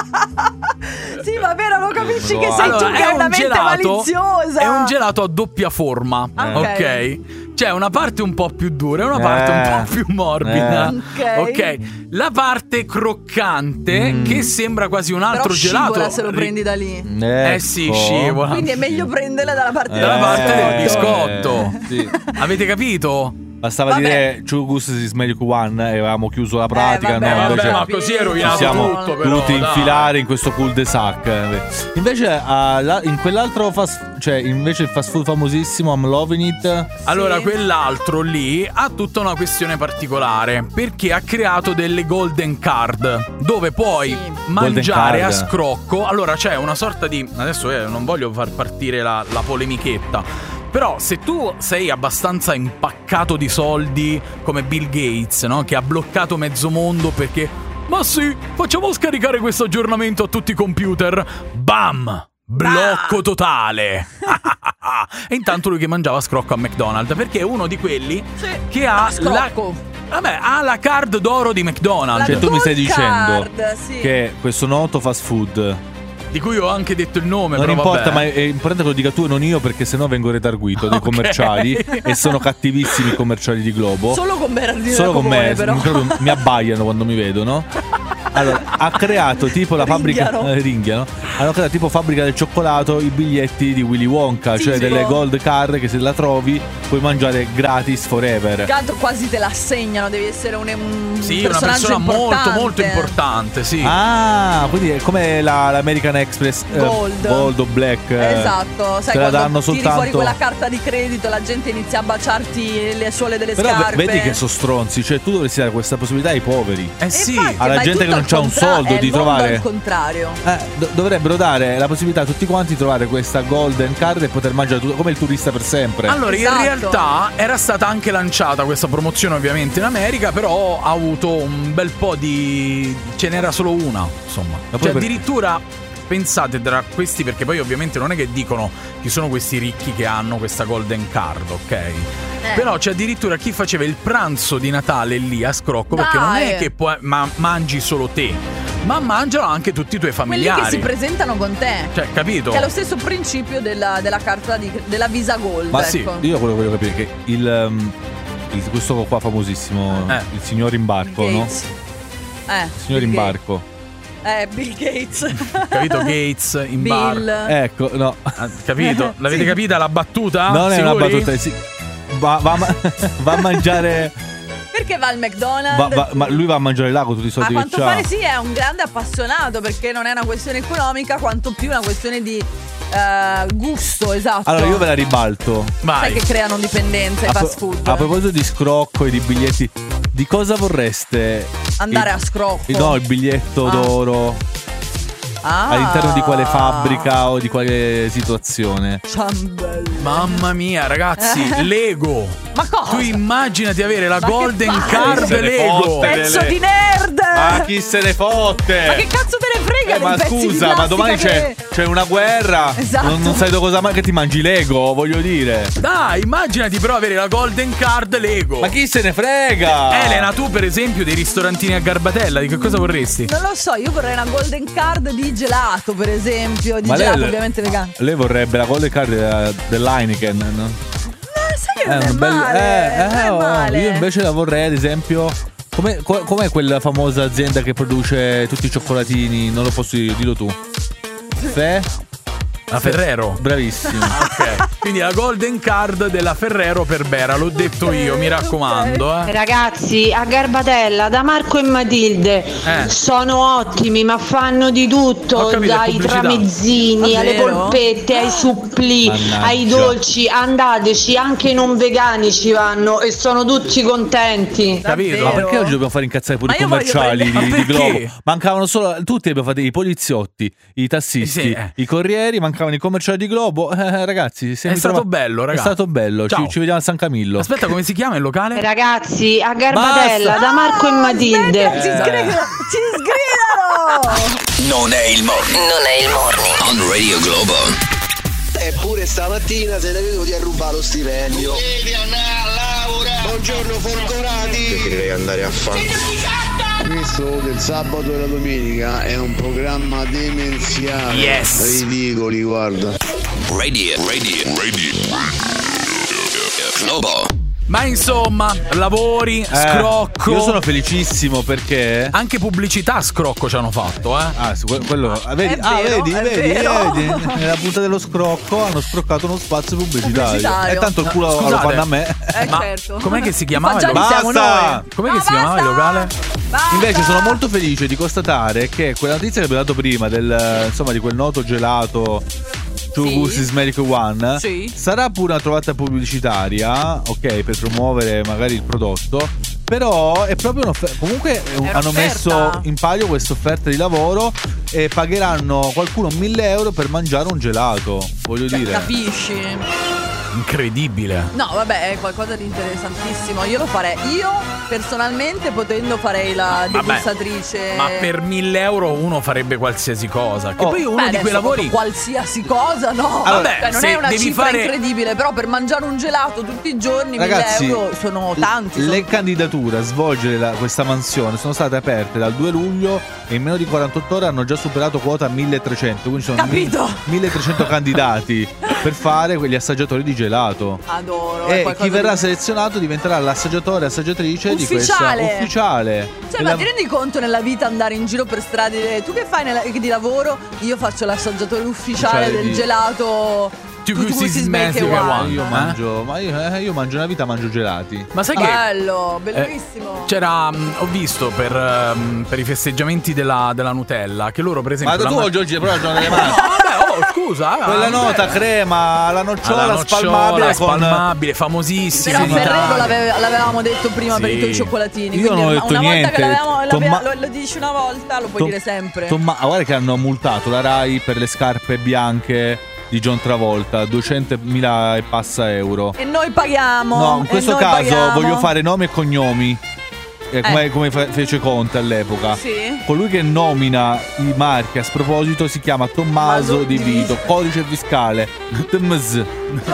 Sì, va bene, lo capisci che Allora, sei tu Allora, che è hai una un mente gelato, maliziosa. è un gelato a doppia forma, Ah, ok? ok. C'è una parte un po' più dura e una parte Eh. un po' più morbida. Eh. Ok. Ok. La parte croccante Mm. che sembra quasi un altro Però scivola gelato. se lo ri- prendi da lì. Eh sì, scivola. Quindi è meglio prenderla dalla parte Dalla del parte del biscotto. biscotto. Eh, sì. Avete capito? Bastava Vabbè. dire Chugus si smell one e avevamo chiuso la pratica. Eh, vabbè, no, vabbè, invece ma così è rovinato ci siamo tutto, però, dovuti dai. infilare in questo cul-de-sac. Invece ah, la- in quell'altro fast, cioè invece il fast food famosissimo I'm Loving It. Allora, Sì. quell'altro lì ha tutta una questione particolare perché ha creato delle golden card dove puoi Sì. mangiare Golden a card. scrocco. Allora, c'è una sorta di. Adesso eh, non voglio far partire la, la polemichetta. Però se tu sei abbastanza impaccato di soldi come Bill Gates, no? Che ha bloccato mezzo mondo perché ma sì, facciamo scaricare questo aggiornamento a tutti i computer. Bam! Blocco totale. E intanto lui che mangiava scrocco a McDonald's perché è uno di quelli Sì. che ha la Scrocco. Vabbè, ha la card d'oro di McDonald's. Cioè tu mi stai Gold dicendo card, sì. che questo noto fast food Di cui ho anche detto il nome, non però importa, vabbè. ma è importante che lo dica tu e non io, perché sennò vengo redarguito dei Ok. commerciali e sono cattivissimi i commerciali di Globo. Solo con Bernardino Solo con Iacomone, me, però. mi, proprio mi abbaiano quando mi vedono. Allora, ha creato tipo la fabbrica Ringhiano. eh, Ringhiano. Hanno creato tipo fabbrica del cioccolato i biglietti di Willy Wonka, Sì, cioè sì. delle gold card che se la trovi puoi mangiare gratis forever. Gatto quasi te la assegnano, devi essere un, un Sì, una personaggio persona molto importante. molto importante, sì. Ah, quindi è come la, l'American Express eh, Gold. Gold o Black. eh, Esatto, sai te la quando danno tiri soltanto. fuori quella carta di credito, la gente inizia a baciarti le suole delle Però ve- scarpe. vedi che sono stronzi, cioè tu dovresti dare questa possibilità ai poveri. Eh sì. Infatti, alla ma è gente tutto che non al c'ha un contra- soldo è di il mondo trovare. al contrario. Eh, do- dovrebbero dare la possibilità a tutti quanti di trovare questa golden card e poter mangiare tutto come il turista per sempre. Allora, Esatto. in realtà era stata anche lanciata questa promozione ovviamente in America, però ha avuto un bel po' di... ce n'era solo una, insomma. Ma poi Cioè per- addirittura pensate tra questi, perché poi ovviamente non è che dicono chi sono questi ricchi che hanno questa golden card, ok? Però c'è addirittura chi faceva il pranzo di Natale lì a Scrocco, perché non è Dai. che puoi, ma mangi solo te, ma mangiano anche tutti i tuoi Quelli familiari. che si presentano con te. Cioè, capito? Che è lo stesso principio della, della carta di, della Visa Gold. Ma sì, ecco. io quello che voglio capire è che il, um, il questo qua famosissimo, Eh. il signor Imbarco, no? Gates. Eh, Il signor Bill Imbarco. Gates. Eh, Bill Gates. Capito? Gates in bar. Bill. Ecco, no. Ah, capito? L'avete Sì. capita la battuta? non è una Sicuri? battuta, sì. Va, va a ma- va a mangiare. Perché va al McDonald's? va- va- ma lui va a mangiare là con tutti i A soldi che quanto c'ha. pare sì, è un grande appassionato, perché non è una questione economica quanto più una questione di eh, gusto, esatto. Allora io ve la ribalto. Sai che creano dipendenza i A, pro- fast food. a proposito di Scrocco e di biglietti, di cosa vorreste Andare il- a Scrocco. il- No, il biglietto Ah. d'oro Ah. all'interno di quale fabbrica o di quale situazione? Ciambello. Mamma mia, ragazzi, Lego. Ma cosa? Tu immaginati avere la Ma che Golden fai? Card Se ne Lego. fotte Pezzo delle- di nerd! Ma chi se ne fotte? Ma che cazzo te ne frega Eh, dei ma pezzi di scusa, ma plastica domani c'è, che- c'è una guerra. Esatto. Non, non sai da cosa mai che ti mangi Lego, voglio dire. Dai, immaginati però avere la Golden Card Lego. Ma chi se ne frega? Elena, tu per esempio dei ristorantini a Garbatella, di che cosa vorresti? Non lo so, io vorrei una golden card di gelato, per esempio. Di Ma lei- gelato ovviamente vegano. Lei vorrebbe la golden card della- dell'Heineken, no? Eh, sai che non è un bel- male. eh, non è oh, male. Io invece la vorrei, ad esempio. Com'è, co- com'è quella famosa azienda che produce tutti i cioccolatini? Non lo posso dire, dillo tu. Fe? La Ferrero. Bravissimo. Ok. Quindi la Golden Card della Ferrero per Bera, l'ho detto io, mi raccomando, eh. Ragazzi, a Garbatella, da Marco e Matilde Eh. sono ottimi, ma fanno di tutto, Ho capito, è dai pubblicità. tramezzini alle Davvero? polpette, ai supplì, Mannaggia. ai dolci. Andateci, anche i non vegani ci vanno e sono tutti contenti. Capito? Ma perché oggi dobbiamo fare incazzare pure Ma i io voglio commerciali prendere- di, Ma di perché? Globo? Mancavano solo tutti, abbiamo fatto i poliziotti, i tassisti, Sì, eh. i corrieri, mancavano i commerciali di Globo. Eh, ragazzi, se È mi stato trova- bello, ragazzi. È stato bello. Ci, Ciao. ci vediamo a San Camillo. Aspetta, come si chiama il locale? Ragazzi, a Garbatella, da Marco e Matilde. Aspetta, ci sgridano! Ci sgridano! Non è il morning. Non è il morning. On Radio Globo. Eppure stamattina se ne vedo di rubare lo stipendio. Buongiorno folgorati. Direi andare a fare. Questo del sabato e la domenica è un programma demenziale. Yes. Ridicoli, guarda. Radio. Radio. Radio. Globo. Ma insomma, lavori, Eh, scrocco. Io sono felicissimo perché. Anche pubblicità a scrocco ci hanno fatto, eh. Ah, sì, que- quello. ah, vedi, È ah, vero, vedi, è vedi, vero. vedi. Nella punta dello scrocco hanno scroccato uno spazio pubblicitario. Pubblicitario. E tanto il culo lo Scusate. fanno a me. Eh, Ma certo. com'è che si chiamava Già il li locale? siamo Basta! noi. Com'è No, che si chiamava il basta! locale? Basta! Invece sono molto felice di constatare che quella notizia che abbiamo dato prima del, insomma, di quel noto gelato Two Sì. Gusti Smerico One Sì. sarà pure una trovata pubblicitaria, ok, per promuovere magari il prodotto. Però è proprio un'offerta. Comunque eh, È hanno un'offerta. messo in palio questa offerta di lavoro e pagheranno qualcuno mille euro per mangiare un gelato. Voglio dire. Capisci? Incredibile. No, vabbè, è qualcosa di interessantissimo. Io lo farei. Io personalmente, potendo, farei la Vabbè, degustatrice. Ma per mille euro uno farebbe qualsiasi cosa. Che Oh. poi uno Beh, di quei adesso lavori. qualsiasi cosa, no. Vabbè, Cioè, non se è una devi cifra fare- incredibile, però per mangiare un gelato tutti i giorni, Ragazzi, mille euro sono tanti. sono- le candidature a svolgere la- questa mansione sono state aperte dal due luglio e in meno di quarantotto ore hanno già superato quota milletrecento. Quindi sono Capito? mi- milletrecento candidati. per fare quegli assaggiatori di gelato. Adoro. E chi verrà selezionato diventerà l'assaggiatore, assaggiatrice ufficiale. di questa ufficiale. Cioè, e ma la... ti rendi conto nella vita andare in giro per strade e dire, tu che fai nella... di lavoro? Io faccio l'assaggiatore ufficiale Cioè, del di... gelato. Tu si smette io one, mangio, ma io, eh, io mangio una vita, mangio gelati. Ma sai bello, che bellissimo. Eh, c'era, mh, ho visto per, um, per i festeggiamenti della, della Nutella che loro per esempio. Ma tu ma- oggi oggi però sono delle mani. No, vabbè, oh, scusa. Quella vabbè. nota crema alla nocciola, Alla nocciola spalmabile, spalmabile, con... famosissima. Però in Ferrero Italia. l'ave- l'avevamo detto prima Sì. per i tuoi cioccolatini. Io quindi non ho una, detto una volta niente. che l'avevamo, Tomma- l'aveva- lo, lo dici una volta, lo puoi Tom- dire sempre. Tomma- ah, guarda che hanno multato la Rai per le scarpe bianche di John Travolta, duecentomila e passa euro. E noi paghiamo. No, in e questo noi caso paghiamo. voglio fare nomi e cognomi. Eh, come, Eh. come fe- fece Conte all'epoca. Sì. Colui che nomina i marchi a sproposito si chiama Tommaso Tommaso Di Di Vito, Vito. codice fiscale T M Z.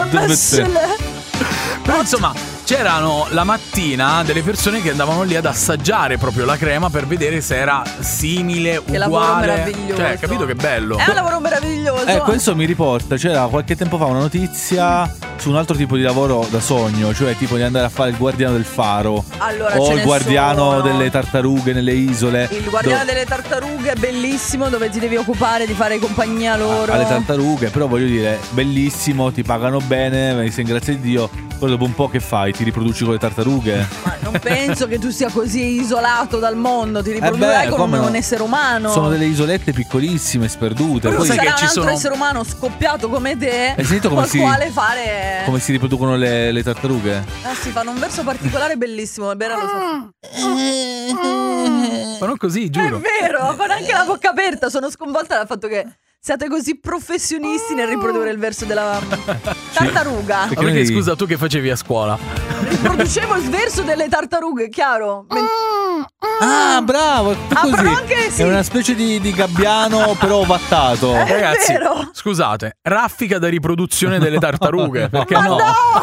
Però insomma c'erano la mattina delle persone che andavano lì ad assaggiare proprio la crema per vedere se era simile, Che lavoro uguale. meraviglioso. Cioè, capito che bello? È un lavoro meraviglioso. Eh, questo mi riporta, c'era qualche tempo fa una notizia su un altro tipo di lavoro da sogno, cioè tipo di andare a fare il guardiano del faro. Allora, o ce il ne guardiano sono. delle tartarughe nelle isole. Il guardiano Do- delle tartarughe è bellissimo, dove ti devi occupare di fare compagnia loro. alle tartarughe, però voglio dire, bellissimo, ti pagano bene, mi sei in grazia di Dio. Poi dopo un po' che fai? Ti riproduci con le tartarughe? Ma non penso che tu sia così isolato dal mondo, ti riprodurai Eh beh, con come un, no? un essere umano. Sono delle isolette piccolissime, sperdute. Poi Poi sarà che un ci altro sono- essere umano scoppiato come te, Hai sentito come col si- quale fare. come si riproducono le, le tartarughe? Ah, sì, fanno un verso particolare bellissimo. Bera lo so. Ma non così, giuro. È vero, fanno anche la bocca aperta. Sono sconvolta dal fatto che siate così professionisti nel riprodurre il verso della tartaruga. Ma perché scusa, tu che facevi a scuola? Riproducevo il verso delle tartarughe, chiaro? Men- Ah, bravo! Ah, Così. però anche sì. È una specie di, di gabbiano, però ovattato. È Ragazzi, vero. scusate, raffica da riproduzione delle tartarughe, perché Ma no?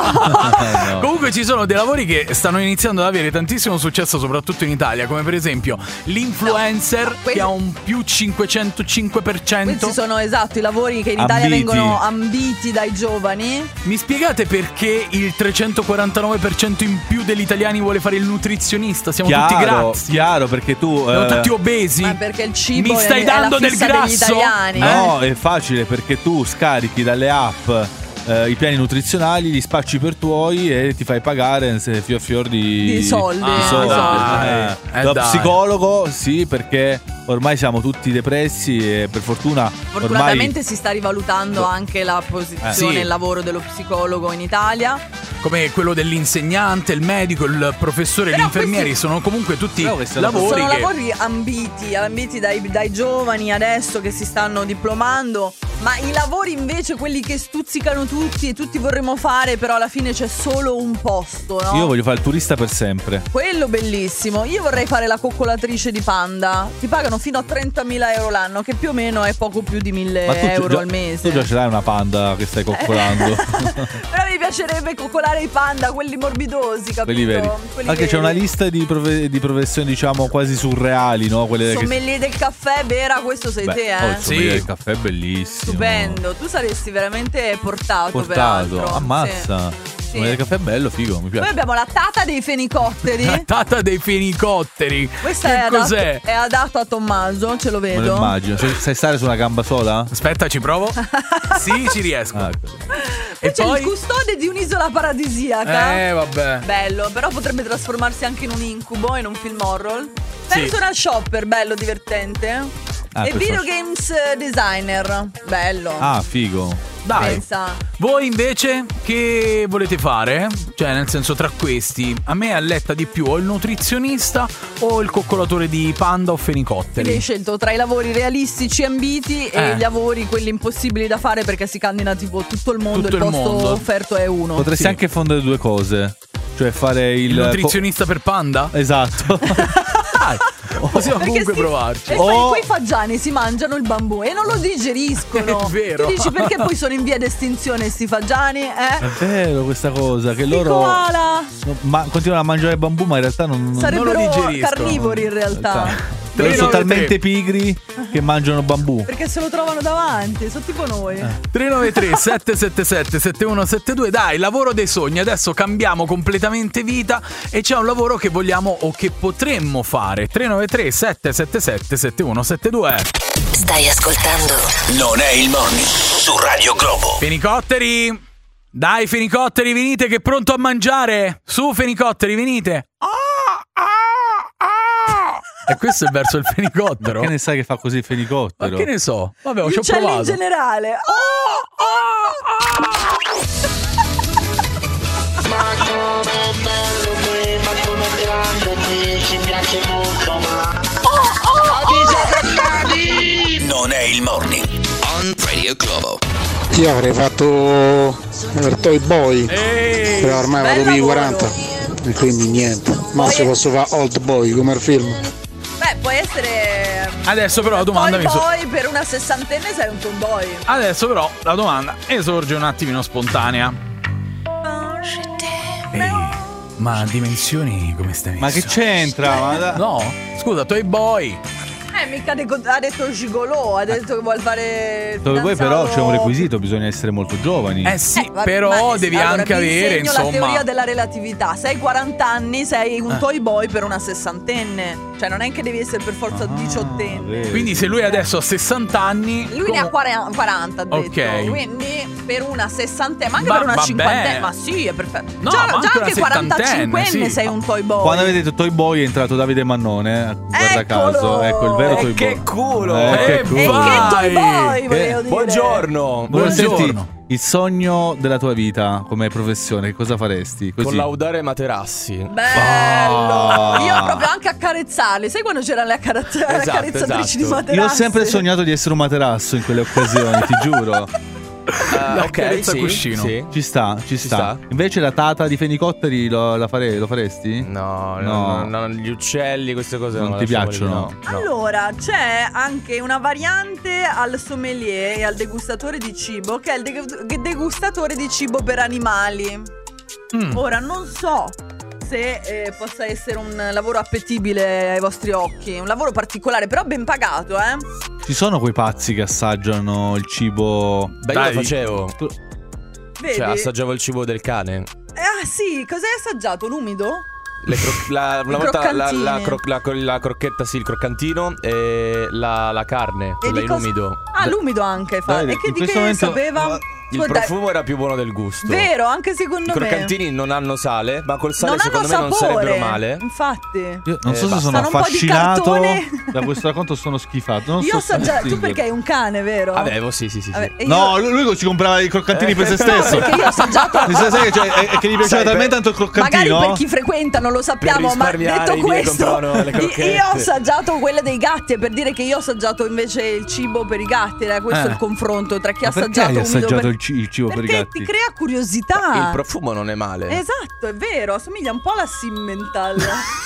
Eh, no. Comunque ci sono dei lavori che stanno iniziando ad avere tantissimo successo, soprattutto in Italia, come per esempio l'influencer, quelli- che ha un più cinquecentocinque per cento. Questi sono esatto i lavori che in Italia Ambiti. vengono ambiti dai giovani. Mi spiegate perché il trecentoquarantanove per cento in più degli italiani vuole fare il nutrizionista? Siamo tutti Chiaro, grassi. chiaro, perché tu. Siamo eh, tutti obesi. Ma perché il cibo Mi stai è, dando è la del fissa degli grasso? italiani. No, è facile perché tu scarichi dalle app eh, i piani nutrizionali, li spacci per tuoi e ti fai pagare se fior fior di, Di soldi. di Ah, soldi. dai. Eh, Eh, da dai. psicologo, sì, perché ormai siamo tutti depressi e per fortuna Fortunatamente ormai si sta rivalutando anche la posizione Eh, sì. e il lavoro dello psicologo in Italia. Come quello dell'insegnante, il medico, il professore, Però gli infermieri, questi- sono comunque tutti Però questi lavori Sono che... lavori ambiti, ambiti dai, dai giovani adesso che si stanno diplomando. Ma i lavori invece, quelli che stuzzicano tutti e tutti vorremmo fare, però alla fine c'è solo un posto, no? io voglio fare il turista per sempre. Quello bellissimo. Io vorrei fare la coccolatrice di panda. Ti pagano fino a trentamila euro l'anno, che più o meno è poco più di mille Ma tu euro già, al mese. tu già ce l'hai una panda che stai coccolando. Però mi piacerebbe coccolare i panda, quelli morbidosi, capito? Quelli veri. Quelli Anche c'è veri. una lista di, prove- di professioni, diciamo, quasi surreali, no? Quelle che. Sommelier del caffè, Vera, questo sei Beh, te, oh, eh? il sommelier Sì. del caffè è bellissimo. Stupendo. Tu saresti veramente portato, Portato. peraltro. Ammazza. Sì. Il sommelier del caffè è bello, figo, mi Poi piace. abbiamo la tata dei fenicotteri. La tata dei fenicotteri. Questa che è adatto, cos'è? è adatto a Tommaso, ce lo Me lo vedo. immagino. Sai, sai stare su una gamba sola? Aspetta, ci provo. Sì, ci riesco. Ah, ecco. Poi E c'è poi? il custode di un'isola paradisiaca. Eh, vabbè. Bello, però potrebbe trasformarsi anche in un incubo, in un film horror. Sì. Personal shopper, bello, divertente. Ah, e personal- videogames designer, bello. Ah, figo. Dai. Pensa. Voi invece che volete fare? Cioè, nel senso, tra questi, a me alletta di più o il nutrizionista o il coccolatore di panda o Quindi hai fenicotteri. scelto tra i lavori realistici ambiti e Eh. i lavori quelli impossibili da fare perché si candida tipo tutto il mondo, Tutto il il posto mondo. offerto è uno. Potresti Sì. anche fondere due cose. Cioè fare il. Il nutrizionista per panda? Esatto. Dai, possiamo Perché comunque si- provarci. E Oh. poi quei fagiani si mangiano il bambù e non lo digeriscono. È vero. Tu dici perché poi sono in via d'estinzione sti fagiani? È Eh? vero questa cosa. Che I loro. koala no, ma continuano a mangiare bambù, ma in realtà non. non- sarebbero non lo digeriscono. carnivori in realtà. Perché sono talmente pigri che mangiano bambù. Perché se lo trovano davanti, sono tipo noi. Eh. tre nove tre sette sette sette sette uno sette due. Dai, lavoro dei sogni. Adesso cambiamo completamente vita e c'è un lavoro che vogliamo o che potremmo fare. tre nove tre sette sette sette sette uno sette due. Stai ascoltando Non è il morning su Radio Globo. Fenicotteri, dai fenicotteri, venite che è pronto a mangiare. Su fenicotteri, venite. Ah, ah, ah. E questo è il verso del fenicottero. Ma che ne sai che fa così il fenicottero? Ma che ne so? Vabbè, Gli ci ho uccelli provato. in generale. Oh, oh, Ma come è bello qui, ma come è grande qui, ci piace molto, ma Non è il morning on Radio Globo. Io avrei fatto per Toy Boy, Ehi, però ormai vado per i quaranta e quindi niente. Ma se posso fare Old Boy come il film. Beh, può essere. Adesso però la domanda Poi mi so- poi per una sessantenne sei un tomboy. Adesso però la domanda esorge un attimino spontanea. Ehi, ma dimensioni come stai messo? Ma che c'entra? Ma da- No, scusa, Toy Boy. Eh, mica de- ha detto gigolò, ha detto che vuol fare il Dove poi fidanzato. però c'è un requisito, bisogna essere molto giovani. Eh sì, Eh, vabbè, però ma- devi allora, anche vi avere, insegno insomma. la teoria della relatività. Sei quaranta anni, sei un Eh. toy boy per una sessantenne. Cioè, non è che devi essere per forza diciottenne. Quindi se lui adesso ha sessanta anni. Lui ne ha quaranta, quaranta ha detto. Ok. Quindi per una sessantenne, ma anche Ma per una vabbè. cinquantenne. Ma sì, è perfetto. No, già ma già anche anche una quarantacinquenne settantenne, sì. sei un toy boy. Quando avete detto Toy Boy è entrato Davide Mannone, guarda Eccolo! caso, ecco il vero E Toy Boy. che culo! Eh, che Eh, culo. E che toy Vai! boy, volevo Eh, dire. buongiorno! Volevo Buongiorno. senti il sogno della tua vita come professione, che cosa faresti? Così. Collaudare materassi. Bello! Ah. Io proprio anche accarezzarli. Sai quando c'erano le, accarezz- le Esatto, accarezzatrici esatto. di materassi? Io ho sempre sognato di essere un materasso in quelle occasioni, ti giuro. Ah, ok, carezza sì, cuscino. sì. Ci sta, ci, sta. sta. Invece la tata di fenicotteri lo, la fare- lo faresti? No, No. no, no, gli uccelli, queste cose Non non ti lasciamoli, piacciono? no, no. Allora, c'è anche una variante al sommelier e al degustatore di cibo, che è il de- degustatore di cibo per animali. Mm. Ora, non so se eh, possa essere un lavoro appetibile ai vostri occhi, un lavoro particolare, però ben pagato, eh? Ci sono quei pazzi che assaggiano il cibo. Beh, io Dai. lo facevo. Vedi? Cioè, assaggiavo il cibo del cane. Eh, ah sì, cosa hai assaggiato? L'umido? Le cro- la, una I volta la, croccantini. la, cro- la, la crocchetta, sì, il croccantino e la, la carne, quella di in cosa- umido. Ah, l'umido anche fa. Dai, E che in di questo che momento- sapeva? Il Ascolta, profumo era più buono del gusto. Vero, anche secondo I me. croccantini non hanno sale, ma col sale non secondo hanno me non sapore, sarebbero male. Infatti. Io non Eh, so se basta. sono Sono un po' di affascinato cartone. da questo racconto, sono schifato. Non Io so ho se assaggiato. Tu distinguere. perché hai un cane, vero? Avevo, sì, sì, sì. sì. Vabbè, e io- No, lui, lui si comprava i croccantini per se stesso. perché io ho assaggiato. Mi sa- sai che, cioè, è, è che gli piaceva Sai, talmente per- tanto il Magari croccantino. per chi frequenta non lo sappiamo, ma risparmiare detto i miei questo, compravano le io- crocchette. io ho assaggiato quelle dei gatti. E per dire che io ho assaggiato invece il cibo per i gatti. Era questo Eh. il confronto tra chi ha Ma perché assaggiato hai umido assaggiato per- il, ci- il cibo per i Perché gatti? ti crea curiosità. Il profumo non è male. Esatto, è vero, assomiglia un po' alla Simmental.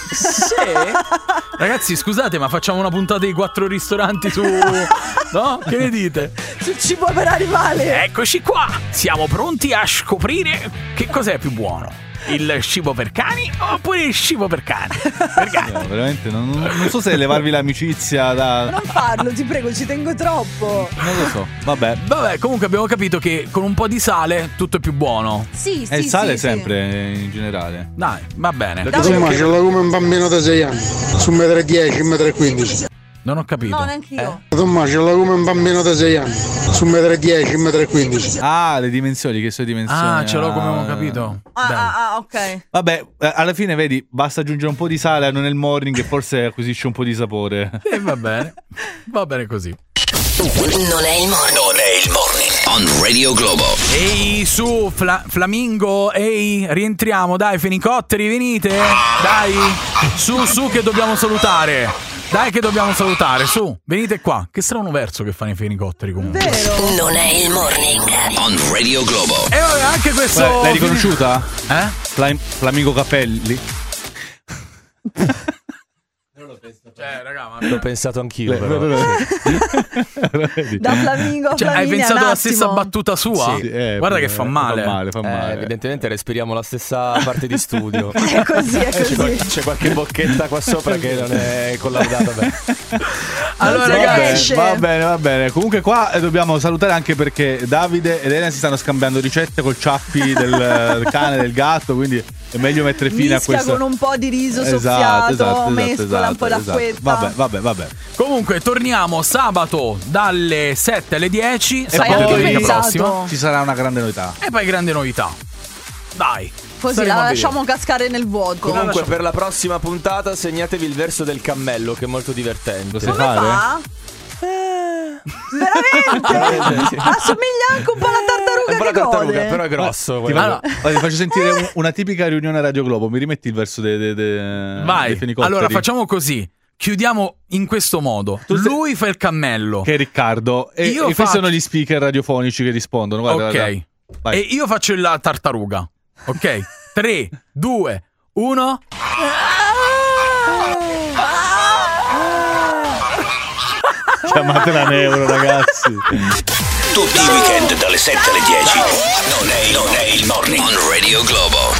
Ragazzi, scusate, ma facciamo una puntata di quattro ristoranti su. No? Che ne dite? Sul cibo per animali. Eccoci qua! Siamo pronti a scoprire che cos'è più buono. Il cibo per cani oppure il cibo per cani? Per cani. No, veramente non, non so se levarvi l'amicizia da. Non farlo, ti prego, ci tengo troppo. Non lo so. Vabbè. Vabbè, comunque abbiamo capito che con un po' di sale tutto è più buono. Sì, E il sì, sale sì, sempre in generale. Dai, va bene. Insomma, ce l'ho come un bambino da sei anni, su un metro e dieci, un metro e quindici. Non ho capito. No, neanche io. Insomma, ce l'ho come un bambino da sei anni, su un metro e dieci, un metro e quindici. Ah, le dimensioni, che sono dimensioni. Ah, ce l'ho come Ah. ho capito. Ah, Dai. ah, ah, ok. Vabbè, eh, alla fine vedi, basta aggiungere un po' di sale nel morning e forse acquisisce un po' di sapore. E va bene. Va bene così. Non è il morning. Non è il morning on Radio Globo. Ehi, su, Fla- Flamingo, ehi, rientriamo, dai, fenicotteri, venite. Dai, su, su, che dobbiamo salutare. Dai che dobbiamo salutare, su, venite qua. Che strano verso che fanno i fenicotteri comunque. Vero. Non è il morning. On Radio Globo. E vabbè, anche questo... Beh, l'hai riconosciuta? Eh? Flam- Flamingo Capelli? Cioè, raga, ma l'ho pensato anch'io. Le- Però. Da Flamingo a Cioè, hai Flaminia, pensato un la stessa attimo. battuta sua? Sì, eh, Guarda che eh, fa male. Fa male, fa Eh, male. evidentemente respiriamo la stessa parte di studio. È così, è C'è, qual- così. c'è qualche bocchetta qua sopra che non è collaudata bene. Allora, Non si ragazzi, riesce. Va bene, va bene. Comunque qua eh, dobbiamo salutare anche perché Davide ed Elena si stanno scambiando ricette col ciappi del, del cane, del gatto, quindi è meglio mettere fine Mischia a questa. con un po' di riso Esatto, soffiato, esatto, esatto, mescola esatto, un po' esatto. d'acquetta. Vabbè, vabbè, vabbè. comunque torniamo sabato dalle sette alle dieci. E Sai sabato anche e domenica pensato. prossima. Ci sarà una grande novità. E poi grande novità. Dai. Così staremo la a vedere. lasciamo cascare nel vuoto. Comunque, per la prossima puntata segnatevi il verso del cammello, che è molto divertente. Lo sai Come fare? fa? Eh, veramente? Sì. Assomiglia anche un po' alla tartaruga È un po' la che tartaruga, gode. però è grosso. Ti, quello. faccio, guarda, ti faccio sentire un- una tipica riunione a Radio Globo. Mi rimetti il verso dei, dei, dei, Vai. dei fenicotteri? Allora facciamo così. Chiudiamo in questo modo. Tu sei- Lui fa il cammello. Che è Riccardo. E, Io e questi faccio- sono gli speaker radiofonici che rispondono. Guarda, Ok. guarda. Vai. E io faccio la tartaruga. Ok. tre, due, uno. Chiamatela Neuro, ragazzi. Tutti i weekend dalle sette alle dieci. Non è il, non è il morning on Radio Globo.